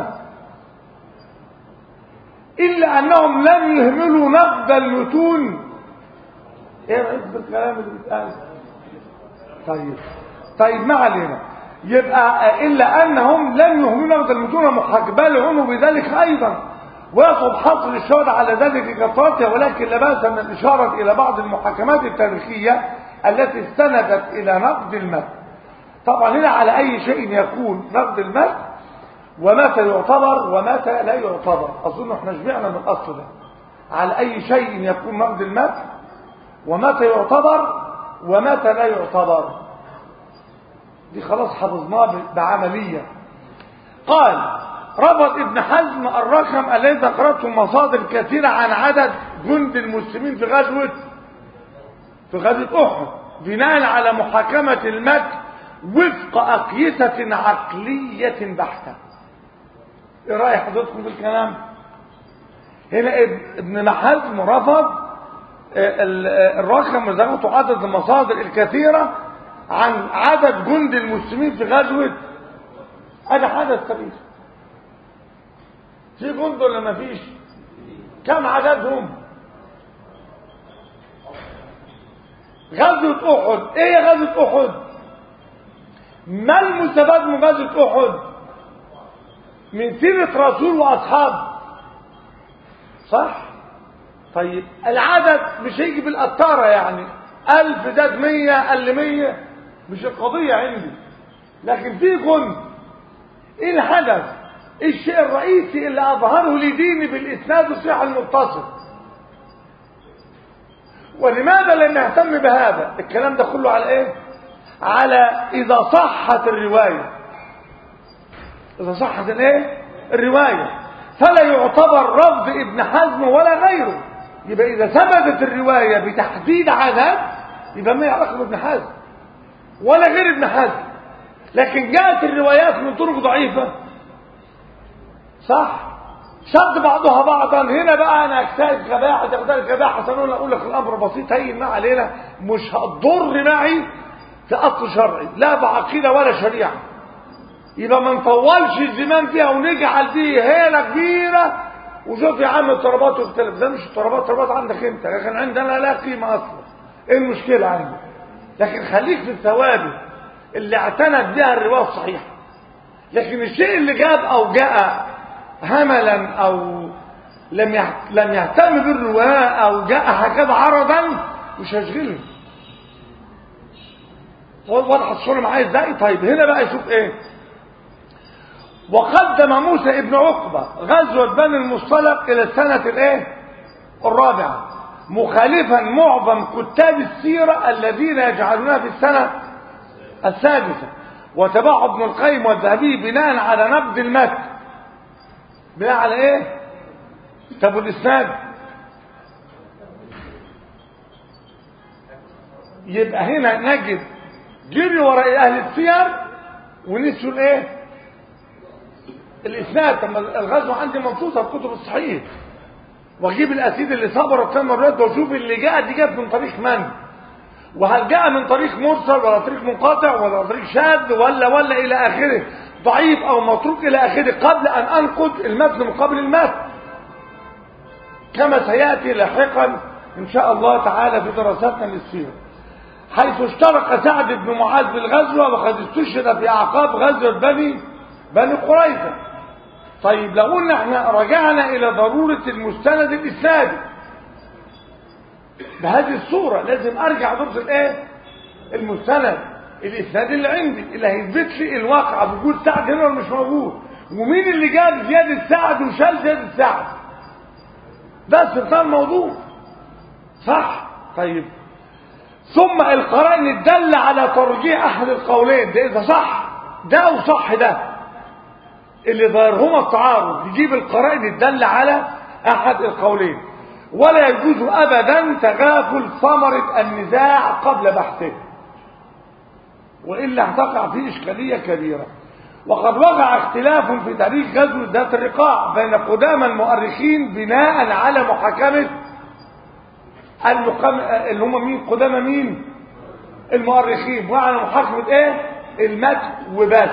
إلا أنهم لم يهملوا نقد المتون. إيه رأيك بالكلام اللي بيتقال؟ طيب طيب ما علينا. يبقى إلا أنهم لم يهملوا وتلمسون محاكمة، بل هم بذلك أيضا، ويصعب حصر الشهود على ذلك كثرتها، ولكن لا بأس من الإشارة إلى بعض المحاكمات التاريخية التي استندت إلى نقد المتن. طبعا هنا على أي شيء يكون نقد المتن، ومتى يعتبر ومتى لا يعتبر. أظن احنا شبعنا من الأصل ده. على أي شيء يكون نقد المتن، ومتى يعتبر ومتى لا يعتبر، دي خلاص حفظناه بعملية. قال رفض ابن حزم الرقم الذي ذكرته مصادر كثيرة عن عدد جند المسلمين في غزوة في غزوة أحد بناء على محاكمة المتن وفق أقيسة عقلية بحتة. ايه رأي حضرتكم بالكلام؟ هنا ابن حزم رفض الرقم اللي ذكرته عدد المصادر الكثيرة عن عدد جند المسلمين في غزوة. هذا حدث تاريخي. في جند ولا ما فيش؟ كم عددهم؟ غزوة أحد. ايه غزوة أحد؟ ما المستفاد من غزوة أحد؟ من سيرة رسول وأصحاب، صح؟ طيب العدد مش هيجي بالقطارة، يعني ألف زاد مية قل مية، مش القضية عندي. لكن في جند، ايه الهدف؟ ايه الشيء الرئيسي اللي اظهره لديني بالاسناد الصحيح المتصل؟ ولماذا لم نهتم بهذا؟ الكلام ده كله على ايه؟ على اذا صحت الرواية، اذا صحت الايه؟ الرواية، فلا يعتبر رفض ابن حزم ولا غيره. يبقى اذا ثبتت الرواية بتحديد عدد يبقى ما يعرف ابن حزم ولا غير ابن حزم. لكن جاءت الروايات من طرق ضعيفة، صح؟ شد بعضها بعضا. هنا بقى انا اجتهد كباحة تقدر كباحة سنقول اقول لك الامر بسيط هين ما علينا، مش هتضر معي في اصل شرعي لا بعقيدة ولا شريعة. يبقى ما نطولش الزمان فيها ونجعل فيه هيلة كبيرة وشوف يا عم الطلبات واختلف. ده مش الطلبات، الطلبات عندك انت، لكن عندنا لا قيمة اصلا. ايه المشكلة عندي؟ لكن خليك في الثوابت اللي اعتنت بها الرواية الصحيحة. لكن الشيء اللي جاب او جاء هملا او لم لم يهتم بالرواية او جاء هكذا عرضا مش هشغله. واضح الصورة معايا ازاي؟ طيب هنا بقى يشوف ايه. وقدم موسى ابن عقبة غزوة بني المصطلق الى السنة الايه الرابعة، مخالفا معظم كتاب السيرة الذين يجعلونها في السنة السادسة. وتبعه ابن القيم والذهبي بناء على نقد المتن. بناء على ايه؟ طب الاسناد يبقى هنا نجد جري وراء اهل السير ونسوا الايه؟ الاسناد. طب الغزوه عندي منصوصه في كتب الصحيح، واجيب الاسيد اللي صبر التم الرد واشوف اللي جاء دي جت من طريق من، وهل جاء من طريق مرسل ولا طريق منقطع ولا طريق شاذ ولا ولا الى اخره، ضعيف او متروك الى اخره، قبل ان انقد المتن مقابل المتن كما سياتي لاحقا ان شاء الله تعالى في دراستنا للسيره. حيث اشترك سعد بن معاذ بالغزوه وقد استشهد في اعقاب غزوه بني بني قريظه. طيب لو قلنا احنا رجعنا الى ضروره المستند الاسنادي بهذه الصورة، لازم ارجع ضرب الايه؟ المستند الاسنادي اللي عندي اللي هيثبت لي الواقع بوجود سعد هنا ولا مش موجود، ومين اللي جاب زيادة سعد وشال زيادة سعد. ده استفسار الموضوع، صح؟ طيب ثم القرائن الدالة على ترجيح احد القولين، ده اذا صح ده او صح ده اللي ظاهرهما التعارض، يجيب القرائن الدالة على احد القولين. ولا يجوز ابدا تغافل ثمرة النزاع قبل بحثه، والا هتقع فيه اشكالية كبيرة. وقد وقع اختلاف في تاريخ غزوة ذات الرقاع بين قدامى المؤرخين بناء على محاكمة المقام اللي هم مين؟ قدامى مين؟ المؤرخين، وعلى محاكمة ايه؟ المتن وبس.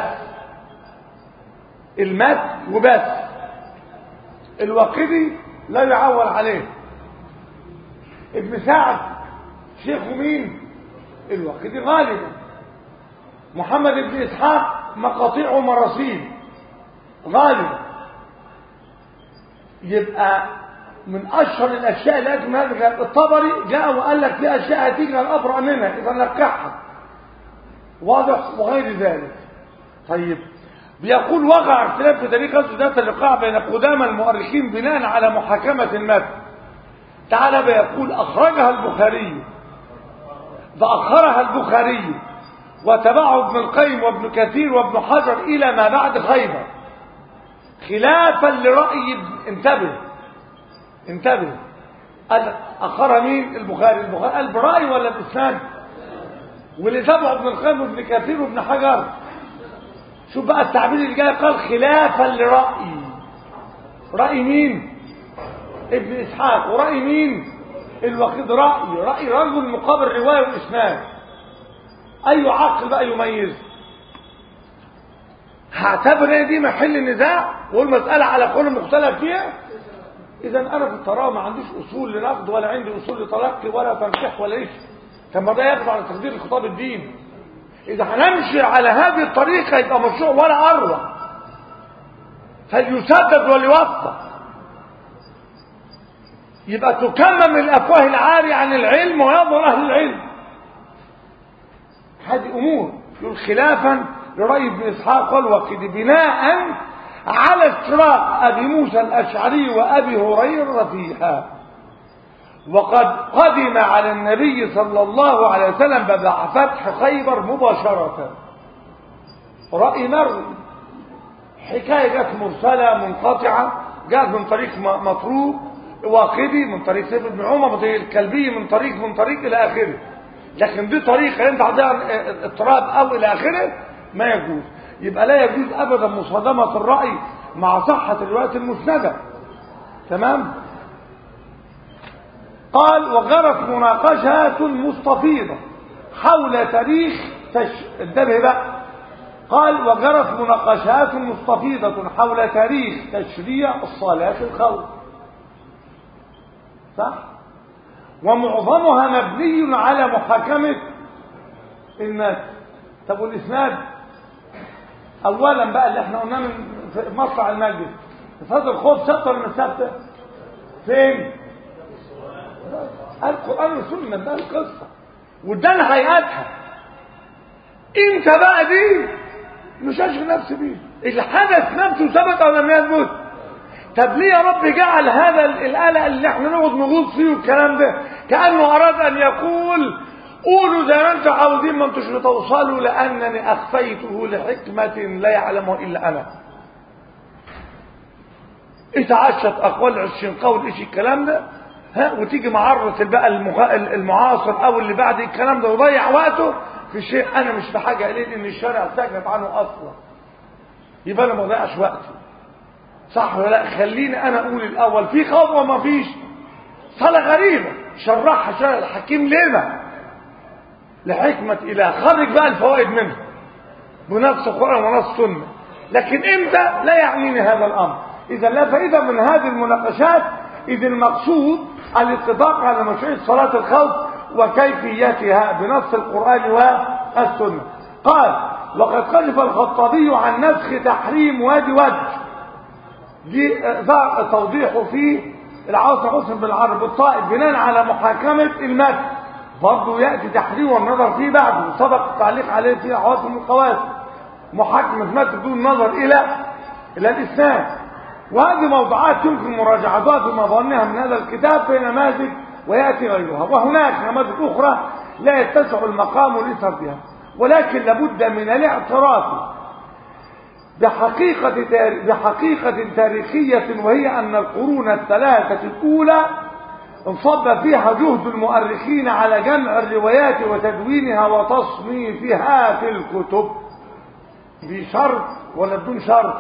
المتن وبس. الواقدي لا يعول عليه. ابن سعد شيخه مين؟ الواقدي غالبا. محمد بن إسحاق مقاطيع ومراسيل غالبا. يبقى من أشهر الأشياء اللي أجمع هذا الطبري جاء وقال لك في أشياء هتيجي الأبرأ منها إذا نكحها واضح وغير ذلك. طيب بيقول وقع اختلاف في تاريخ غزوة ذات الرقاع بين قدامى المؤرخين بناء على محاكمة المتن. تعالى بيقول أخرجها البخاري فأخرها البخاري وتبعه ابن القيم وابن كثير وابن حجر إلى ما بعد خيبر خلافا لرأي. انتبه انتبه أخرها مين؟ البخاري. البخاري قال برأي ولا بإسناد؟ واللي تبعه ابن القيم وابن كثير وابن حجر. شوف بقى التعبير اللي جاي، قال خلافا لرأي. رأي مين؟ ابن إسحاق. ورأي مين؟ الوقيد. رأي رأي رجل مقابل رواية وإسناد. أي عقل بقى يميز؟ هعتبر دي محل نزاع والمسألة على قول مختلف فيها. إذا أنا في الطراوة ما عنديش أصول لنقد ولا عندي أصول لتلقي ولا تنقيح ولا إيش. طب ده يقف على تقدير الخطاب الديني. إذا هنمشي على هذه الطريقة يبقى مشروع ولا أروع. فليسدد وليوفق. يبقى تكمم الأفواه العارية عن العلم ويظهر أهل العلم. هذه أمور. يقول خلافا لرأي ابن إسحاق والوقيد بناء على اشتراك أبي موسى الأشعري وأبي هريرة فيها. وقد قدم على النبي صلى الله عليه وسلم بعد فتح خيبر مباشرة. رأي مروي. حكاية جت مرسلة منقطعة، جاءت من طريق مطروق واقدي من طريق سيف بن عمر من طريق الكلبي من طريق من طريق إلى آخره. لكن دي طريقة انت عندها اضطراب أو إلى آخره ما يجوز. يبقى لا يجوز أبدا مصادمة الرأي مع صحة الرواية المسندة. تمام. قال وغرت مناقشات مستفيضة حول تاريخ تش... انتبه بقى. قال وغرت مناقشات مستفيضة حول تاريخ تشريع الصلاة الخوف. صح؟ ومعظمها مبني على محاكمة الناس. طب والإسناد أولا بقى اللي احنا قلناه من مطلع المجلس فضل الخوف ثابتة ولا مش ثابتة؟ فين؟ القرآن والسنة ده القصة وده هيئتها. انت بقى دي مش هشغل نفسي بيه. الحدث نفسه ثبت او لم يثبت. طب ليه يا رب جعل هذا القلق اللي احنا نقعد نغوص فيه والكلام ده كأنه اراد ان يقول قولوا زي ما انتم عاوزين ما انتوش بتوصلوا لانني اخفيته لحكمة لا يعلمها الا انا. اتعشت اقوال عشرين قول ايش الكلام ده ها وتيجي معرض بقى المعاصر او اللي بعد الكلام ده وضيع وقته في شيء انا مش في حاجه اليه ان الشارع ساكت عنه اصلا. يبقى انا ما ضيعش وقتي. صح ولا لا؟ خليني انا اقول الاول في خوف وما فيش. صلاه غريبه شرحها شرح الحكيم لما لحكمه اله. خرج بقى الفوائد منها بنص القران ونص السنه. لكن امتى لا يعنيني هذا الامر. اذا لا فائده من هذه المناقشات. إذ المقصود الاتفاق على مشروعية صلاة الخوف وكيفيتها بنص القرآن والسنة. قال وقد قذف الخطابي عن نسخ تحريم وادي وجه. دي ظهر توضيحه في العاصم حسن بالعرب الطائف بناء على محاكمة المتن. برضه يأتي تحريم والنظر فيه بعده سبق التعليق عليه في عواصم القواسم. محاكمة متن بدون نظر إلى إلى الإسلام. وهذه موضوعات يمكن مراجعتها في مظانها من هذا الكتاب في نماذج ويأتي غيرها. وهناك نماذج أخرى لا يتسع المقام لسردها. ولكن لابد من الاعتراف بحقيقة, بحقيقة تاريخية وهي أن القرون الثلاثة الأولى انصب فيها جهد المؤرخين على جمع الروايات وتدوينها وتصنيفها في الكتب. بشرط ولا بدون شرط؟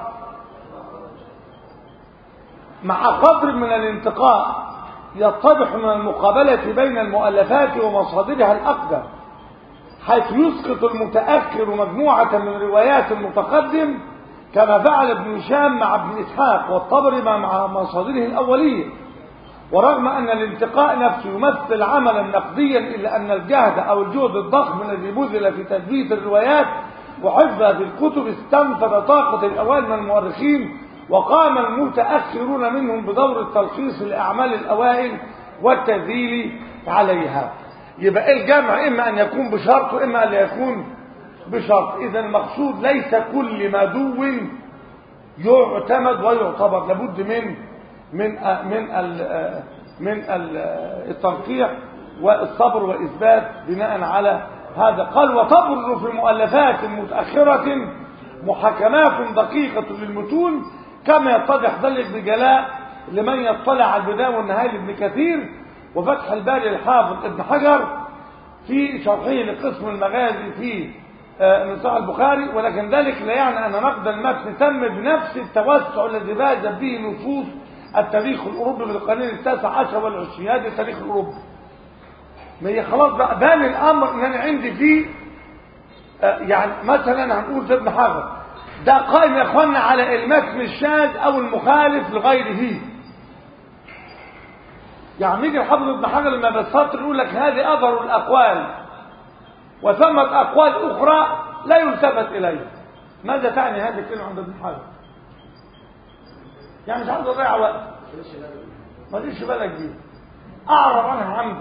مع قدر من الانتقاء يتضح من المقابلة بين المؤلفات ومصادرها الأقدم حيث يسقط المتأخر مجموعة من روايات المتقدم كما فعل ابن هشام مع ابن إسحاق والطبري مع مصادره الأولية. ورغم أن الانتقاء نفسه يمثل عملا نقديا إلا أن الجهد أو الجهد الضخم الذي بذل في تثبيت الروايات وحفظها في الكتب استنفذ طاقة الأوائل من المؤرخين، وقام المتأخرون منهم بدور التلخيص لأعمال الأوائل والتذييل عليها. يبقى الجمع إما أن يكون بشرط وإما أن لا يكون بشرط. إذا المقصود ليس كل مدو يعتمد ويعتبر، لابد من من من ال من التنقيح والصبر وإثبات بناء على هذا. قال وتبرز في مؤلفات متأخرة محاكمات دقيقة للمتون كما يتضح ذلك بجلاء لمن يطلع على البداية والنهاية لابن كثير وفتح الباري الحافظ ابن حجر في شرحه لقسم المغازي في نصح البخاري. ولكن ذلك لا يعني أن نقد المتن تم بنفس التوسع الذي باز به نصوص التاريخ الأوروبي بالقرن التاسع عشر والعشرين. هذا التاريخ الأوروبي ما هي خلاص بقى بان الأمر إن أنا عندي فيه يعني مثلا هنقول في ابن حجر ده قائم يا اخوانا على المتن الشاذ او المخالف لغيره. يعني يجي الحافظ ابن حجر لما بالسطر يقول لك هذه اظهر الاقوال وثمة اقوال اخرى لا يلتفت اليها. ماذا تعني هذه الكلمه عند ابن حجر؟ يعني مش عايز اضيع وقت، ما تجيش بالك دي اعرض عنها عمدا،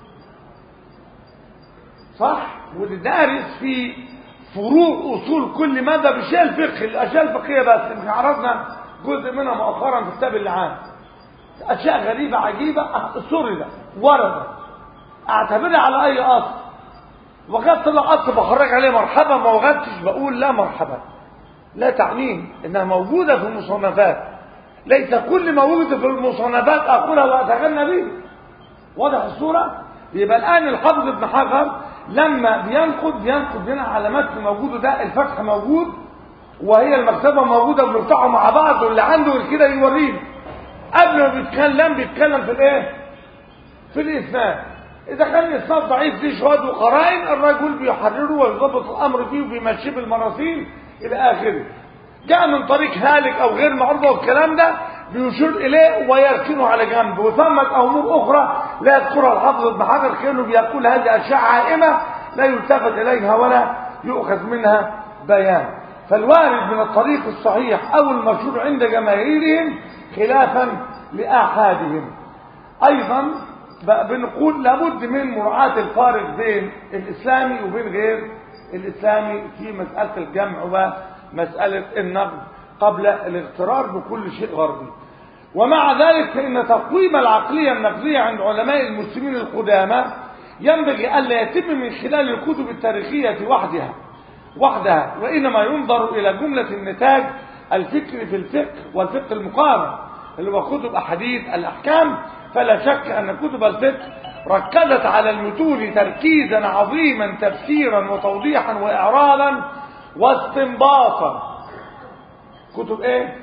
صح؟ واللي دارس في فروع اصول كل ماده بالشيء الفقهي، الاشياء الفقهيه بس احنا عرضنا جزء منها مؤخرا في كتاب اللعان. اشياء غريبه عجيبه سردت وردت اعتبرها على اي اصل، وقد طلع اصل بخرج عليه مرحبا، ما وجدتش بقول لا مرحبا، لا تعنيه انها موجوده في المصنفات. ليس كل ما وجد في المصنفات اقولها واتغنى به. واضح الصوره؟ يبقى الان الحافظ ابن حجر لما بينقد بينقد هنا على متن موجود، ده الفتح موجود وهي المكتبه موجوده بنفتحوا مع بعض، واللي عنده كده يوريني. قبل ما بيتكلم بيتكلم في الايه؟ في الاسناد. اذا كان الاسناد ضعيف فيه شواهد وقرائن الرجل بيحرره ويضبط الامر فيه وبيمشيه بالمراسيل الى اخره. جاء من طريق هالك او غير معروف والكلام ده بيشير اليه ويركنه على جنب، وثمة امور اخرى لا يذكرها الحافظ ابن حجر كانه بيقول هذه اشياء عائمه لا يلتفت اليها ولا يؤخذ منها بيان. فالوارد من الطريق الصحيح او المشهور عند جماهيرهم خلافا لاحادهم. ايضا بنقول لابد من مراعاه الفارق بين الاسلامي وبين غير الاسلامي في مساله الجمع ومساله النقد قبل الاغترار بكل شيء غربي. ومع ذلك فإن تقويم العقلية النقدية عند علماء المسلمين القدامى ينبغي ألا يتم من خلال الكتب التاريخية وحدها وحدها وإنما ينظر إلى جملة النتاج الفكري في الفقه والفقه المقارن اللي هو كتب أحاديث الأحكام. فلا شك أن كتب الفقه ركزت على المتون تركيزا عظيما تفسيرا وتوضيحا وإعراضا واستنباطا. كتب ايه؟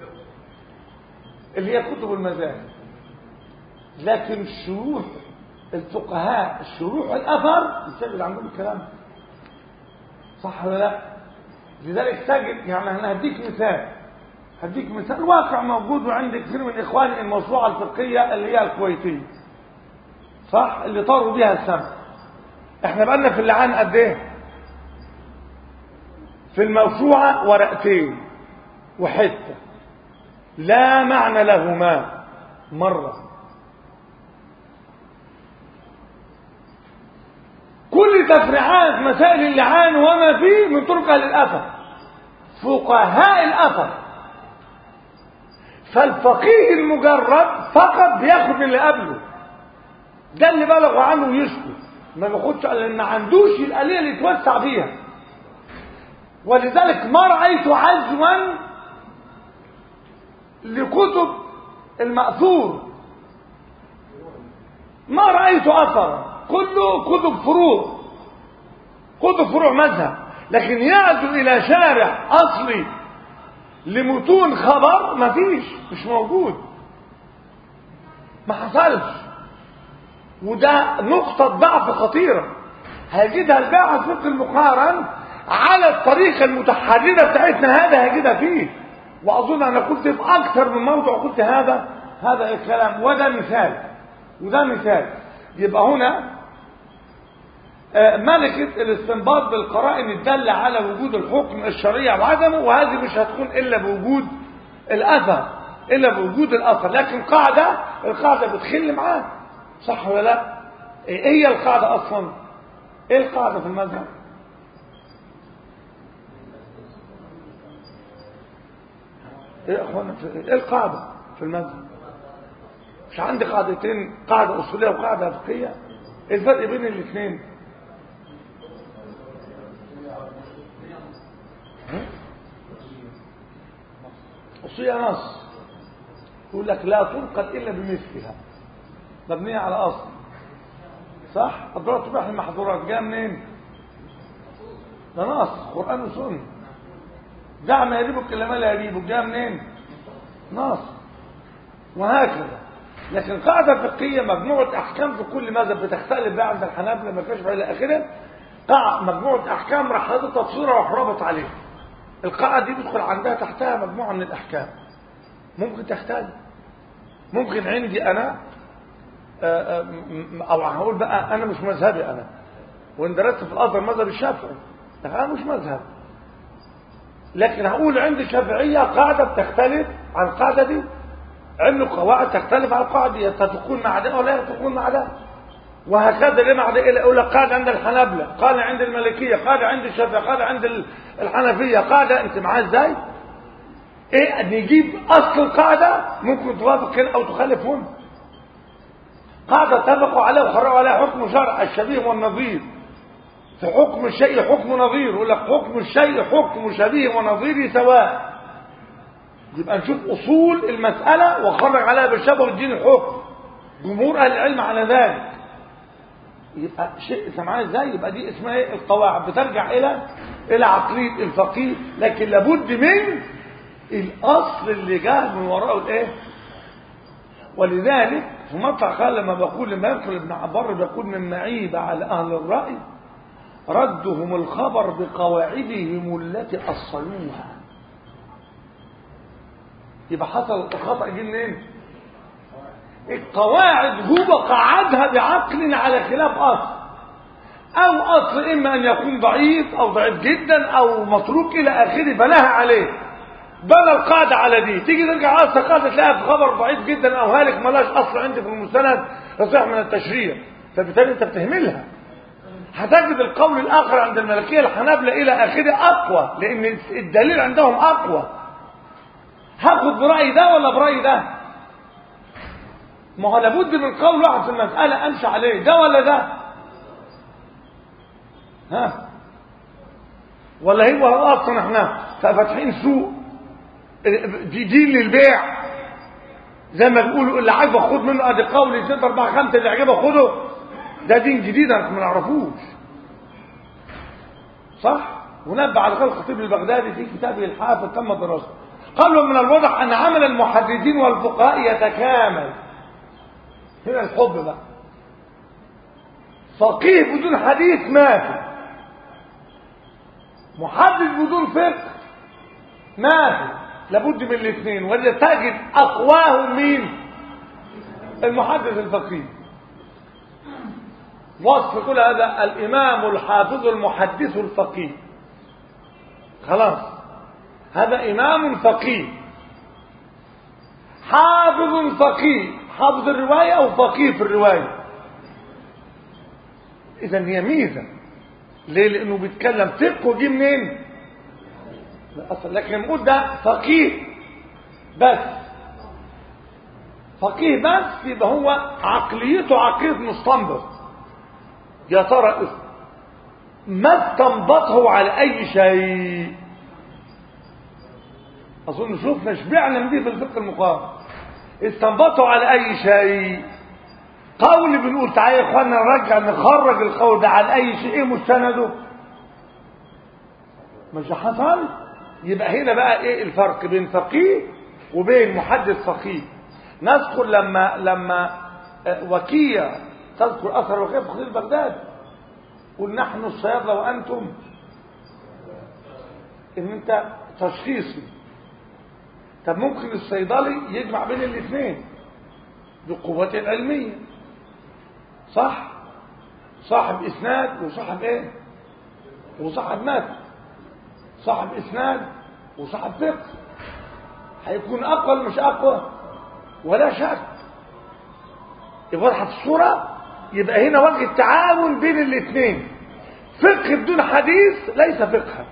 اللي هي كتب المذاهب. لكن الشروح الفقهاء الشروح الاثر يسجل عندهم الكلام، صح ولا لا؟ لذلك تجد يعني انا هديك مثال هديك مثال واقع موجود وعند كثير من اخواني الموسوعه الفقهيه اللي هي الكويتيه، صح؟ اللي طاروا بيها السمع. احنا بقالنا في اللعان قد ايه؟ في الموسوعه ورقتين وحته لا معنى لهما مرة. كل تفريعات مسائل اللعان وما فيه من طرق اهل الاثر فقهاء الاثر. فالفقيه المجرد فقط بياخد من اللي قبله، ده اللي بلغوا عنه ويسكت، ما بياخدش لان ما عندوش الآلية اللي يتوسع فيها. ولذلك ما رأيت عزوا لكتب المأثور، ما رأيت أثرا، كله كتب فروع كتب فروع مذهب. لكن يعدو إلى شارع أصلي لمتون خبر ما فيش، مش موجود، ما حصلش. وده نقطة ضعف خطيرة هيجدها الباحث فقه المقارن على الطريقة المتحررة بتاعتنا، هذا هيجدها فيه. واظن انا قلت في اكثر من موضوع قلت هذا هذا الكلام، وده مثال وده مثال. يبقى هنا ملكة الاستنباط بالقرائن الدالة على وجود الحكم الشرعي وعدمه، وهذه مش هتكون إلا بوجود الأثر، إلا بوجود الأثر. لكن قاعدة، القاعدة بتخل معاه، صح ولا لا؟ إيه هي القاعدة أصلا؟ إيه القاعدة في المذهب؟ إيه يا أخوانا، إيه القاعدة في المذهب؟ مش عندي قاعدتين، قاعدة أصولية وقاعدة فقهية؟ إيه الفرق بين الاثنين؟ أصولية نص، يقول لك لا تنقل إلا بمثلها، مبنية على أصل، صح؟ الضرورة تباح المحظورات، جاء منين؟ ده نص قرآن وسنة. دع ما يريبك إلا ما لا يريبك، جاء منين؟ نص. وهكذا. لكن قاعدة فقهية مجموعة أحكام في كل مذهب بتختلف بقى عند الحنابلة ما فيش إلى آخره، قاعدة مجموعة أحكام راح هذا تفسيرها وراح ربط عليه. القاعدة دي بيدخل عندها تحتها مجموعة من الأحكام ممكن تختلف. ممكن عندي أنا أو هقول بقى أنا مش مذهبي، أنا وإن درست في الأزهر مذهب الشافعي، أنا مش مذهب، لكن هقول عندي شافعية قاعدة بتختلف عن القاعدة دي، عنده قواعد تختلف عن القاعدة دي، تكون مع ده ولا تكون مع ده، وهكذا. ليه مع ده؟ إلى أقول لك قاعدة عند الحنابلة، قاعدة عند المالكية، قاعدة عند الشافعية، قاعدة عند الحنفية، قاعدة. أنت معايا إزاي؟ إيه، نجيب أصل القاعدة ممكن توافق هنا أو تخالف هنا. قاعدة اتفقوا عليها وخرجوا عليها حكم شرع الشبيه والنظير. في حكم الشيء حكم نظير، يقول لك حكم الشيء حكم شبيه ونظير سواء. يبقى نشوف أصول المسألة وخرج عليها بالشبه والدين الحكم. جمهور أهل العلم على ذلك. يبقى شيء سمعاه ازاي؟ يبقى دي اسمها ايه؟ القواعد بترجع إلى إلى عقلية الفقيه، لكن لابد من الأصل اللي جاء من وراءه الايه؟ ولذلك في مطلع قال لما بقول لما يدخل ابن عبر بيقول من معيب على أهل الرأي ردهم الخبر بقواعدهم التي أصلوها. يبقى حصل الخطأ جه منين؟ القواعد هو قعدها بعقل على خلاف أصل، أو أصل إما أن يكون ضعيف أو ضعيف جدا أو متروك إلى آخره بناها عليه، بنى القاعدة على دي. تيجي ترجع أصل قاعدة تلاقيها في خبر ضعيف جدا أو هالك ملاش أصل عندي في المستند يصح من التشريع، فبالتالي أنت بتهملها. هتجد القول الآخر عند المالكية الحنابلة إلى آخره أقوى، لأن الدليل عندهم أقوى. هاخد برأي ده ولا برأي ده؟ ما هو لابد من قول واحد في المسألة أمشي عليه، ده ولا ده؟ ها؟ ولا هو هو أصلا احنا فاتحين سوق دين للبيع، زي ما بيقولوا اللي عايز خد منه ادي قول اثنين اربعه خمسه اللي عجبه خده، ده دين جديد احنا ما نعرفوش، صح؟ ونبه على قول الخطيب البغدادي في كتابه الحافظ تم دراسته، قالوا من الواضح ان عمل المحدثين والفقهاء يتكامل. هنا الحب بقى، فقيه بدون حديث ما في، محدث بدون فقه ما في، لابد من الاثنين. ولذا تجد اقواهم مين؟ المحدث الفقيه. وصف كل هذا الامام الحافظ المحدث الفقيه، خلاص هذا امام فقيه حافظ فقيه، حافظ الروايه او فقيه في الروايه. اذا هي ميزه، ليه؟ لانه بيتكلم فقه وجي منين؟ اصلا. لكن نقول ده فقيه بس، فقيه بس يبقى هو عقليته عقليه مستنبط. يا ترى ما استنبطه على اي شيء؟ اظن شوفنا شبعنا من دي في الفقه المقارن. استنبطه على اي شيء؟ قول بنقول تعالى يا اخوانا نرجع نخرج القول ده على اي شيء، ايه مستنده؟ مش حصل؟ يبقى هنا بقى ايه الفرق بين فقيه وبين محدث فقيه؟ نذكر لما لما وكيع تذكر اثر وكيع في خطيب بغداد، قل نحن الصيادله وانتم، ان انت تشخيصي. طب ممكن الصيدلي يجمع بين الاثنين بقوته العلميه، صح؟ صاحب اسناد وصاحب ايه وصاحب متن، صاحب اسناد وصاحب فقه، هيكون اقوى مش اقوى ولا شك. يبقى واضحه الصوره. يبقى هنا وجه التعاون بين الاثنين. فقه بدون حديث ليس فقها،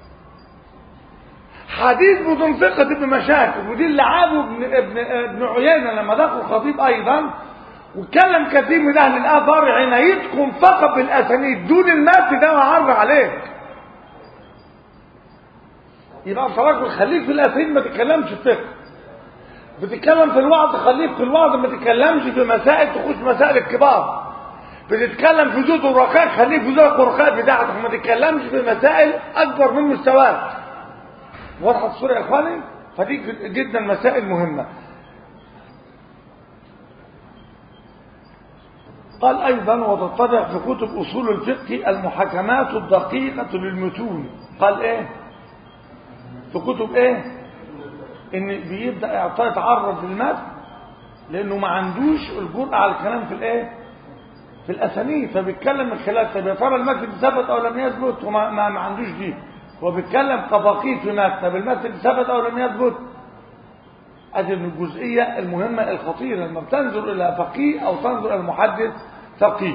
حديث بدون فقه تبقى مشاكل. ودي اللي عابه ابن ابن ابن عيينه لما دخل الخطيب ايضا واتكلم كثير من اهل الاثار عنايتكم فقط بالاسانيد دون المتن، ده وعرض عليك. يبقى بصراحه خليك في الاسانيد ما تتكلمش في الفقه. بتتكلم في الوعظ خليك في الوعظ ما تتكلمش في مسائل تخش مسائل الكبار. بتتكلم في زود الرقائق خليك في زود الرقائق بتاعتك، ما تتكلمش في مسائل اكبر من مستواك. واضحه الصوره يا اخواني؟ فدي جدا مسائل مهمه. قال ايضا وتتبع في كتب اصول الفقه المحاكمات الدقيقه للمتون. قال ايه في كتب ايه؟ ان بيبدا اعطاء يتعرض للمتن لانه ما عندوش الجرأه على الكلام في الايه في الاسانيد، فبيتكلم من خلال طب يا ترى المتن ثبت او لم يثبت، وما ما, ما عندوش دي. هو بيتكلم كفقيه في متن، طب المتن ثبت او لم يثبت. ادي الجزئيه المهمه الخطيره لما بتنظر الى فقيه او تنظر الى محدث فقيه.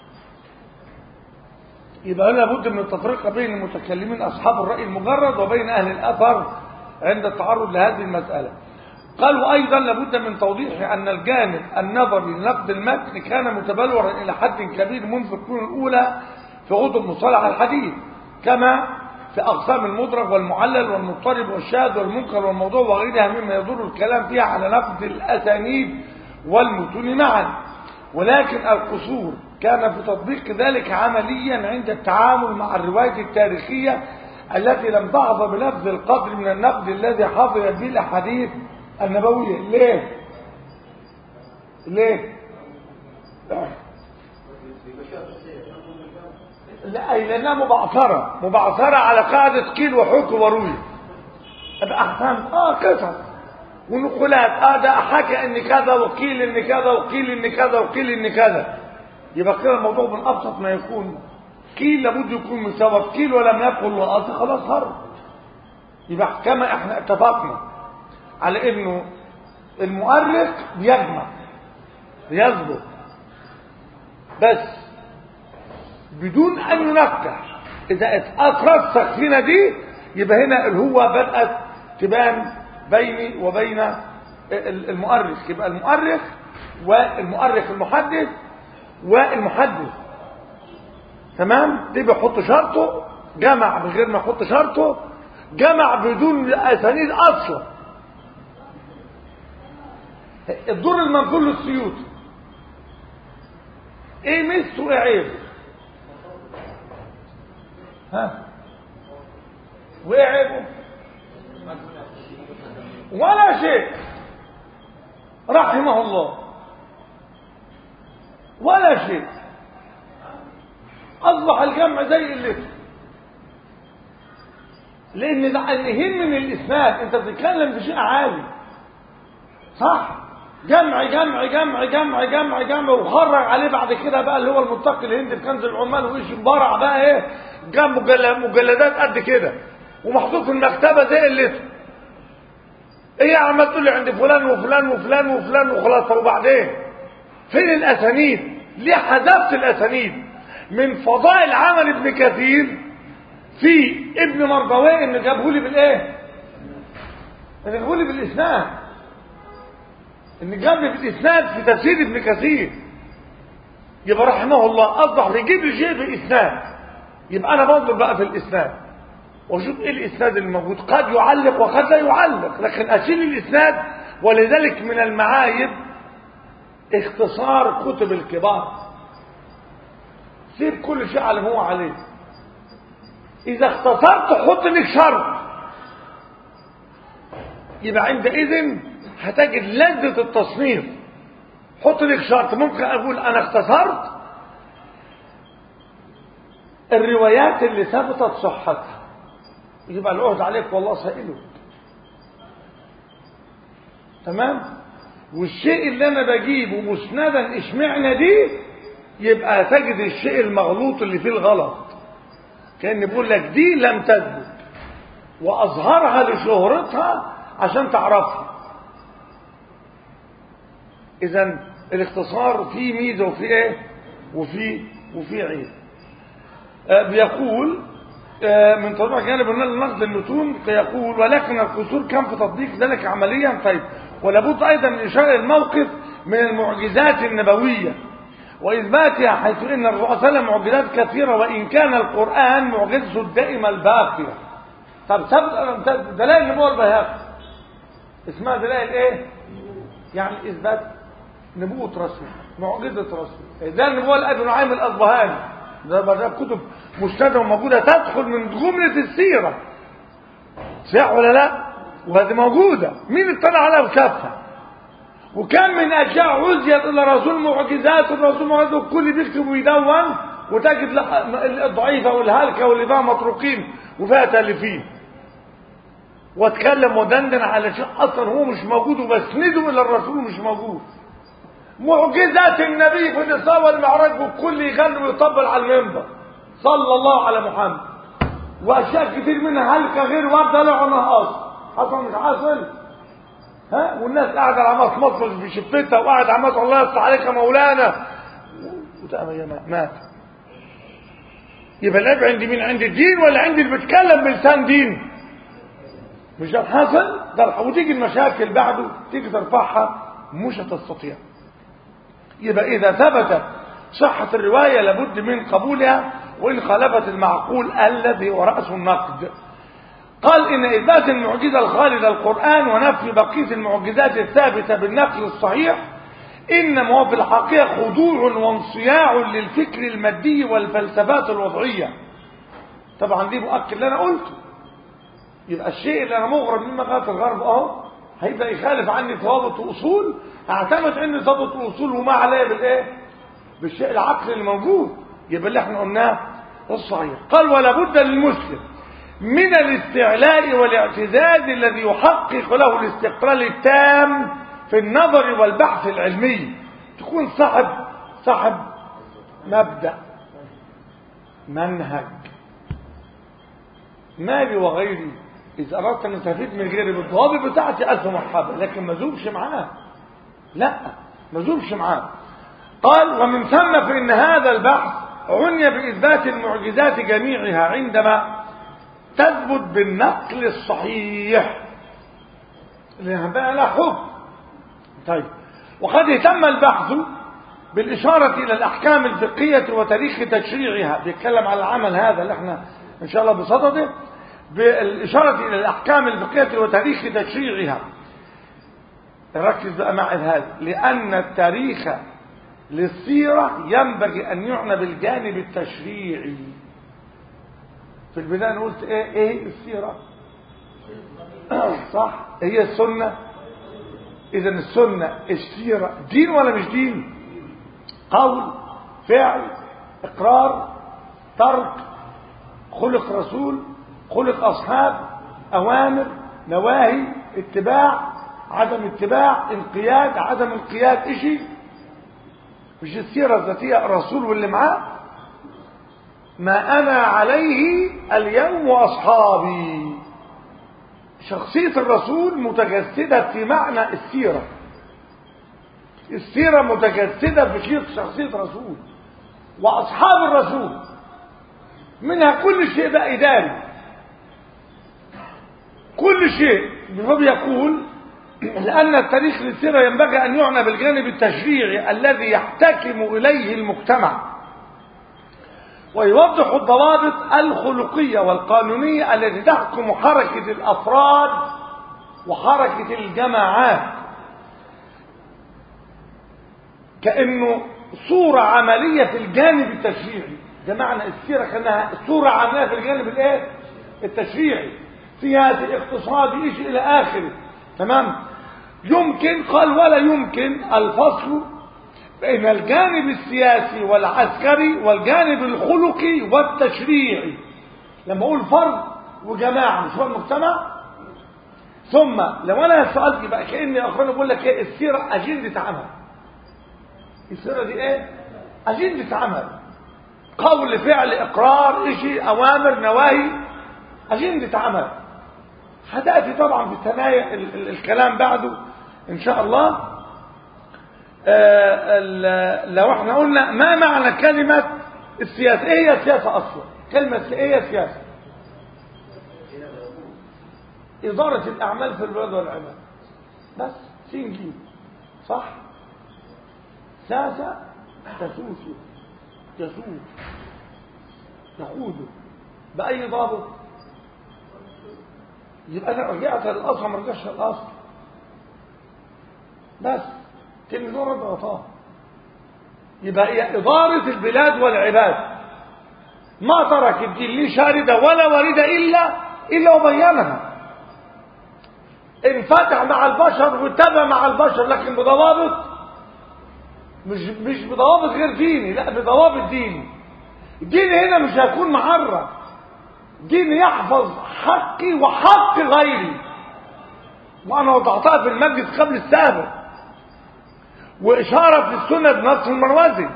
يبقى لابد من التفرقه بين المتكلمين اصحاب الراي المجرد وبين اهل الاثر عند التعرض لهذه المساله. قالوا ايضا لابد من توضيح ان الجانب النظري لنقد المتن كان متبلورا الى حد كبير منذ القرون الاولى في كتب مصطلح الحديث، كما في اقسام المدرج والمعلل والمضطرب والشاذ والمنكر والموضوع وغيرها مما يدور الكلام فيها على نقد الاسانيد والمتون معا. ولكن القصور كان في تطبيق ذلك عمليا عند التعامل مع الرواية التاريخية التي لم تحظى بنفس القدر من النقد الذي حظيت به الاحاديث النبوية. ليه؟ ليه؟ لا لانها مبعثرة مبعثرة على قاعدة قيل وحكي وروي. احسن اه قصص ونقولات، اه ده حكى ان كذا وقيل ان كذا وقيل ان كذا وقيل ان كذا. يبقى كده الموضوع من ابسط ما يكون. قيل لابد يكون مساوى، قيل ولم يقل وقال خلاص هرب. يبقى كما احنا اتفقنا على انه المؤرخ بيجمع بيظبط بس بدون ان ينكر. اذا اترسخ فينا دي يبقى هنا الهوة بدأت تبان بيني وبين المؤرخ. يبقى المؤرخ والمؤرخ المحدث والمحدث تمام. دي بيحط شرطه، جمع بغير ما يحط شرطه، جمع بدون اسانيد اصلا. الدور المنقول للسيوطي ايه ميزته وايه عيبه؟ ها وايه عيبه؟ ولا شيء رحمه الله، ولا شيء. اصبح الجمع زي اللي لان ده يهم من الاسناد. انت بتتكلم في شيء عالي صح، جمع جمع جمع جمع جمع جمع وخرج عليه بعد كده بقى اللي هو المتقي الهندي في كنز العمال وايش مبرع بقى ايه جنب مجلدات قد كده ومحطوط في المكتبه زي اللي ايه يا عم تقول لي عند فلان وفلان وفلان وفلان وخلاص. طب وبعدين فين الاسانيد؟ ليه حذفت الاسانيد؟ من فضائل عمل ابن كثير في ابن مردويه ان جابه لي بالايه؟ ان جابه لي بالاسناد، ان جاب لي بالاسناد في تفسير ابن كثير. يبقى رحمه الله اصبح بيجيب لي شيء بالاسناد. يبقى انا بنظر بقى في الاسناد وشوف ايه الاسناد الموجود. قد يعلق وقد لا يعلق، لكن اشيل الاسناد. ولذلك من المعايب اختصار كتب الكبار. سيب كل شيء على ما هو عليه. اذا اختصرت حط لك شرط، يبقى عندئذ هتجد لذة التصنيف. حط لك شرط. ممكن اقول انا اختصرت الروايات اللي ثبتت صحتها، يبقى العهد عليك والله سائلك تمام. والشيء اللي انا بجيبه مسندا اشمعنى دي يبقى تجد الشيء المغلوط اللي فيه الغلط، كأن بيقول لك دي لم تثبت وأظهرها لشهرتها عشان تعرفها. إذن الاختصار فيه ميزة وفيه ايه وفيه وفيه عيب. آه بيقول آه من طبيعة جانب النقد المتون يقول ولكن القصور كان في تطبيق ذلك عمليا. طيب ولابد أيضا من إشارة الموقف من المعجزات النبوية وإثباتها، حيث إن الرسول صلى الله عليه وسلم معجزات كثيرة وإن كان القرآن معجزته الدائمة الباقية. طب دلائل النبوة البيهقي اسمها دلائل ايه؟ يعني إثبات نبوة رسول، معجزة رسول. ده النبوة لأبي نعيم الأصبهاني، ده كتب مشتهرة وموجودة تدخل من جملة السيرة، صح ولا لا؟ وهذه موجودة، مين اطلع عليها وشافها؟ وكان من أشياء عزيت إلى رسول معجزات، الرسول معجزات الكل بيكتب ويدون، وتجد الضعيفة والهالكة واللي فيها متروكين وفيها تالفين، واتكلم ودندن على شيء أصلا هو مش موجود وبسنده إلى الرسول مش موجود. معجزات النبي في الإسراء والمعراج والكل يغني ويطبل على المنبر صلى الله على محمد، وأشياء كتير منها هلكة غير واردة لا عنها أصلا. حصل مش حاصل؟ ها؟ والناس قاعدة على مصمص في شفتها وقاعد عمال تقول الله يفتح عليك يا مولانا وتأمل مات. يبقى العيب عند مين؟ عند الدين ولا عند اللي بيتكلم بلسان دين؟ مش ده حاصل؟ ده وتيجي المشاكل بعده تيجي ترفعها مش هتستطيع. يبقى إذا ثبتت صحة الرواية لابد من قبولها، وإن خالفت المعقول الذي هو رأس النقد. قال إن إثبات المعجزة الخالدة القرآن ونفي بقية المعجزات الثابتة بالنقل الصحيح إنما هو في الحقيقة خضوع وانصياع للفكر المادي والفلسفات الوضعية. طبعا دي مؤكد اللي أنا قلته. يبقى الشيء اللي أنا مغرب من مغرب الغرب أهو هيبقى يخالف عني ضوابط وأصول، اعتمد عندي ضوابط وأصول وما عليه بالإيه؟ بالشيء العقلي الموجود. يبقى اللي احنا قلناه الصحيح. قال ولا بد للمسلم من الاستعلاء والاعتزاز الذي يحقق له الاستقلال التام في النظر والبحث العلمي. تكون صاحب صاحب مبدأ، منهج، مالي وغيري. إذا أردت أن تستفيد من غيري بالضوابط بتاعتي ألف مرحبا، لكن ما زوبش معاه، لا ما زوبش معاه. قال ومن ثم فإن هذا البحث عني بإثبات المعجزات جميعها عندما تثبت بالنقل الصحيح لأنها بقى لها حكم. طيب وقد اهتم البحث بالإشارة إلى الأحكام الفقهية وتاريخ تشريعها، بيتكلم على العمل هذا اللي احنا إن شاء الله بصدده، بالإشارة إلى الأحكام الفقهية وتاريخ تشريعها. ركز بقى مع هذا، لأن التاريخ للسيرة ينبغي أن يعنى بالجانب التشريعي. في البداية أنا قلت إيه إيه السيرة؟ صح؟ هي السنة. إذا السنة السيرة دين ولا مش دين؟ قول، فعل، إقرار، ترك، خلق رسول، خلق أصحاب، أوامر، نواهي، اتباع، عدم اتباع، انقياد، عدم انقياد. إشي مش السيرة الذاتية الرسول واللي معاه ما أنا عليه اليوم وأصحابي. شخصية الرسول متجسدة في معنى السيرة، السيرة متجسدة في شخصية الرسول وأصحاب الرسول، منها كل شيء بقى إداري، كل شيء. هو يقول لأن التاريخ للسيرة ينبغي أن يعنى بالجانب التشريعي الذي يحتكم إليه المجتمع، ويوضح الضوابط الخلقية والقانونية التي تحكم حركة الأفراد وحركة الجماعات، كأنه صورة عملية في الجانب التشريعي. ده معنى السيرة كأنها صورة عملية في الجانب الايه التشريعي، سياسي، اقتصادي، إيش إلى آخره. تمام. يمكن قال ولا يمكن الفصل بين الجانب السياسي والعسكري والجانب الخلقي والتشريعي. لما اقول فرد وجماعه مش هو المجتمع. ثم لو انا سالت بقى كاني اخوانا بقول لك ايه السيره اجنده عمل. السيره دي ايه عايزين تتعمل، قول فعل اقرار اشي اوامر نواهي، عايزين تتعمل. هتاتي طبعا في ثنايا ال ال الكلام بعده ان شاء الله. آه لو احنا قلنا ما معنى كلمه السياسه، ايه هي السياسه اصلا؟ كلمه ايه هي السياسه؟ اداره الاعمال في البلاد والعباد، بس سين جيم، صح؟ ساسة تسوس يسوس يقود بأي ضابط؟ يبقى أنا رجعت للأصل ما رجعش للأصل، بس كلمة دور رد غطاء. يبقى هي إدارة البلاد والعباد، ما ترك الدين لي شاردة ولا واردة إلا إلا وبينها. انفتح مع البشر واتبع مع البشر، لكن بضوابط، مش مش بضوابط غير ديني، لا بضوابط ديني. الدين هنا مش هيكون معرض، دين يحفظ حقي وحق غيري، وانا وضعتها في المجلس قبل السابق، واشاره في السنه بنص المروزي.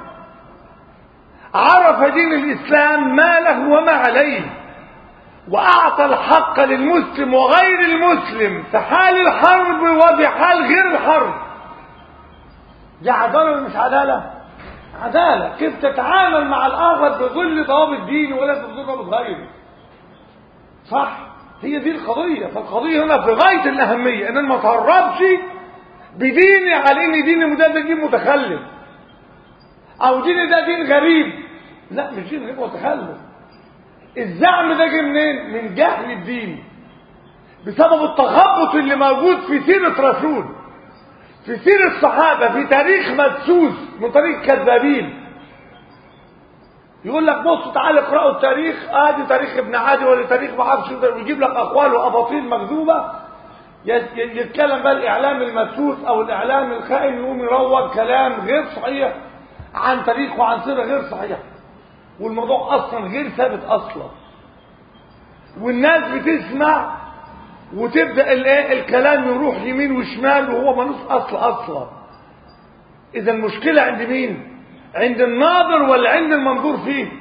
عرف دين الاسلام ما له وما عليه، واعطى الحق للمسلم وغير المسلم في حال الحرب وفي حال غير الحرب. دي عداله ولا مش عداله؟ عداله. كيف تتعامل مع الاخر بظل ضوابط ديني ولا بظل ضوابط غيره، صح؟ هي دي القضيه. فالقضيه هنا في غايه الاهميه ان انا ما اتهربش بديني على ان ديني ده دين متخلف او ديني ده دين غريب. لا، مش دين غريب متخلف. الزعم ده جه منين؟ من جهل الدين، بسبب التخبط اللي موجود في سيره رسول، في سيرة الصحابة، في تاريخ مدسوس من طريق كذابين. يقول لك بص تعال اقرأوا التاريخ، ادي آه تاريخ ابن عادي ولا تاريخ ما اعرفش، ويجيب لك اقوال واباطيل مكذوبة. يتكلم بقى الاعلام المدسوس او الاعلام الخائن، يقوم يروج كلام غير صحيح عن تاريخ وعن سيرة غير صحيح، والموضوع اصلا غير ثابت اصلا، والناس بتسمع وتبدأ الكلام يروح يمين وشمال وهو ملوش اصل اصلا. اذا المشكلة عند مين؟ عند الناظر ولا عند المنظور فيه؟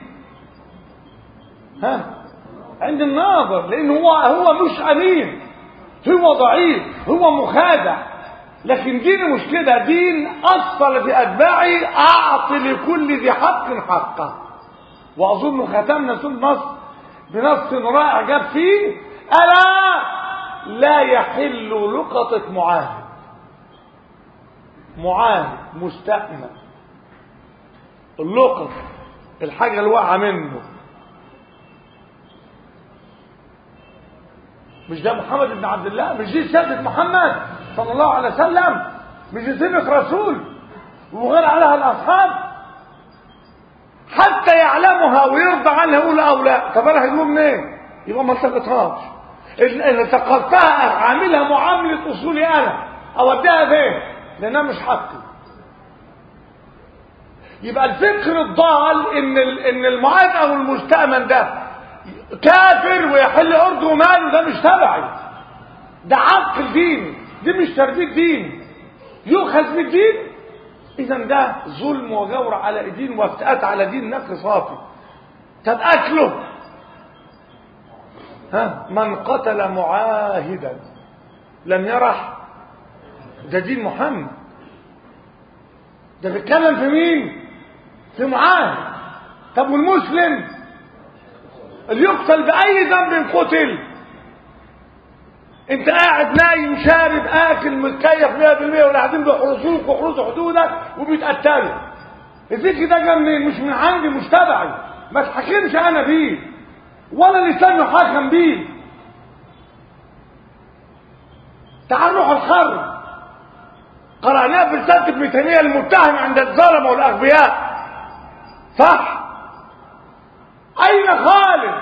ها؟ عند الناظر، لان هو هو مش امين، هو ضعيف، هو مخادع. لكن دين مش كده، دين اصل في اتباعه اعطي لكل ذي حق حقه. واظن ختمنا سورة النصر بنص رائع جاب فيه: الا لا يحل لقطة معاهد، معاهد مستأمن، اللقط الحاجة اللي واقعة منه. مش ده محمد بن عبد الله؟ مش دي سيرة محمد صلى الله عليه وسلم؟ مش دي سيرة رسول وغير عليها الأصحاب حتى يعلمها ويرضى عنها يقول أو لا؟ طب أنا هجيبه منين؟ يبقى ما التقطهاش. إذا التقطتها عاملها معاملة أصولي أنا، أوديها فين؟ لأنها مش حقي. يبقى الفكر الضال إن إن المعاهد أو المستأمن ده كافر ويحل أرضه وماله، ده مش تبعي، ده عقل ديني، دي مش تربية دين يؤخذ بالدين. إذا ده ظلم وجور على الدين وافتئات على دين نقي صافي. طب أكله، ها، من قتل معاهدا لم يرح، ده دين محمد. ده بيتكلم في مين؟ في معاهد. طب والمسلم اللي يقتل بأي ذنب قتل، انت قاعد نايم شارب اكل متكيف مية بالمية ولا قاعدين بيحرسوك ويحرسوا حدودك وبيتقتلوا، الذكر ده جه منين؟ مش من عندي، مش تبعي، ما تحكمش انا بيه ولا لسان يحاكم بيه. تعال نروح الحرب، قرأناها في رسالة ابن تيمية المتهم عند الظلمة والأغبياء، صح؟ أين خالد؟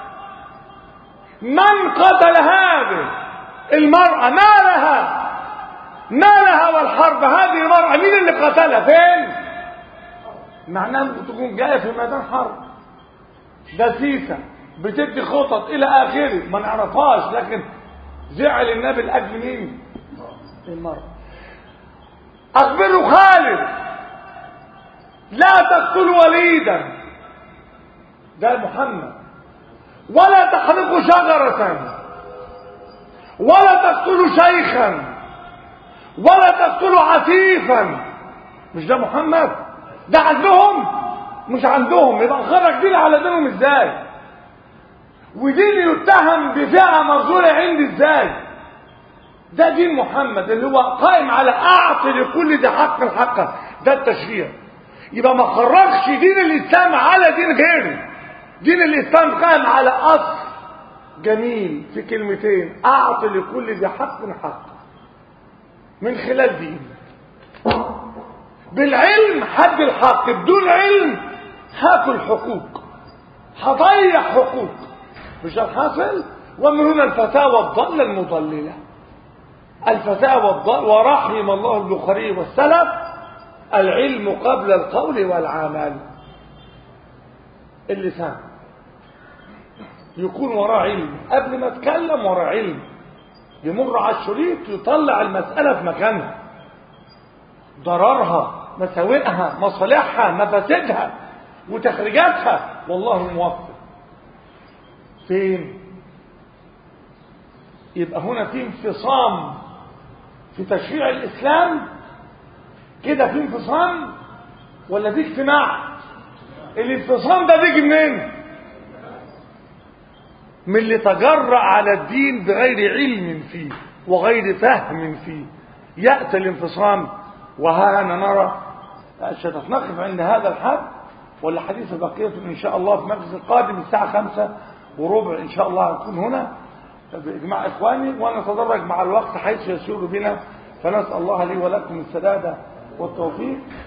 من قتل هذه المرأة؟ ما لها ما لها والحرب؟ هذه المرأة مين اللي قتلها؟ فين؟ معناها ممكن تكون جاية في ميدان حرب، دسيسة بتدي خطط إلى آخره ما نعرفهاش، لكن زعل النبي لأجل مين؟ المرأة. أخبروا خالد لا تقتلوا وليدا، ده محمد، ولا تحرقوا شجرة، ولا تقتلوا شيخا، ولا تقتلوا عفيفا. مش ده محمد؟ ده عندهم مش عندهم، يبقى خرج دين على دينهم ازاي؟ ودين يتهم بفئة مغزولة عندي ازاي؟ ده دين محمد اللي هو قائم على اعطي لكل ذي حق حقه، ده التشريع. يبقى ما خرجش دين الاسلام على دين غيره. دين الاسلام قائم على اصل جميل في كلمتين: اعطي لكل ذي حق حقه من خلال دين. بالعلم حد الحق، بدون علم هاكل حقوق، هضيع حقوق. مش الحاصل؟ ومن هنا الفتاوى الضالة المضللة، الفتاوى الضالة. ورحم الله البخاري والسلف: العلم قبل القول والعمل. اللسان يكون وراه علم، قبل ما اتكلم وراه علم، يمر على الشريط يطلع المسألة في مكانها، ضررها، مساوئها، مصالحها، مفاسدها، وتخريجاتها، والله الموفق. فين؟ يبقى هنا في انفصام في تشريع الإسلام كده، في انفصام ولا في اجتماع؟ الانفصام ده بيجي منين؟ من اللي تجرأ على الدين بغير علم فيه وغير فهم فيه، يأتي الانفصام. وها أنا نرى ستتنقف عند هذا الحد، والحديث بقية إن شاء الله في المجلس القادم الساعة خمسة وربع إن شاء الله هنكون هنا بإجماع إخواني، ونتدرج مع الوقت حيث يسير بنا، فنسأل الله لي ولكم السداد والتوفيق.